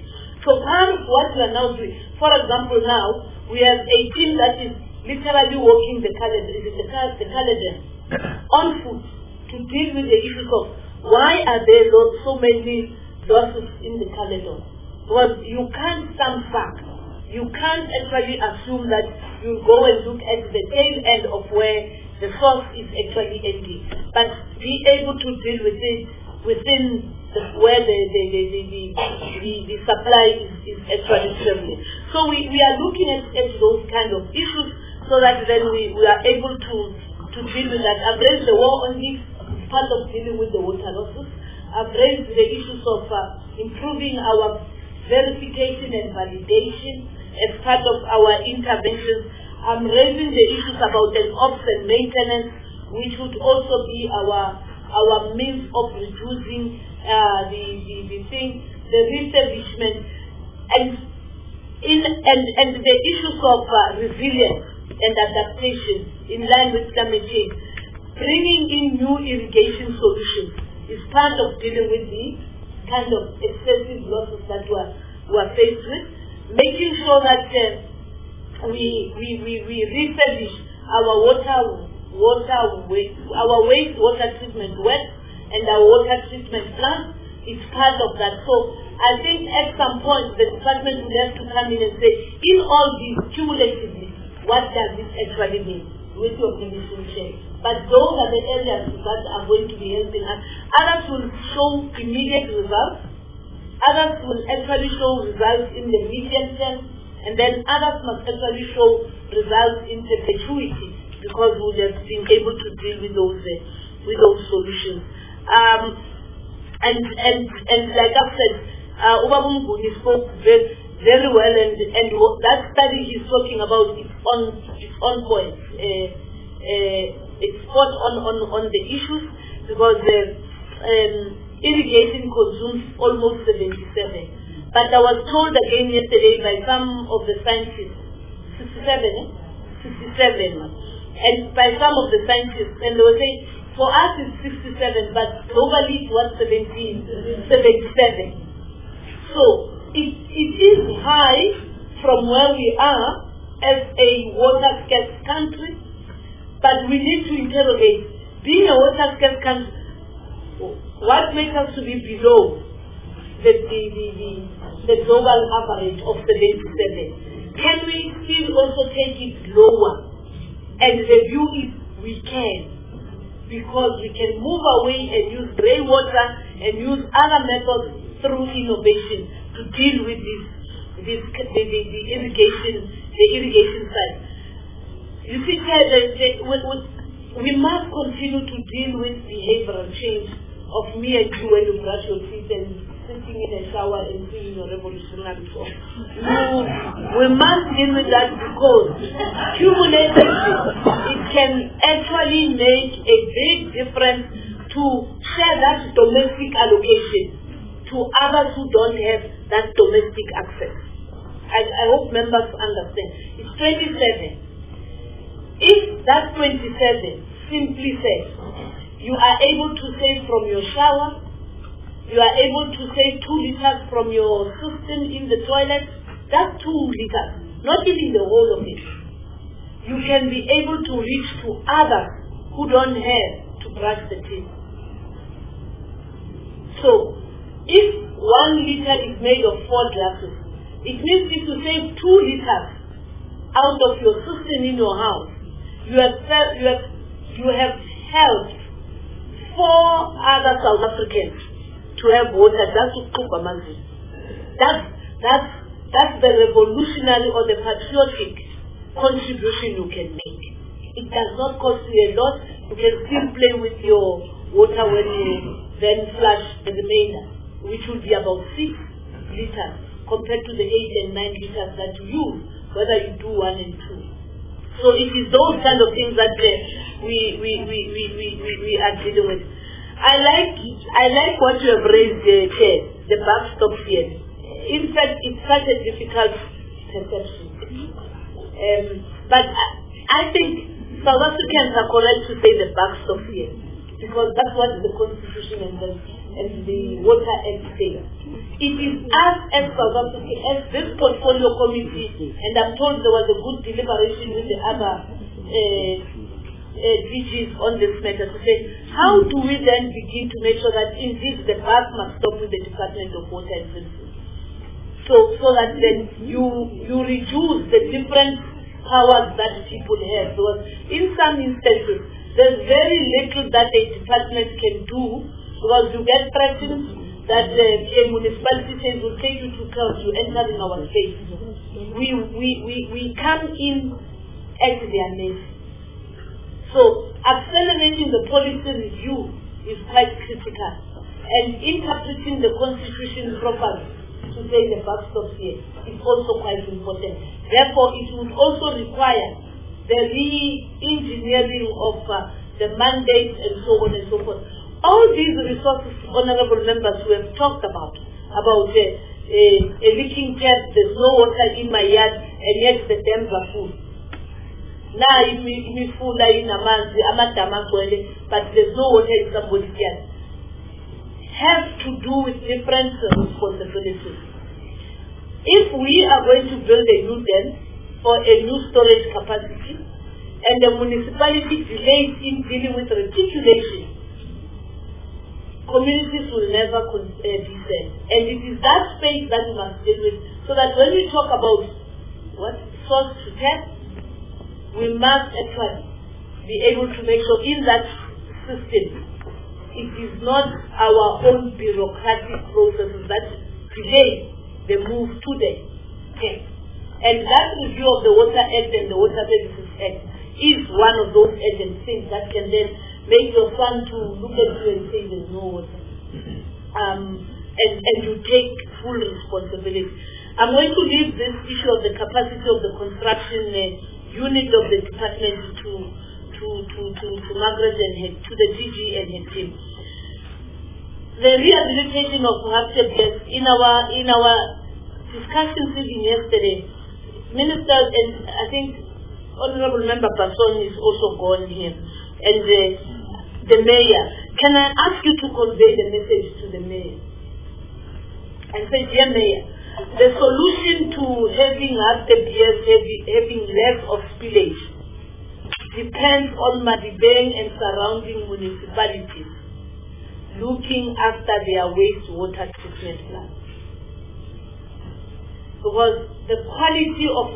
So part of what we are now doing, for example, now we have a team that is literally walking the Caledon on foot to deal with the issues of why are there so many losses in the Caledon. Well, you can't stand back. You can't actually assume that you go and look at the tail end of where the source is actually ending, but be able to deal with it within where the supply is actually traveling. So we are looking at those kind of issues so that then we are able to deal with that. I've raised the war on this, part of dealing with the water losses. I've raised the issues of improving our verification and validation as part of our interventions. I'm raising the issues about the ops and maintenance, which would also be our means of reducing the refurbishment and the issues of resilience and adaptation in line with climate change. Bringing in new irrigation solutions is part of dealing with the kind of excessive losses that we are faced with. Making sure that we refurbish our wastewater treatment works and our water treatment plants is part of that. So I think at some point the department will have to come in and say, in all these cumulatively, what does this actually mean? With your permission, Chair. But those are the areas that are going to be helping us. Others will show immediate results. Others will actually show results in the medium term. And then others must actually show results in perpetuity because we would have been able to deal with those solutions. And like I said, Ubabunguni spoke very well, and that study he's talking about is on point. It's spot on the issues because irrigation consumes almost 77. But I was told again yesterday by some of the scientists, 67, and by some of the scientists, and they were saying, for us it's 67, but globally it was 77. So it is high from where we are as a water-scarce country, but we need to interrogate, being a water-scarce country, what makes us to be below the global average of 77? Can we still also take it lower and review if we can? Because we can move away and use grey water and use other methods through innovation to deal with the irrigation side. You see, we must continue to deal with behavioral change of me and you when you brush your teeth and sitting in a shower and seeing your revolutionary form. We must deal with that because cumulatively it can actually make a big difference to share that domestic allocation to others who don't have that domestic access. I hope members understand. It's 27. If that 27 simply says you are able to save from your shower, you are able to save 2 liters from your system in the toilet, that's 2 liters, not even the whole of it. You can be able to reach to others who don't have to brush the teeth. So, if 1 liter is made of 4 glasses, it means if you save 2 liters out of your system in your house, you have helped 4 other South Africans to have water. That's the revolutionary or the patriotic contribution you can make. It does not cost you a lot. You can still play with your water when you then flush the remainder, which will be about 6 liters compared to the 8 and 9 liters that you use, whether you do 1 and 2. So it is those kind of things that we are dealing with. I like what you have raised, Chair, the backstop here. In fact, it's such a difficult perception. But I think South Africans are correct to say the backstop here, because that's what the Constitution and the and the Water Act says. It is us as South Africa, as this portfolio committee, and I'm told there was a good deliberation with the other DGs on this matter to say, how do we then begin to make sure that indeed the bus must stop with the Department of Water and Services? So that then you reduce the different powers that people have. Because in some instances, there's very little that a department can do, because you get threatened that a municipality says we'll take you to court, you enter in our space. We come in at their mercy. So accelerating the policy review is quite critical, and interpreting the constitution properly to say the buck stops here is also quite important. Therefore, it would also require the re-engineering of the mandate and so on and so forth. All these resources, honorable members, who have talked about a leaking tap, there's no water in my yard, and yet the dams are full. Now, if we full in a month, but there's no water in somebody's yard, have to do with different responsibilities. If we are going to build a new dam for a new storage capacity, and the municipality delays in dealing with reticulation, communities will never be served. And it is that space that we must deal with, so that when we talk about source to tap, we must actually be able to make sure in that system it is not our own bureaucratic processes that delay the move to the tap. And that review of the Water Act and the Water Services Act is one of those agencies that can then make your son to look at you and say there's no water. And you take full responsibility. I'm going to leave this issue of the capacity of the construction unit of the department to Margaret and to the DG and her team. The rehabilitation of hardship, yes, in our discussions even yesterday, Minister, and I think Honorable Member Basson is also gone here, and the Mayor. Can I ask you to convey the message to the Mayor? And say, dear Mayor, the solution to having RTPS having less of spillage depends on Madibeng and surrounding municipalities looking after their wastewater treatment plants. Because the quality of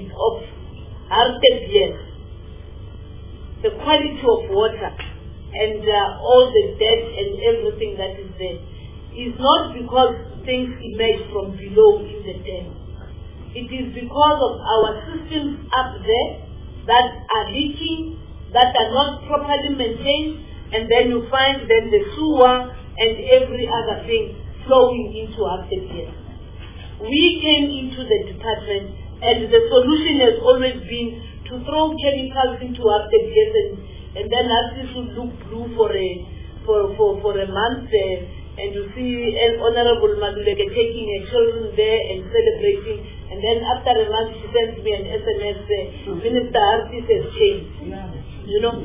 RTPS, the quality of water, and all the debt and everything that is there, is not because things emerge from below in the dam. It is because of our systems up there that are leaking, that are not properly maintained, and then you find then the sewer and every other thing flowing into RTPS. We came into the department, and the solution has always been to throw chemicals into RTPS, and then RTPS would look blue for a month, and you see Honorable Maduleke taking her children there and celebrating, and then after a month she sends me an SMS, Minister Artis has changed. You know?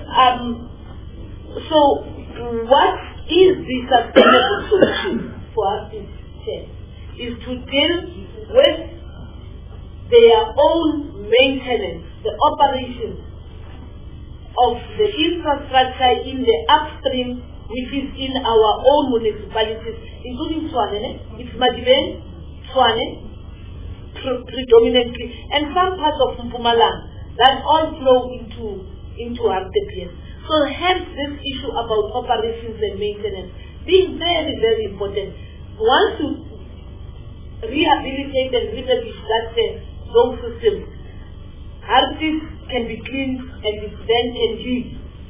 So what is the sustainable solution for Artis is to deal with their own maintenance, the operations of the infrastructure in the upstream, which is in our own municipalities, including Tshwane, it's Madibeng, Tshwane, predominantly, and some parts of Mpumalanga that all flow into RTPS. So hence this issue about operations and maintenance being very, very important. Once you rehabilitate and reestablish those systems, RTPS can be cleaned and it then can live.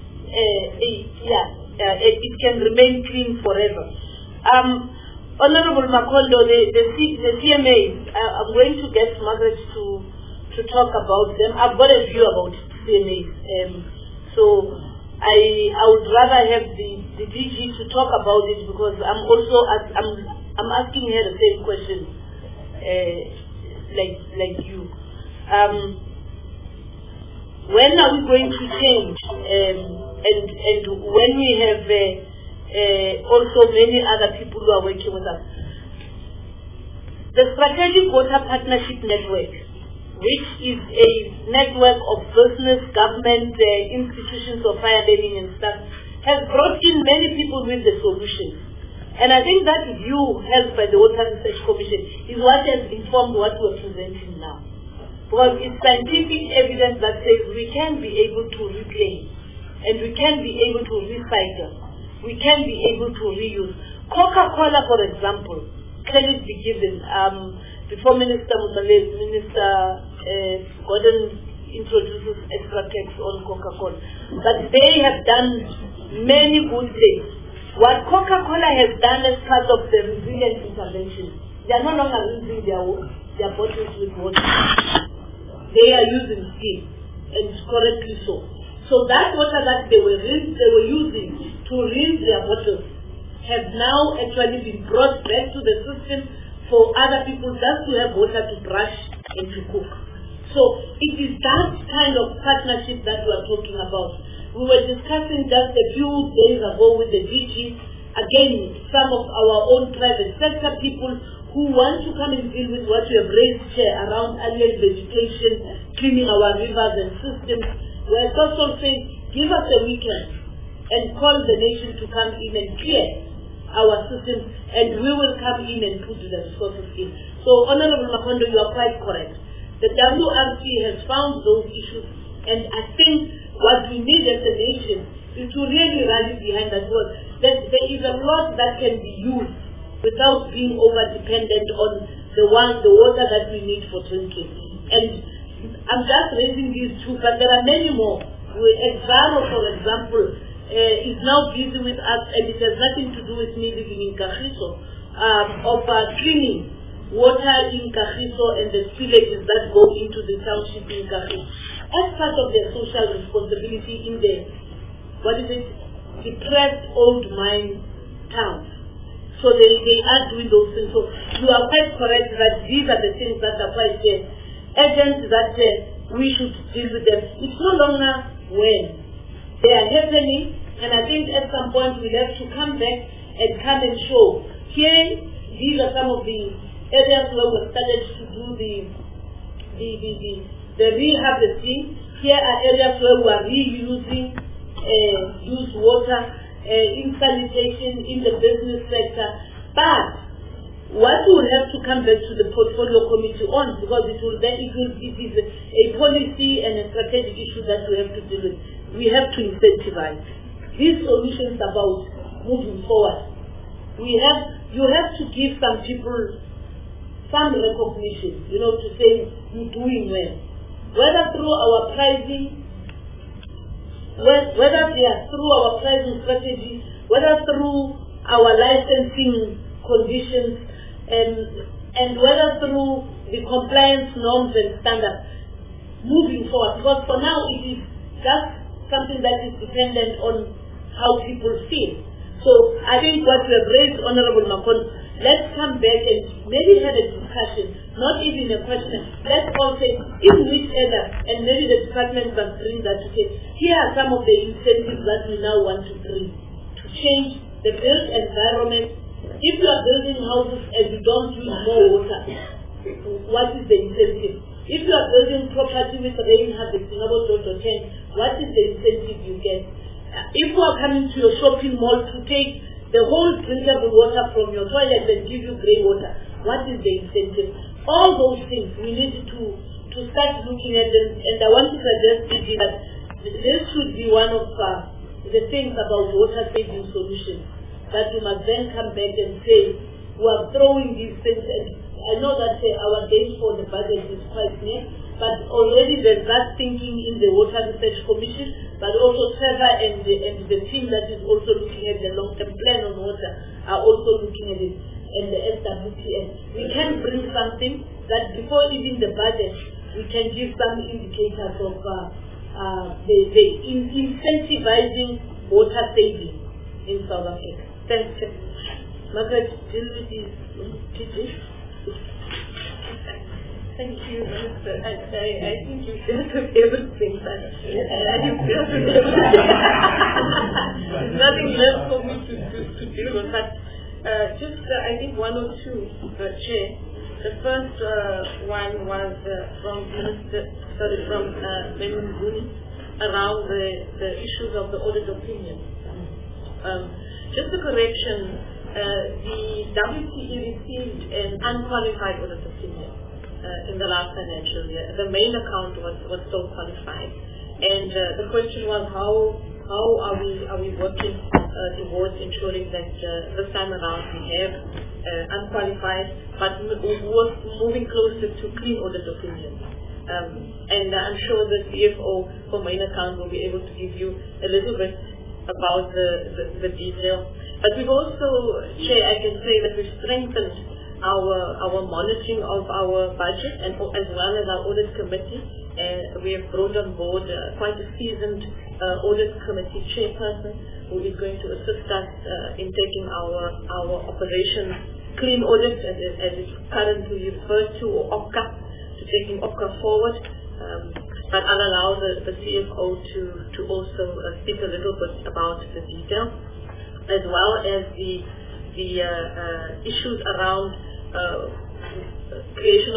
It can remain clean forever. Honorable Makondo, the CMA, I'm going to get Margaret to talk about them. I've got a view about CMAs. So I would rather have the DG to talk about it, because I'm asking her the same question like you. When are we going to change? And when we have also many other people who are working with us. The Strategic Water Partnership Network, which is a network of business, government, institutions of higher learning and stuff, has brought in many people with the solutions. And I think that view held by the Water Research Commission is what has informed what we're presenting now. Because it's scientific evidence that says we can be able to reclaim, and we can be able to recycle, we can be able to reuse. Coca-Cola, for example, credit be given. Before Minister Gordon introduces extra tax on Coca-Cola, but they have done many good things. What Coca-Cola has done as part of the resilient intervention, they are no longer using their bottles with water. They are using steam, and correctly so. So that water that they were using to rinse their bottles have now actually been brought back to the system for other people just to have water to brush and to cook. So it is that kind of partnership that we are talking about. We were discussing just a few days ago with the DG, again, some of our own private sector people who want to come and deal with what we have raised here around alien vegetation, cleaning our rivers and systems. We are also saying, give us a weekend and call the nation to come in and clear our systems, and we will come in and put the resources in. So, Honorable Makondo, you are quite correct. The WRC has found those issues, and I think what we need as a nation is to really rally behind that word. That there is a lot that can be used without being over-dependent on the water that we need for drinking. And I'm just raising these two, but there are many more. Exaro, for example, is now busy with us, and it has nothing to do with me living in Kagiso, of cleaning water in Kagiso and the spillages that go into the township in Kagiso as part of their social responsibility in the, depressed old mine towns. So they are doing those things. So you are quite correct that these are the things that are quite urgent, that we should deal with them. It's no longer when they are happening, and I think at some point we'll have to come back and come and show. Here, these are some of the areas where we started to do the reharvesting. Here are areas where we are reusing used water, in sanitation, in the business sector. But what we will have to come back to the portfolio committee on, because it is a policy and a strategic issue that we have to deal with. We have to incentivize these solutions about moving forward. You have to give some people some recognition, to say you're doing well. Whether through our pricing, whether they are through our pricing strategy, whether through our licensing conditions, and whether through the compliance norms and standards moving forward. Because for now it is just something that is dependent on how people feel. So I think what we have raised, Honorable Makon, let's come back and maybe have a discussion, not even a question. Let's all say in which area, and maybe the department must bring that to say, here are some of the incentives that we now want to bring to change the built environment. If you are building houses and you don't use more water, what is the incentive? If you are building property with rain harvesting about 10, what is the incentive you get? If you are coming to your shopping mall to take the whole drinkable water from your toilet and give you grey water, what is the incentive? All those things we need to start looking at them, and I want to suggest that this should be one of the things about water saving solutions, that we must then come back and say we are throwing these things. And I know that our date for the budget is quite near, but already there's that thinking in the Water Research Commission, but also Trevor and the team that is also looking at the long-term plan on water are also looking at it, and the SWPN. We can bring something that before even the budget, we can give some indicators of the incentivizing water saving in South Africa. Thanks. Margaret, deal with this. Thank you, Minister. I think you've dealt with everything, but you've dealt with everything. There's nothing left for me to I think one or two, Chair. The first one was from Member Mvuni around the issues of the audit opinion. Just a correction, the WTE received an unqualified audit opinion in the last financial year. The main account was still qualified, and the question was how are we working towards ensuring that this time around we have unqualified, but moving closer to clean audit opinions. And I'm sure the CFO for main account will be able to give you a little bit about the detail. But we've also, Chair, I can say that we've strengthened our monitoring of our budget and as well as our audit committee. We have brought on board quite a seasoned audit committee chairperson who is going to assist us in taking our operations clean audit as it's currently referred to, or OPCA, to taking OPCA forward. But I'll allow the CFO to also speak a little bit about the detail, as well as the issues around creation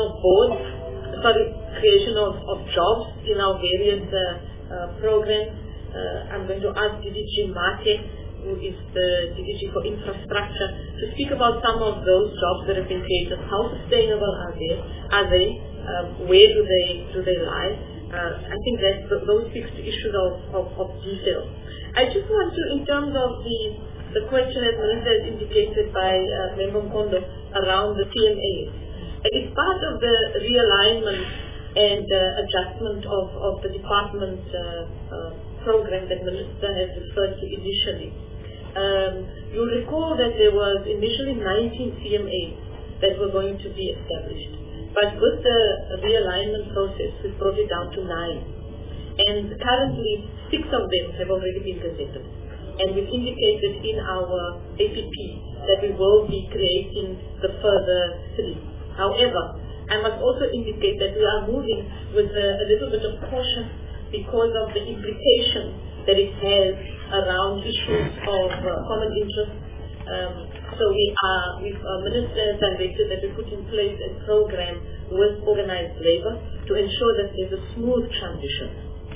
of jobs in our various programs. I'm going to ask DDG Mate, who is the DDG for Infrastructure, to speak about some of those jobs that have been created. How sustainable are they? Where do they lie? I think that those speaks to issues of detail. I just want to, in terms of the question as Melissa has indicated by Member Mkondo around the CMAs, it's part of the realignment and adjustment of the department program that Melissa has referred to initially. You'll recall that there was initially 19 CMAs that were going to be established. But with the realignment process, we brought it down to 9. And currently, 6 of them have already been gazetted. And we've indicated in our APP that we will be creating the further 3. However, I must also indicate that we are moving with a little bit of caution because of the implications that it has around issues of common interest. So we've ministers directed that we put in place a program with organized labor to ensure that there's a smooth transition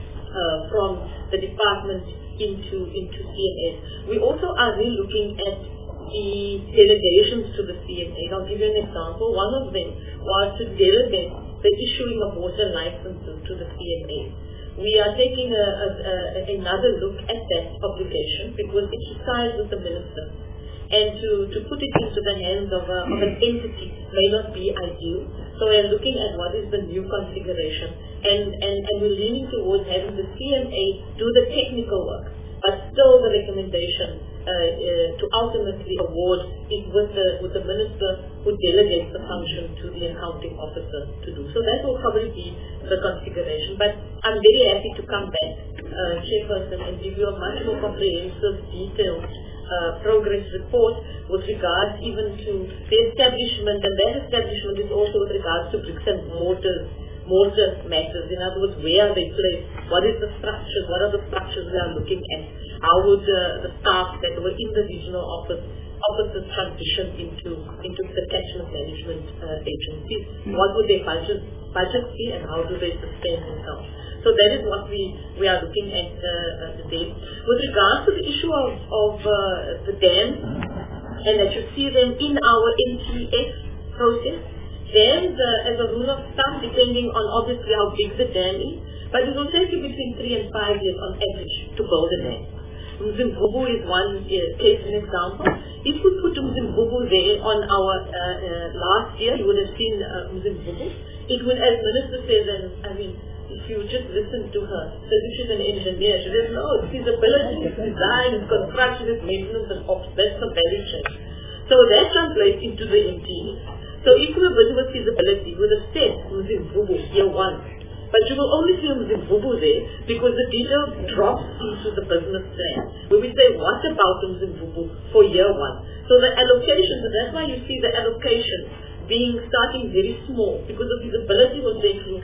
from the department into CMAs. We also are really looking at the delegations to the CMAs. I'll give you an example. One of them was to delegate the issuing of water licenses to the CMAs. We are taking another look at that obligation because it resides with the minister. And to put it into the hands of an entity may not be ideal. So we're looking at what is the new configuration. And we're leaning towards having the CMA do the technical work, but still the recommendation to ultimately award is with the minister who delegates the function to the accounting officer to do. So that will probably be the configuration. But I'm very happy to come back, Chairperson, and give you a much more comprehensive, detailed progress report with regards even to the establishment, and that establishment is also with regards to bricks and mortar matters. In other words, where are they placed? What is the structures? What are the structures we are looking at? How would the staff that were in the regional offices transition into the catchment management agencies? What would their budget be, and how do they sustain themselves? So that is what we are looking at today. With regards to the issue of the dams, and that you see them in our NTS process, dams, as a rule of thumb, depending on obviously how big the dam is, but it will take you between 3 and 5 years on average to build a dam. Mzimvubu is one case, an example. If we put Mzimvubu there on our last year, you would have seen Mzimvubu. It would, as Minister says, and I mean, if you just listen to her, so if she's an engineer, she says, no, it's feasibility, it's design, it's construction, it's maintenance, and ops. That's the value chain. So that translates into the MTE. So if you were busy with feasibility, you would have said Mzimvubu year 1. But you will only see Mzimvubu there because the detail drops into the business plan, where we say, what about Mzimvubu for year 1? So the allocation, so that's why you see the allocation starting very small, because the feasibility will take you,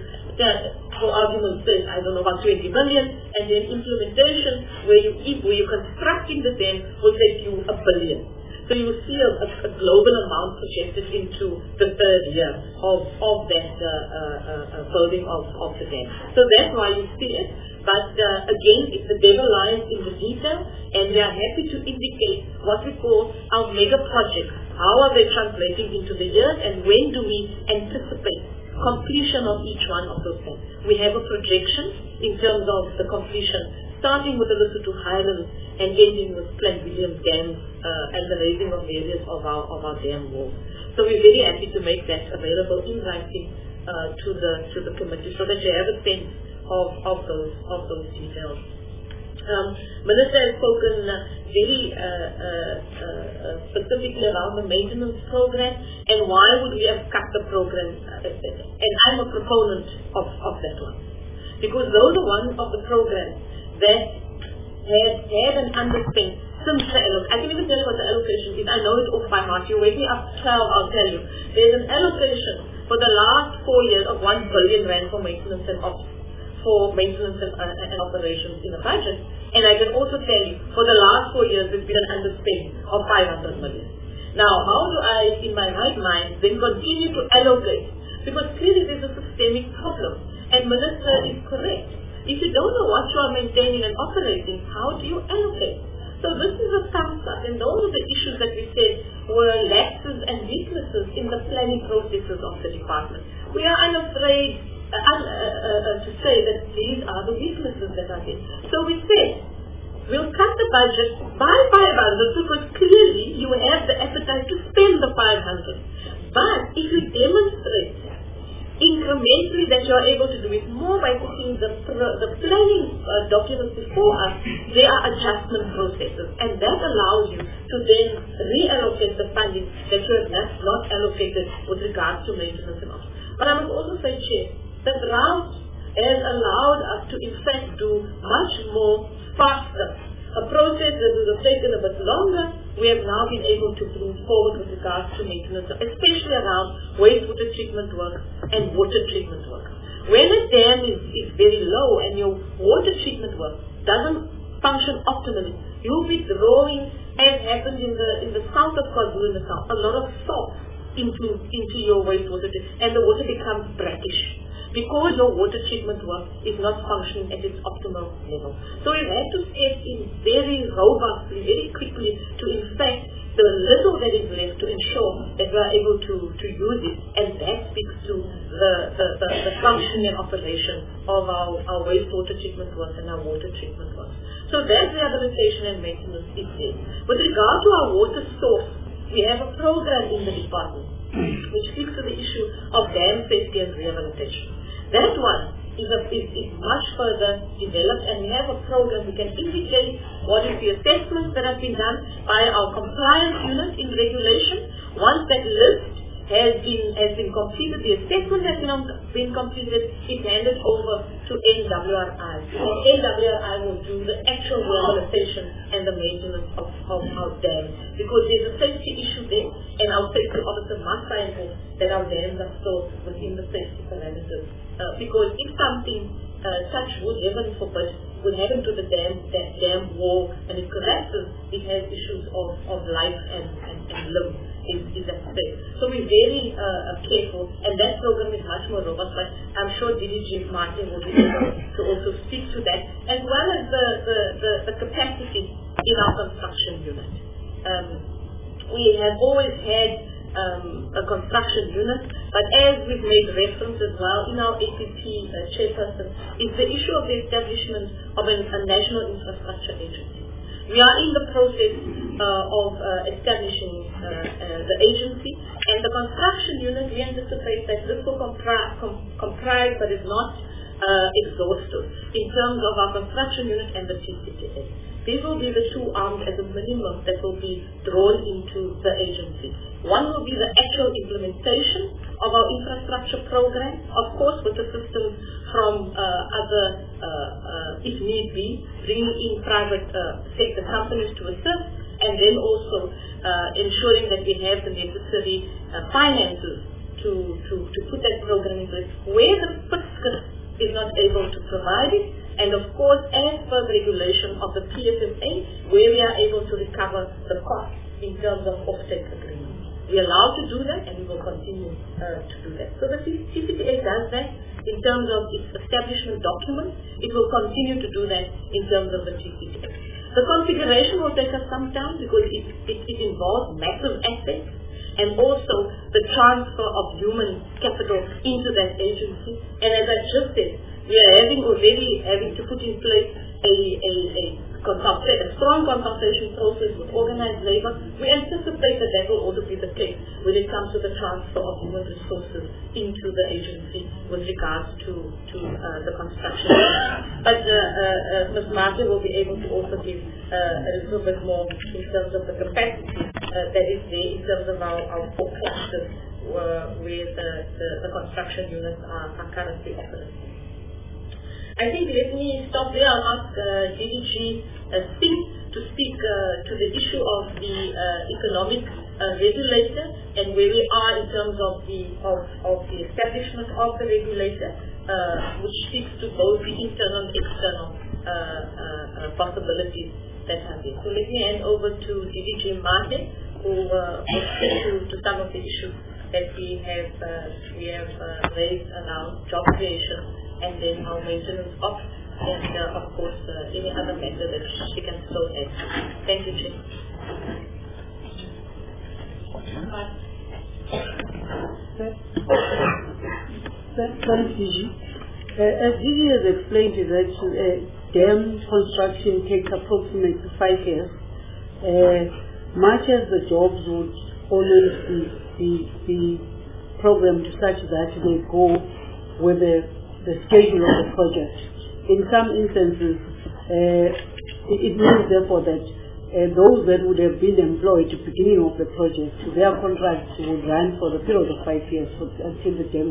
for argument's sake, I don't know, about 20 million, and then implementation, where you're constructing the dam, will take you $1 billion. So you will see a global amount projected into the third year of that building of the dam. So that's why you see it. But again, the devil lies in the detail, and we are happy to indicate what we call our mega projects. How are they translating into the years, and when do we anticipate completion of each one of those things? We have a projection in terms of the completion, starting with the Lesotho Highlands and ending with Plain William Dam and the raising of various of our dam walls. So we're very happy to make that available in writing to the committee, so that you have a sense of those details. Minister has spoken very specifically around the maintenance program and why would we have cut the program, and I'm a proponent of that one, because those are one of the programs that had an underspend since the allocation. I can even tell you what the allocation is. I know it off by heart. You wake me up 12, I'll tell you. There's an allocation for the last 4 years of 1 billion rand for maintenance and operations in the budget. And I can also tell you, for the last 4 years, there's been an underspend of 500 million. Now, how do I, in my right mind, then continue to allocate? Because clearly there's a systemic problem. And Minister is correct. If you don't know what you are maintaining and operating, how do you allocate? So this is a concept, and those are the issues that we said were lapses and weaknesses in the planning processes of the department. We are unafraid to say that these are the weaknesses that are there. So we said, we'll cut the budget by 500 because clearly you have the appetite to spend the 500. But if you demonstrate incrementally that you are able to do it more by putting the planning documents before us, there are adjustment processes, and that allows you to then reallocate the funding that you have not allocated with regards to maintenance and all. But I must also say, Chair, the drought has allowed us to in fact do much more faster. A process that would have taken a bit longer, we have now been able to bring forward with regards to maintenance, especially around wastewater treatment work and water treatment work. When a dam is very low and your water treatment work doesn't function optimally, you'll be drawing, as happened in the south of KwaZulu Natal, a lot of salt into your wastewater, and the water becomes brackish, because your water treatment work is not functioning at its optimal level. So we've had to step in very robustly, very quickly to in fact the little that is left to ensure that we are able to use it, and that speaks to the functioning and operation of our wastewater treatment work and our water treatment work. So that rehabilitation and maintenance is there. With regard to our water source, we have a program in the department which speaks to the issue of dam safety and rehabilitation. That one is much further developed, and we have a program. We can indicate what is the assessments that have been done by our compliance unit in regulation. Once that list has been completed, the assessment has been completed, it's handed over to NWRI. And NWRI will do the actual rehabilitation and the maintenance of our dams, because there's a safety issue there, and our safety officer must find out that our dams are still within the safety parameters. Because if something such would, heaven forbid, would happen to the dam wall and it collapses, it has issues of life and limb is at stake. So we're very careful, and that program is much more robust. But I'm sure DDG Martin will be able to also speak to that, as well as the capacity in our construction unit. We have always had a construction unit, but as we've made reference as well in our APP chairperson, is the issue of the establishment of a national infrastructure agency. We are in the process of establishing the agency, and the construction unit, we anticipate that this will comprise but is not exhaustive in terms of our construction unit and the TCTA. These will be the two arms as a minimum that will be drawn into the agency. One will be the actual implementation of our infrastructure program, of course with assistance from other, if need be, bringing in private sector companies to assist, and then also ensuring that we have the necessary finances to put that program in place. Where the fiscal is not able to provide it, and of course, as per the regulation of the PSMA, where we are able to recover the cost in terms of offtake agreements. We are allowed to do that, and we will continue to do that. So the CCTA does that in terms of its establishment document. It will continue to do that in terms of the CCTA. The configuration will take us some time because it involves massive assets and also the transfer of human capital into that agency. And as I just said, we are already having to put in place a strong consultation process with organized labor. We anticipate that will also be the case when it comes to the transfer of human resources into the agency with regards to the construction. But Ms. Martin will be able to also give a little bit more in terms of the capacity that is there in terms of our four clusters where the construction units are currently operating. I think let me stop there. I'll ask DDG Singh to speak to the issue of the economic regulator and where we are in terms of the establishment of the regulator, which speaks to both the internal and external possibilities that are there. So let me hand over to DDG Martin, who will speak to some of the issues that we have raised around job creation and then our maintenance of, and of course any other matter that she can throw at. Thank you, Chair. Thanks, Gigi. As Gigi has explained, is that dam construction takes approximately 5 years. Much as the jobs would always be programmed such that they go with the schedule of the project. In some instances, it means therefore that those that would have been employed at the beginning of the project, their contracts would run for the period of 5 years until the dam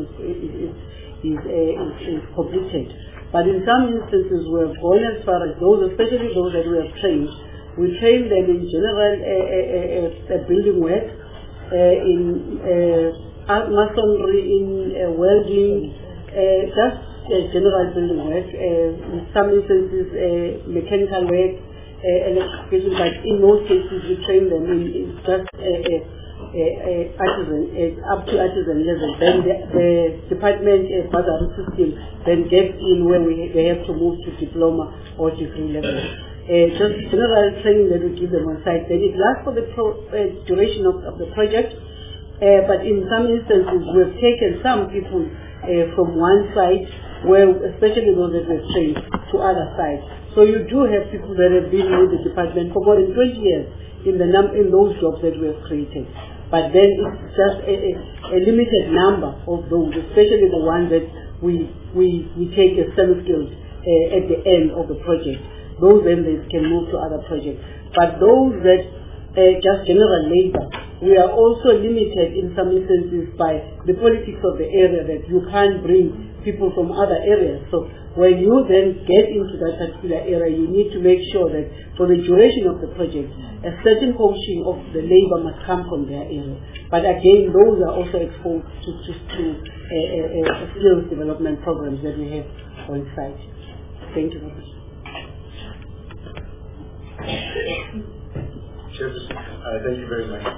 is completed. But in some instances, we have gone as far as those, especially those that we have trained. We train them in general building work, in masonry, in welding, just general building work, in some instances mechanical work, electrification, but in most cases we train them in just artisan, up to artisan level. Then the department bursary system then gets in where they have to move to diploma or degree level. Just general training that we give them on site. Then it lasts for the duration of the project, but in some instances we have taken some people from one side, where especially those that were trained, to other sides. So you do have people that have been with the department for more than 20 years in those jobs that we have created. But then it's just a limited number of those, especially the ones that we take as semi-skilled at the end of the project. Those then they can move to other projects. But those that just general labor, we are also limited in some instances by the politics of the area that you can't bring people from other areas. So when you then get into that particular area, you need to make sure that for the duration of the project, a certain portion of the labor must come from their area. But again, those are also exposed to skills development programs that we have on site. Thank you very much. Thank you very much.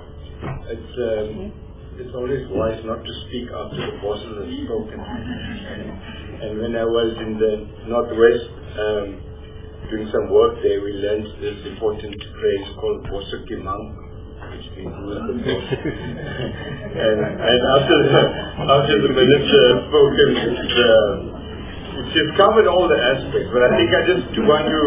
It's always wise not to speak after the bosses have spoken. And when I was in the Northwest doing some work there, we learned this important phrase called Bosso Kimang, which means rule the boss. and after the minister has spoken, she's covered all the aspects, but I think I just want to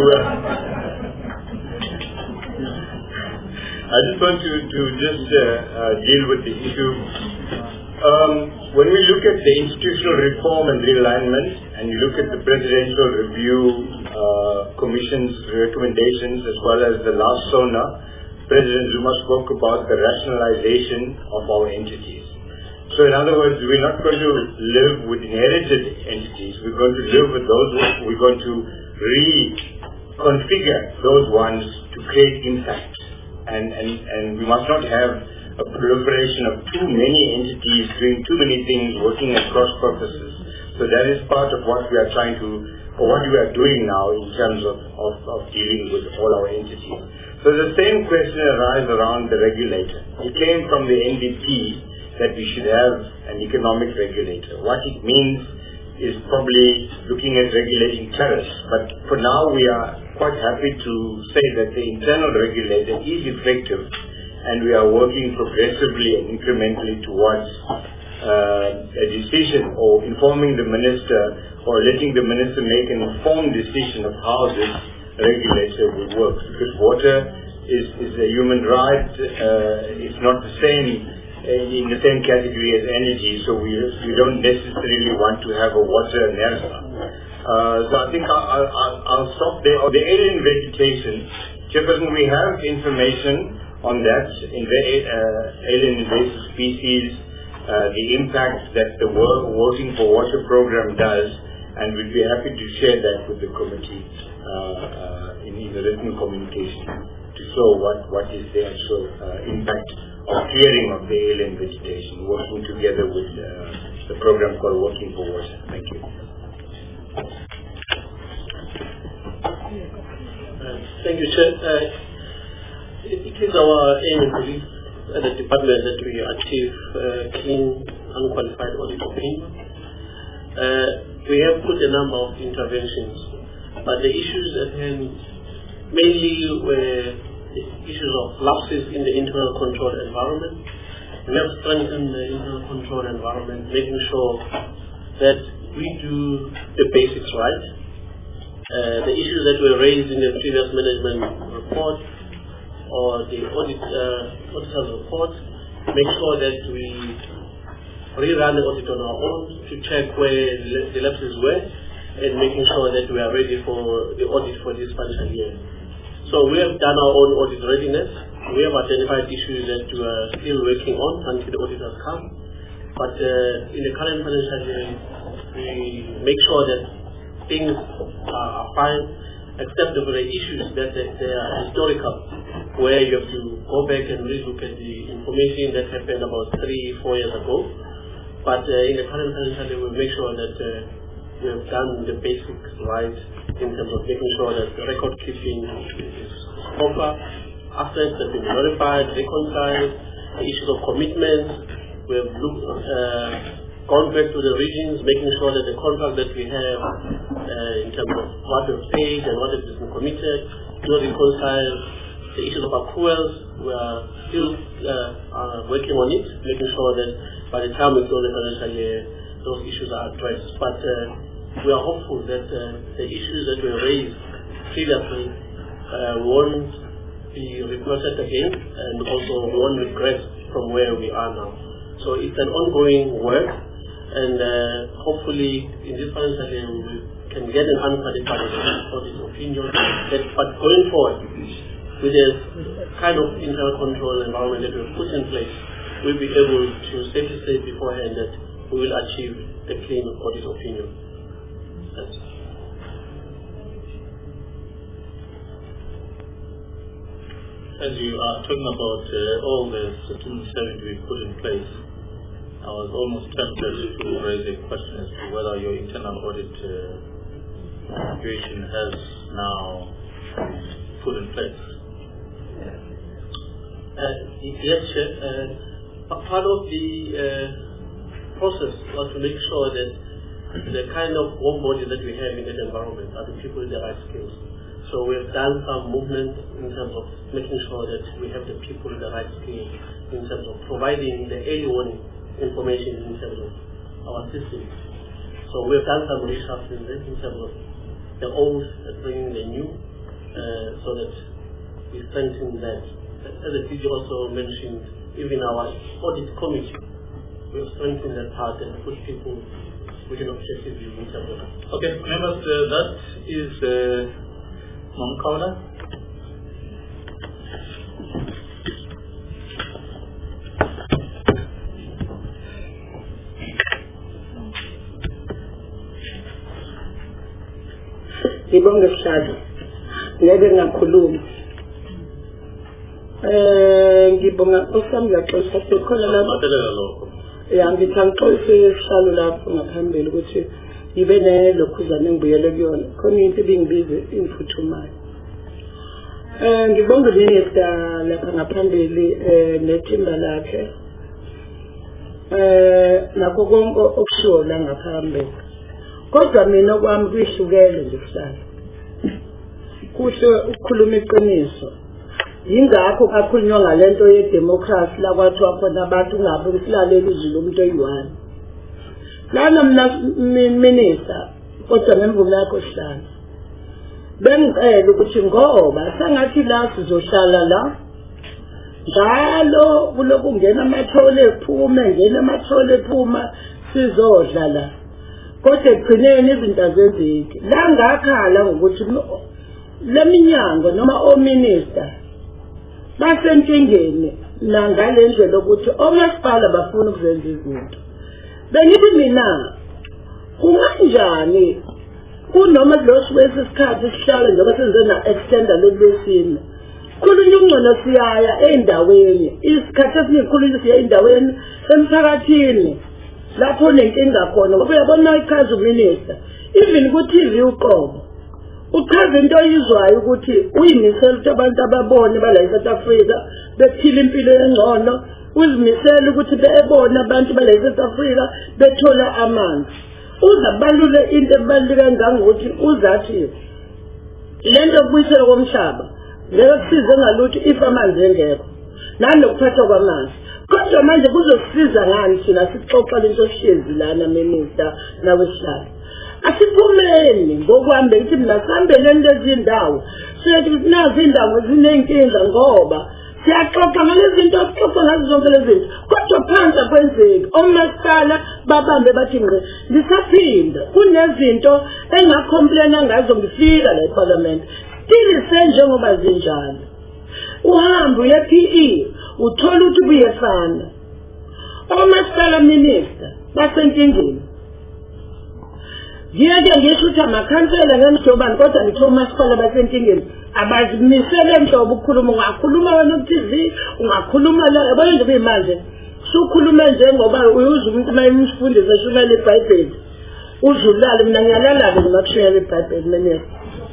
deal with the issue. When we look at the institutional reform and realignment, and you look at the Presidential Review Commission's recommendations as well as the last SONA, President Zuma spoke about the rationalization of our entities. So in other words, we're not going to live with inherited entities. We're going to live with those. We're going to reconfigure those ones to create impact. And we must not have a proliferation of too many entities doing too many things, working at cross purposes. So that is part of what we are trying to, or what we are doing now in terms of dealing with all our entities. So the same question arises around the regulator. It came from the NDP that we should have an economic regulator. What it means is probably looking at regulating tariffs. But for now, we are quite happy to say that the internal regulator is effective, and we are working progressively and incrementally towards a decision, or informing the minister, or letting the minister make an informed decision of how this regulator will work. Because water is a human right. It's not the same in the same category as energy, so we don't necessarily want to have a water NERSA. So I think I'll stop there. The alien vegetation, Chairperson, we have information on that in the alien invasive species, the impact that the Working for Water program does, and we'd be happy to share that with the committee in the written communication to show what is the actual impact of clearing of the alien vegetation, working together with the program called Working for Water. Thank you. Thank you, Chair. It is our aim and belief at the department that we achieve clean, unqualified audit opinion. We have put a number of interventions, but the issues at hand mainly were the issues of lapses in the internal control environment. We have strengthened the internal control environment, making sure that we do the basics right. The issues that were raised in the previous management report or the auditor's report, make sure that we rerun the audit on our own to check where the lapses were, and making sure that we are ready for the audit for this financial year. So we have done our own audit readiness. We have identified issues that we are still working on until the audit has come. But in the current financial year, we make sure that things are fine, except for the issues that they are historical, where you have to go back and relook at the information that happened about 3-4 years ago. But in the current financial year, we make sure that we have done the basics right in terms of making sure that the record keeping is proper, assets have been verified, reconciled, the issues of commitments. We have gone back to the regions, making sure that the contract that we have in terms of what we've paid and what has been committed do reconcile. The issues of accruals, we are still working on it, making sure that by the time we go the financial year, those issues are addressed. But we are hopeful that the issues that were raised previously won't be repeated again, and also we won't regress from where we are now. So it's an ongoing work, and hopefully in this financial year we can get an unqualified audit opinion. But going forward, with the kind of internal control environment that we've put in place, we'll be able to safely say beforehand that we will achieve the clean audit opinion. That's As you are talking about all the systems that we put in place, I was almost tempted to raise a question as to whether your internal audit situation has now been put in place. Yes, Chair. Part of the process was to make sure that the kind of warm body that we have in that environment are the people with the right skills. So we have done some movement in terms of making sure that we have the people with the right skills in terms of providing the early warning information in terms of our system. So we have done some reshuffling in terms of the old and bringing the new, so that we strengthen that. As the DG also mentioned, even our audit committee, we have strengthened that part and put people with an objective view in terms of that. Okay, members, that is Mamkaula. Ngibonge Sihlalo. Ngeke ngakhuluma. Ngibonga osami ngaxoxa sekhona lapho. Ngithi angixolise Sihlalo lapho ngaphambili ukuthi ngibe nelokhuzana engibuyele kuyona. Khona into ebingibize imphuthumayo. Ngibonga Minister lapha ngaphambili nethimba lakhe. Nakho konke okushiwo la ngaphambili. Kodwa mina kwami kuyihlukele nje kuhlala. Kuhle ukukhuluma iqiniso. Yingakho kakhulunywa ngalento yedemocracy la kwathiwa khona abantu ungabe usilaleli izwi lomuntu oyi-1. Lana mina Minister kodwa ngemvume yakho hlala. Bengicela ukuthi ngoba sengathi la sizohlala la njalo kuloku ngena amathole ephume ngena amathole ephuma sizodla la kodwa egcineni izinto azenzeki la ngakhala ngokuthi leminyango noma ominister basenkingeni la ngalendlela ukuthi omasipala bafuna ukuzenza izinto bengithi mina kunganjani kunoma losu wesikhathi sihlala njengoba senze na extender lolwesine khulunywa ungcono siyaya endaweni isikhathi esikhulunywa siya endaweni emphakathini lapho nenkinga khona ngoba uyabona ichaza uminister even ku TV uqobo uchaza into oyizwayo ukuthi uyimisela ukuthi abantu ababone bala eSouth Africa bephila impilo engcono uzimisela ukuthi bebone abantu bala eSouth Africa bethola amanzi uzabalule into ebaluleke kangangokuthi uzathi lento kubuyisela komhlaba ngeke kusize ngalutho if amanzi engekho nanokuphathwa kwamanzi kodwa manje kuzosiza ngani thina sixoxa lento sihlezi lana Minister nawesihlalo asiphumeni ngokuhambe ukuthi mina sihambeleni lezi ndawo sithi nazi indawo zinenkinga ngoba siyaxoxa ngalezi zinto sixoxa ngazo zonke lezi zinto kodwa phansi kwenzeki omasipala babambe bathi ngqe lisaphinda kunezinto engacomplaina ngazo ngifika la eParliament still senjengoba zinjalo uhambe uye PE uthola ukuthi kuyefana omasipala Minister basenkingeni ngiyeke ngisho ukuthi amakhansela ngemjobani kodwa ngitho omasipala basenkingeni abazimisele enhlobo ukukhuluma ungakhuluma wena ku-TV ungakhuluma la yabona nje kuyimanje sukhuluma njengoba uyuza umuntu mayimfundisa shumela iBhayibheli uzulala mina ngiyalala ngimakushela iBhayibheli Minister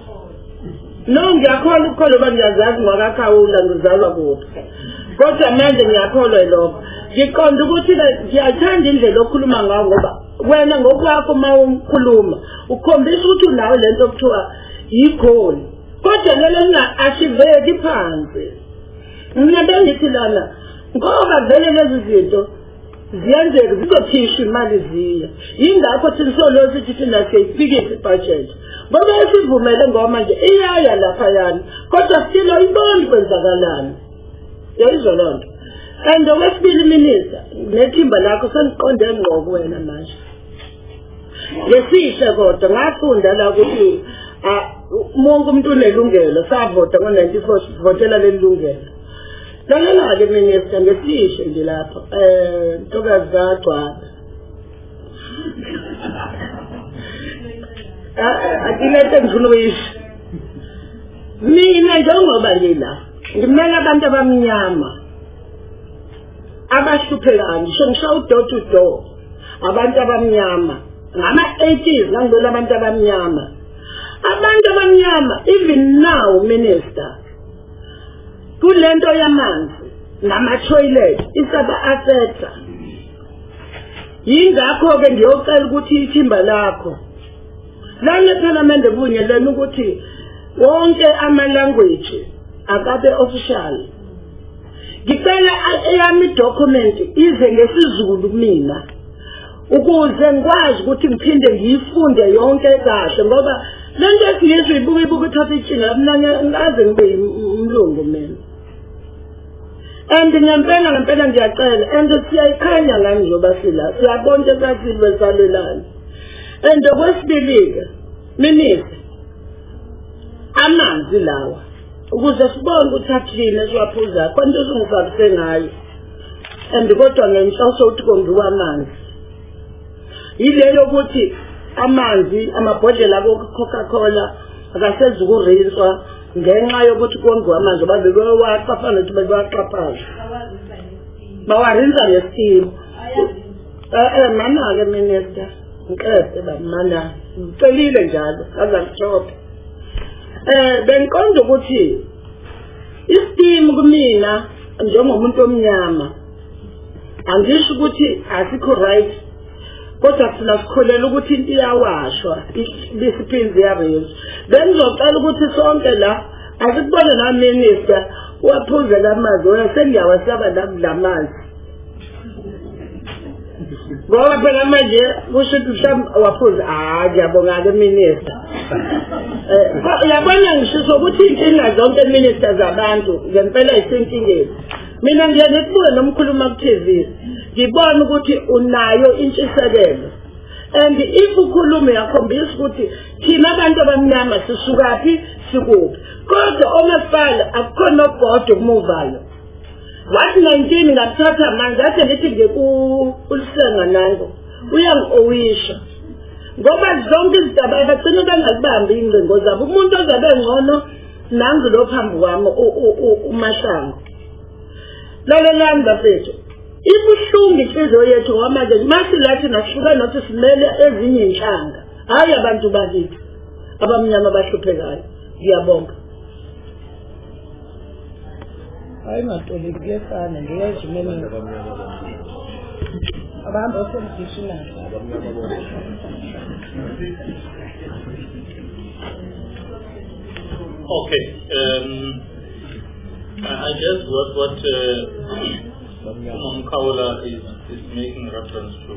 no ngiyakholwa ukukholwa uba ngiyazazi ngwakakhawula ngizalwa kuphi kodwa manje ngiyakholwa lokho ngiqonda ukuthi ngiyathanda indlela okhuluma ngayo ngoba wena ngokwakho uma ukhuluma ukhombisa ukuthi unayo lento okuthiwa yigoli kodwa lelo linga-ashiveki phansi mina bengithi lana ngoba vele lezi zinto ziyenzeka zizokhishwa imali ziya yingakho thina solo sithi thina siyayifikisa ibudget ngoba esivumele ngoba manje iyaya laphayana kodwa still ayiboni kwenzakalani yayizwa loo nto and okwesibili Minister nethimba lakho seniqonde ngqo kuwena manje lesihle kodwa ngafunda la ukuthi monke umuntu unelungelo savota ngo-94 sivotela leli lungelo lalela-ke Minister ngesihle nje lapho ntokazi kagcwala akinete ngifuna ukuyisho mina njengoba ngila ngimele abantu abamnyama abahluphekayo ngisho door to door abantu abamnyama ngama-80s ngangibona abantu abamnyama even now Minister kulento yamanzi nama-toilet isaba-affecta yingakho-ke ngiyocela ukuthi ithimba lakho lale Parliament evunyelene ukuthi wonke ama-language akabe official ngicela eyami document ize ngesizulu mina ukuze ngikwazi ukuthi ngiphinde ngiyifunde yonke kahle ngoba lento esiyizwe ibuka uthatha itshinga mina ngaze ngibe umlungu mina and ngempela ngiyacela and siyayikhanya ngani njengoba sila siyabona esathile besalelana and okwesibili-ke Minister amanzi lawa ukuze sibone ukuthi athini esiwaphuzayo khona into ezingifakise ngayo and kodwa ngenhloso ukuthi kongiwa amanzi yilelo ukuthi amanzi amabhodlela ako-Coca-Cola akasenzi ukurinswa ngenxa yokuthi kongiwa amanzi ngoba bebewaxafana ukuthi bebewaxaphaza bawarinsa ngesikimu mana-ke Minister ngiqede bamana ngicelile njalo aza ngishophe bengiqonda ukuthi Isteam kumina njengomuntu omnyama angisho ukuthi asikho right kodwa sina sikholela ukuthi into iyawashwa disciplines yareyes bengizocela ukuthi sonke la asikubone la minister waphuzela amazwi wayesengiyawasaba lamanzi ngoba phela manje kusho ukuthi mhlawumbe waphuza ngiyabonga ke minister uyabona ngisho ukuthi inkinga zonke ministers abantu ngempela isenkingeni mina ngiye ngikubuke nomkhuluma ku TV ngibona ukuthi unayo intshisekelo and if ukhuluma yakhombisa ukuthi thina abantu abamnyama sisukaphi sikuphi kodwa omasipala akukho nobhodo kumuvayo wathi 19 ngathatha manje athi ngithi nje ulisenga nango uyangowisha ngoba zonke izindaba bagcina bangazibambi ingcingo zabo umuntu ozabe ngcono nangu lo phambi kwami uMahlangu lalelani bafethu ibuhlungu inhliziyo yethu ngoba manje lathi nasuka nathi simele ezinye inhlanga hayi abantu bakithi abamnyama abahluphekayo ngiyabonga hayi matoli kuyefana ngiyazimela abantu osemdishinayo Okay, I guess what Kaula is making reference to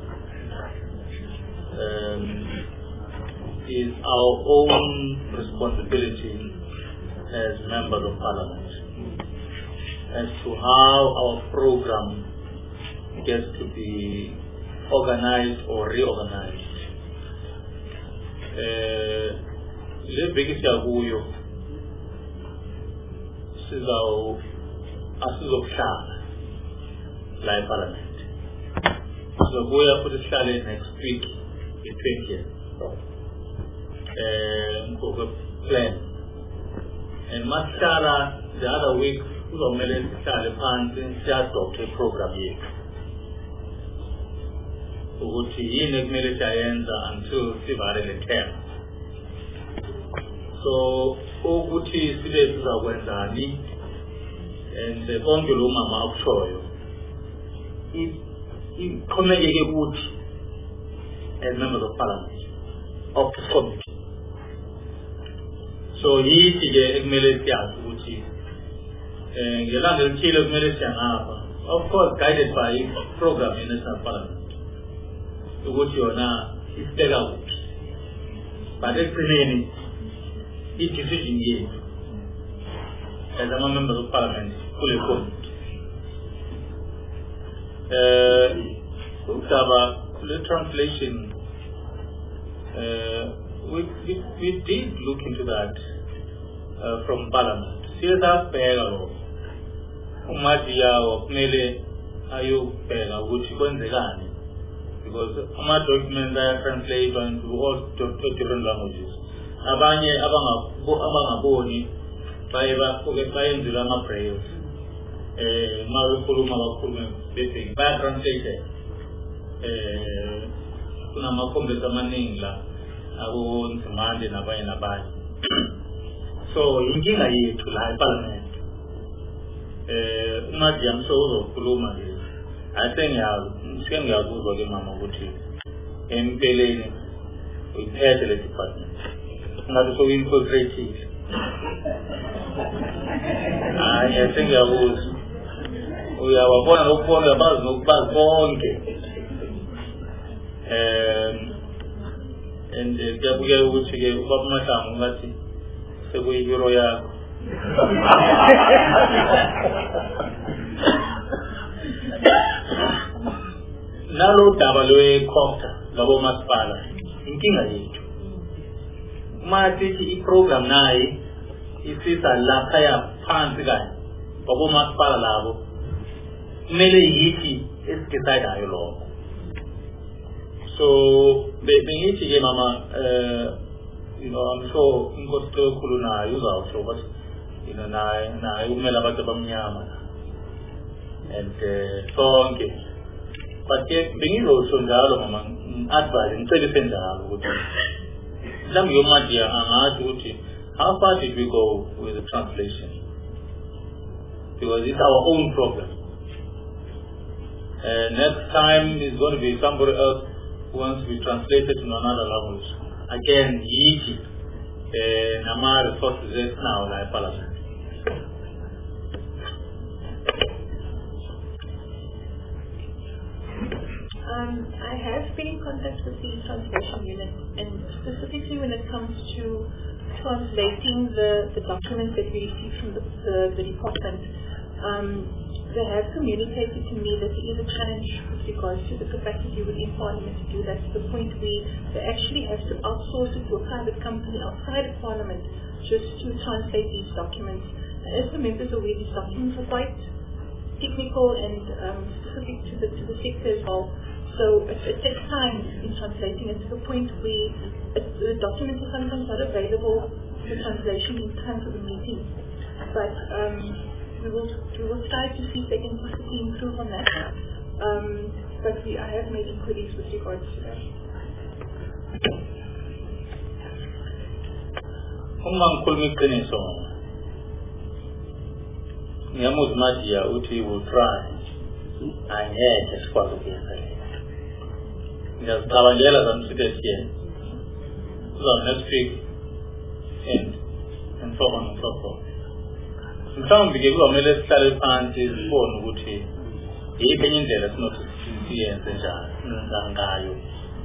is our own responsibility as members of parliament as to how our program gets to be organized or reorganized. Le biggest yaguyo asizokuhlala la eParliament. Sizobuya futhi sihlale next week i-20th. Plan. And masihlala the other week kuzomele sihlale phansi siyadoptha i-program yethu ukuthi yini ekumele siyayenza until sivale le term. So ukuthi sibe sizakwenzani and konke lo mama akushoyo iqhomekeke kuthi as members of parliament of this committee. So yithi ke ekumele siyazi ukuthi ngelanga elithile kumele siyangapha, of course guided by program in national parliament ukuthi yona isibeka kuphi, but ekugcineni i-decision yethu as ama-members of parliament kule committee. Udaba kule translation, we did look into that from parliament. Siyasabheka lo umathi yawo kumele ayobheka ukuthi kwenzekani, because ama-documents aya-translate into all different languages. Abanye abangaboni bayenzela ama-braille ma bekhuluma bakhulume bethi baya-translate kunama-congress amaningi la abonzimande nabanye so inkinga yethu la eParliament umathi uzokhuluma nje ngiyakuzwa ke mama ukuthi empeleni uyiphethe le department ngathi so-infiltrative. Ngiyakuzwa uyawabona nokubona uyabazi nokubazi konke and kuyabukela ukuthi-ke ubaba uMahlangu ngathi sekuyibiro yakho. Nalo daba lwe-copter labomasipala inkinga yethu masithi i-program naye isisa laphaya phansi kanye wabomasipala labo kumele yithi esidecidayo lokho. So bengithi-ke mama I'm sure inkosi ekhulu nayo uzawusho but naye kumele abantu abamnyama and sonke, but ke bengizosho njalo mama advise ngicebise njalo ukuthi mhlawumbe yomathi angathi ukuthi how far did we go with the translation? because it's our own problem. Next time is going to be somebody else who wants to be translated to another language. Again, Egypt, Nama resources is now like Parliament. I have been in contact with the translation unit, and specifically when it comes to translating the documents that we receive from the department, they have communicated to me that there is a challenge with regards to the capacity within Parliament to do that, to the point where they actually have to outsource it to a private company outside of Parliament just to translate these documents. As the members are aware, these documents are quite technical and specific to the sector as well. So it takes time in translating it to the point where the documents are sometimes not available for translation in time for the meeting. But we will try to see if they can possibly improve on that. But I have made inquiries with regards to that. Will try and as far as just Tabangela and sit here. So next week and so on and so forth. Some because we are made salary funds is born with it. Even in there is not sincere and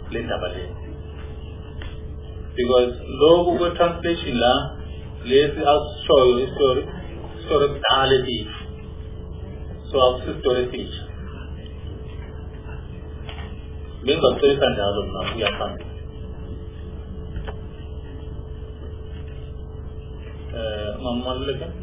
because low Google translation let us show you historicality. So I'll story teach. Being a place and the other now, we are coming. I'm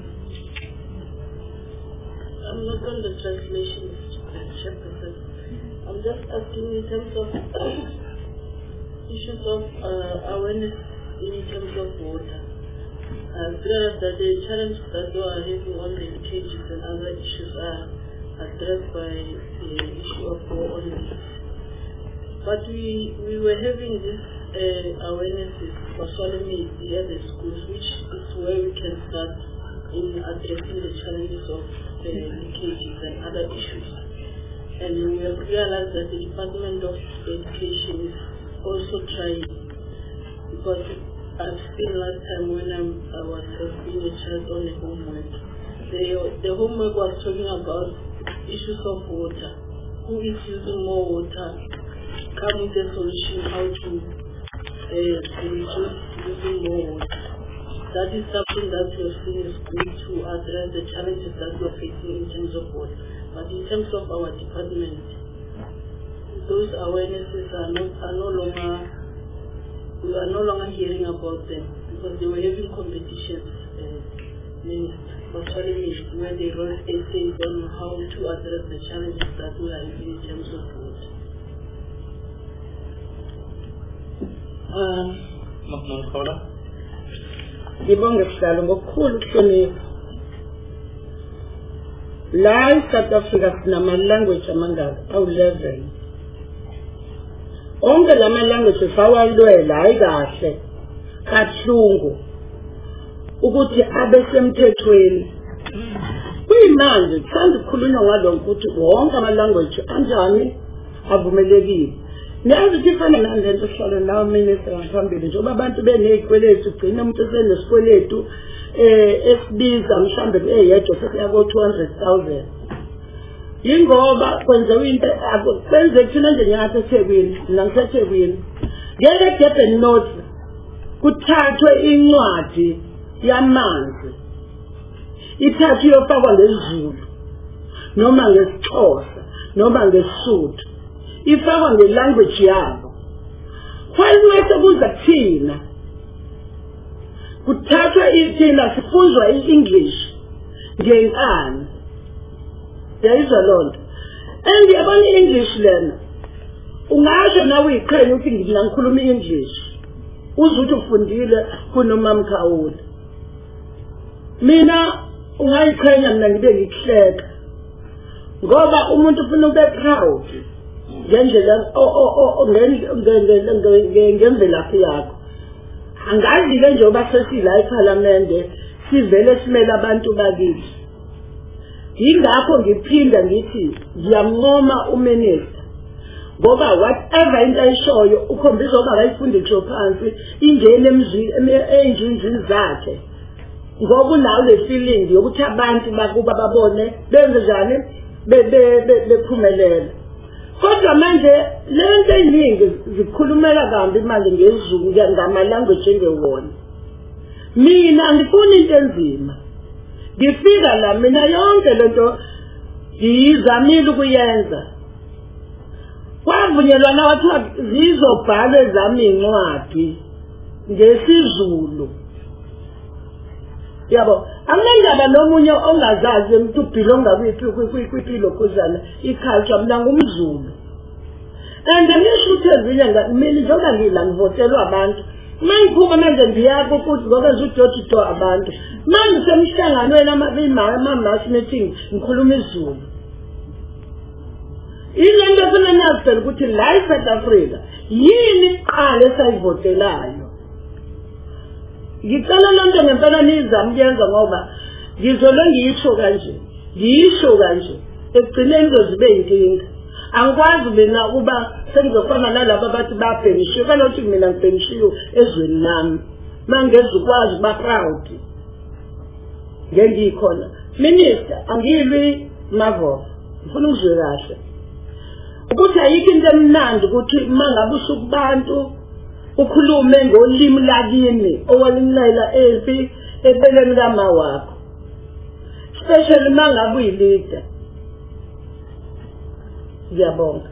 not on the translation chapter. I'm just asking in terms of issues of awareness in terms of water. I've realized that the challenges that you are having on the cages and other issues are addressed by the issue of water only. But we were having this awarenesses for Solomon at the schools, which is where we can start in addressing the challenges of leakages and other issues. And we have realized that the Department of Education is also trying, because I've seen last time when I was being a child on the homework, the homework was talking about issues of water. Who is using more water? Come with a solution how to reduce using more water. That is something that we have seen in school to address the challenges that we are facing in terms of water. But in terms of our department, those awarenesses are no longer, we are no longer hearing about them, because they were having competitions where they wrote essays on how to address the challenges that we are having in terms of water. Ngibonge sihlalo ngokukhulu ukuhlonipha. La eSouth Africa sinama language amangaka awu-11. Onke lama languages awalwela hayi kahle kahlungu ukuthi abe semthethweni. Kuyimanje kuthanda ukukhulunywa ngalokho ukuthi wonke ama language anjani avumelekile. Niyazi ukuthi ifana nalento esihlala nawo minister ngaphambili njengoba abantu benezikweletu ugcina umuntu esenesikweletu esibiza mhlambe eyedwa sekuya ko 200,000. Yingoba kwenziwe into akwenze kuthina nje nyathi eThekwini nangiseThekwini. Ngeke Durban North kuthathwe incwadi yamanzi ithathwe yofakwa ngesiZulu noma ngesixhosa noma ngesisuthu. Ifakwa ngelanguage yabo. Kwalwese kuza thina kuthathwa ithina sifunzwa i-English ngenkani. Yayizwa lonto. And yabona i-English lena ungasho nawe iqhenya ukuthi ngikhuluma i-English. Uzuthi ufundile kunomamkhawula. Mina ungayiqhenya mina ngibe ngihleka. Ngoba umuntu ufuna ube proud. Ngendlela ngemvelaphi yakho. Angazi-ke njengoba sesila ePhalamende sivele simele abantu bakithi. yingakho ngiphinda ngithi ngiyamncoma uminister ngoba whatever into ayishoyo ukhombisa ukuthi akayifundi ngisho phansi ingene ey'njinjini zakhe ngoba unawo le feeling yokuthi abantu bakuba babone benze njani bephumelela. Kodwa manje lento eziningi zikhulumela kambi manje ngezulu ngama-language engewona. Mina angifuni into enzima. Ngifika la mina yonke lento ngiyizamile ukuyenza. Kwavunyelwana wathiwa zizobhalwa ezami incwadi ngesizulu. Yabo, angengaba nomunye ongazazi umuntu ubhilonga kwipilo kuzana iculture mina ngumZulu. And ngisho ukuthi ezinye mina njengoba ngila ngivotelwa abantu. Mangiphuma manje ngiyapho ukuthi ngoba ngizothi to abantu. Manje semhlanganweni ama-mass meeting ngikhuluma isiZulu. Ilento efuna niyazitshela ukuthi la eSouth Africa yini iqala esayivotelayo. Ngicela lonto ngempela nizama ukuyenza ngoba ngizolo ngiyisho kanje ekugcineni zozibe inkinga. Angikwazi mina ukuba sengizofana nalabo abathi babhenishiwe kalokuthi mina ngibhenishiwe ezweni lami mangezukwazi ukuba proud ngengikhona. Minister angilwi Mavov ngifuna ukuzwe kahle ukuthi ayikho into emnandi ukuthi mangabe usukubantu ukhulume ngolimi lakini owalimlayela elfi ebeleni kama wakho especially mangabe uyilida. Ngiyabonga.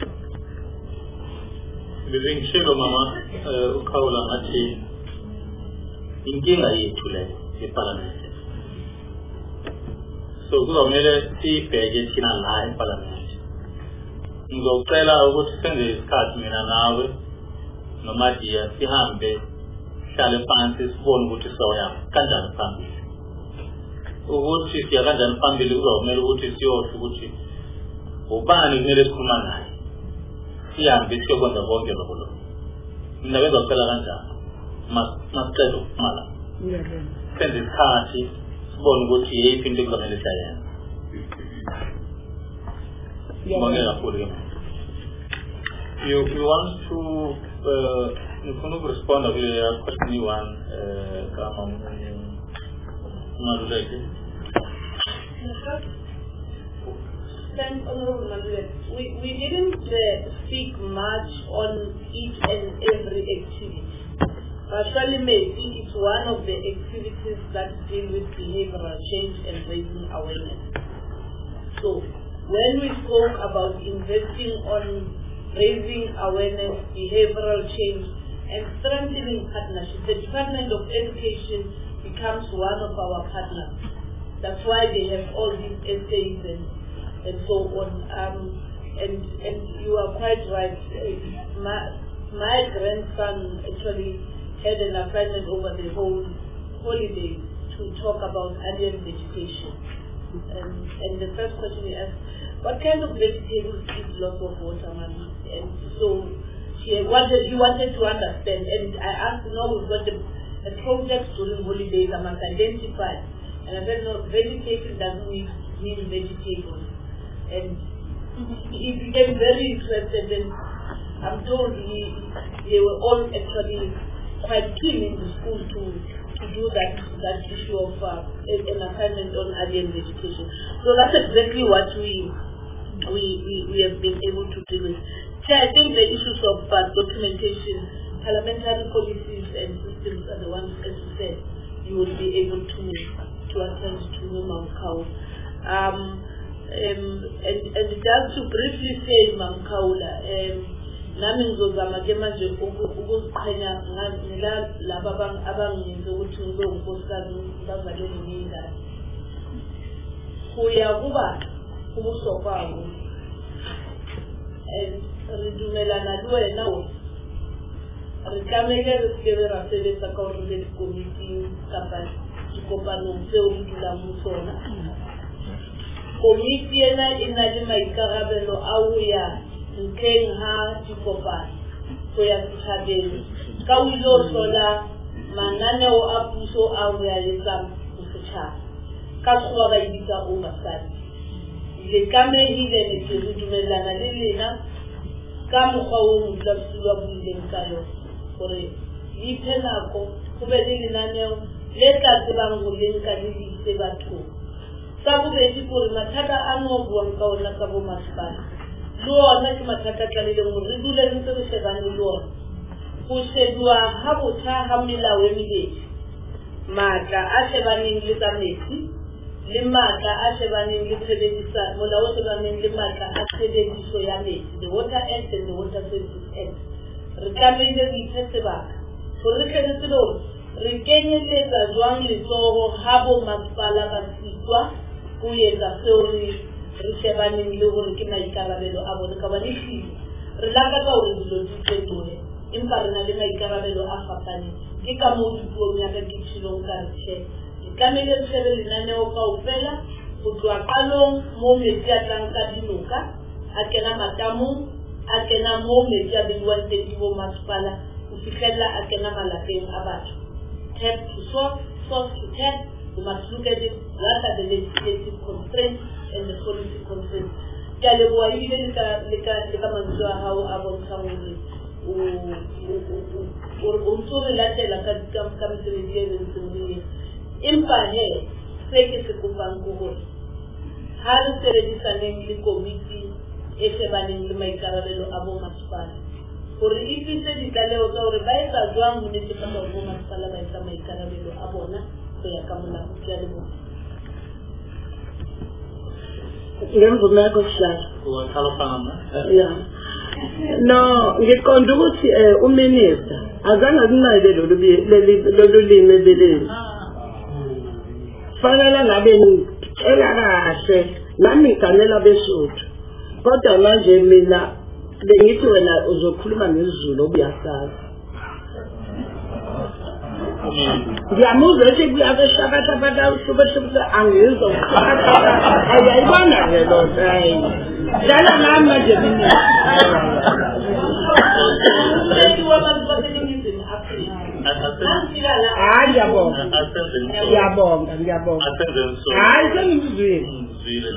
Ngishilo mama ukhawula ngathi inkinga yethu le eParliament. So kuzomela sibheke thina la eParliament. Ngizocela ukuthi senze isikhathi mina nawe noma dia sihambe hlale phansi sibone ukuthi soya kanjani phambili. Ukuthi siya kanjani phambili kuzomela ukuthi siyosho ukuthi ubani kumele sikhuluma naye. Sihambe siyokwenza konke lokho. Mina bezocela kanjani. Masicela ukumala. Senze isikhathi sibone ukuthi yeyiphi into ekuzomela siyenze. You want to respond to question one, Honorable Malulet, we didn't speak much on each and every activity. But maybe it's one of the activities that deal with behavioral change and raising awareness. So when we spoke about investing on raising awareness, behavioral change, and strengthening partnerships, the Department of Education becomes one of our partners. That's why they have all these essays and so on. And you are quite right. My grandson actually had an assignment over the whole holiday to talk about alien vegetation. And the first question he asked, what kind of vegetables eat lots of water, man? And so he wanted to understand. And I asked him, no, we've got a project during holidays, I must identify. And I said, no, vegetation doesn't mean vegetables. And he became very interested, and I'm told they were all actually quite keen in the school to do that issue of an assignment on alien vegetation. So that's exactly what we have been able to do with. So I think the issues of documentation, parliamentary policies and systems are the ones, as you said, you will be able to attend to Ma'am Kaula. And just to briefly say, Ma'am Kaula, nami ngizozama ke manje ukuziqhenya laba abangenza ukuthi ngibe unkosikazi bazalele ngingane. Kuya kuba ubuso kwabo. And ridumelana lwena wo. Re tlamehile re seke ra sebetsa ka hore le committee kapa dikopanong tseo re dulang mo tsona. Committee ena e na le maikarabelo a ho ya ntleng ha dikopano go ya setšhabeng ka o ile o hlola mananeo a puso a ho ya etsang go setšhaba. ka tsoa ba ibitsa oversight le kamehile le ke re dumellana le lena ka mokgwa o motlatsi wa buileng ka yona gore iphe nako go be le lenaneo le tla tsebang go lenka le ditse batho sa bobedi gore mathata a no buang ka ona ka bo masepala le ona ke mathata a tlaleleng gore re dule ntse re shebane le ona go shedua ga botjha ga melao e mebedi maatla a shebaneng le tsa metsi le maatla a shebaneng le tshebedisano molao o shebaneng le maatla a tshebediso ya metsi the Water Act and the Water Services Act re tlamehile re iphe sebaka gore re tlhetse gore re kenyeletsa jwang letsogo ga bo masepala ba sitwa go etsa seo re shebaneng le gore ke maikarabelo a bone ka bane tlile re lakatsa gore dilo di fetoge empa re na le maikarabelo a fapaneng ke ka moo dipuong ya ka ke tshilong ka re tšhe ke tlamehile re shebe lenaneo kaofela go tloa qalong mo metsi a tlang ka dinoka a kena matamong a kena mo metsi a bediwang teng ke bo masepala go fitlhelela a kena malapeng a batho tap to source, source to tap. We must look at it, what are the legislative constraints and the policy constraints. Ka leboa ebile le ka mantswe a hao a bontshang gore o ntse re latela ka mesebetsi e rentseng re empa he se ke se kopang ke gore ha re sebedisaneng le komiti e shebaneng le maikarabelo a bo masepala gore e tlise ditlaleho tsa gore ba etsa jwang go netefatsa gore bo masepala ba etsa maikarabelo a bona go ya ka molao ke a leboga ngiyamvumela kokuhlala ya no ngiqonda ukuthi uminister azange akunqabe lolu limi beleni fanele ngabe ngicela kahle nami ngiganela besuthu kodwa manje mina bengithi wena uzokhuluma ngesiZulu obuyasazi ngiyamuzwa ukuthi kuyabeshakatha bakahlukahlukana angizokukhatha ayayibona ke lo hayi dala nami manje mina ngiyabonga hayi sengimzwile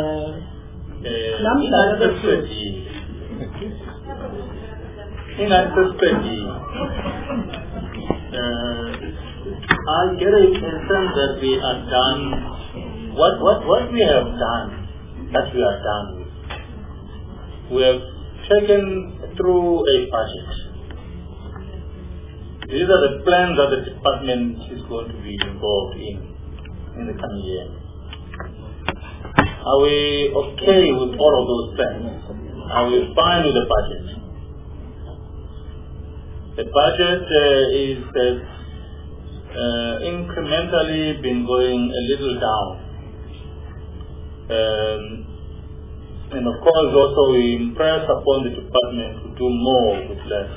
I get a sense that we are done. What we have done, that we are done with. We have taken through a budget. These are the plans that the department is going to be involved in the coming year. Are we okay with all of those plans? Are we fine with the budget? The budget is incrementally been going a little down. And of course also we impress upon the department to do more with less.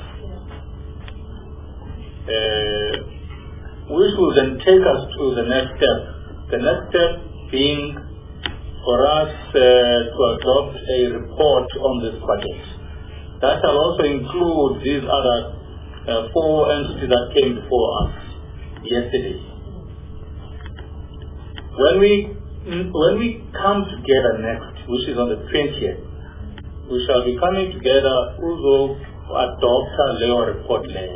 Which will then take us to the next step. The next step being for us to adopt a report on this budget. That shall also include these other 4 entities that came before us yesterday. When we come together next, which is on the 20th, we shall be coming together to adopt a layer report layer.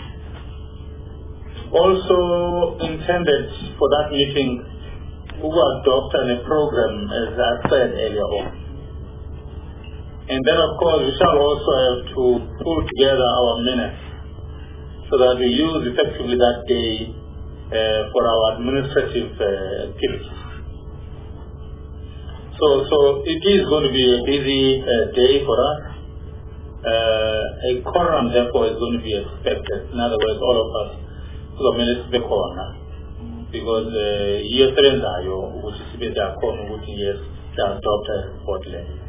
Also intended for that meeting to adopt a program, as I said earlier on. And then of course we shall also have to pull together our minutes so that we use effectively that day for our administrative activities. So it is going to be a busy day for us. A quorum therefore is going to be expected. In other words, all of us to the minister corner, because yesterday which is the corner which is the adopted report.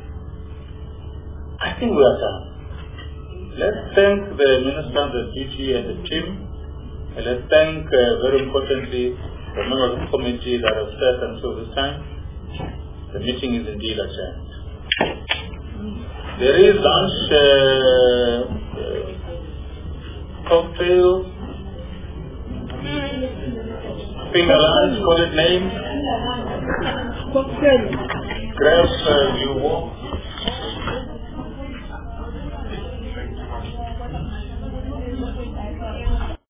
I think we are done. Let's thank the minister, the DG and the team. And let's thank very importantly the members of the committee that have served until this time. The meeting is indeed adjourned. There is lunch, cocktail, finger lunch, call it name. Grab you walk.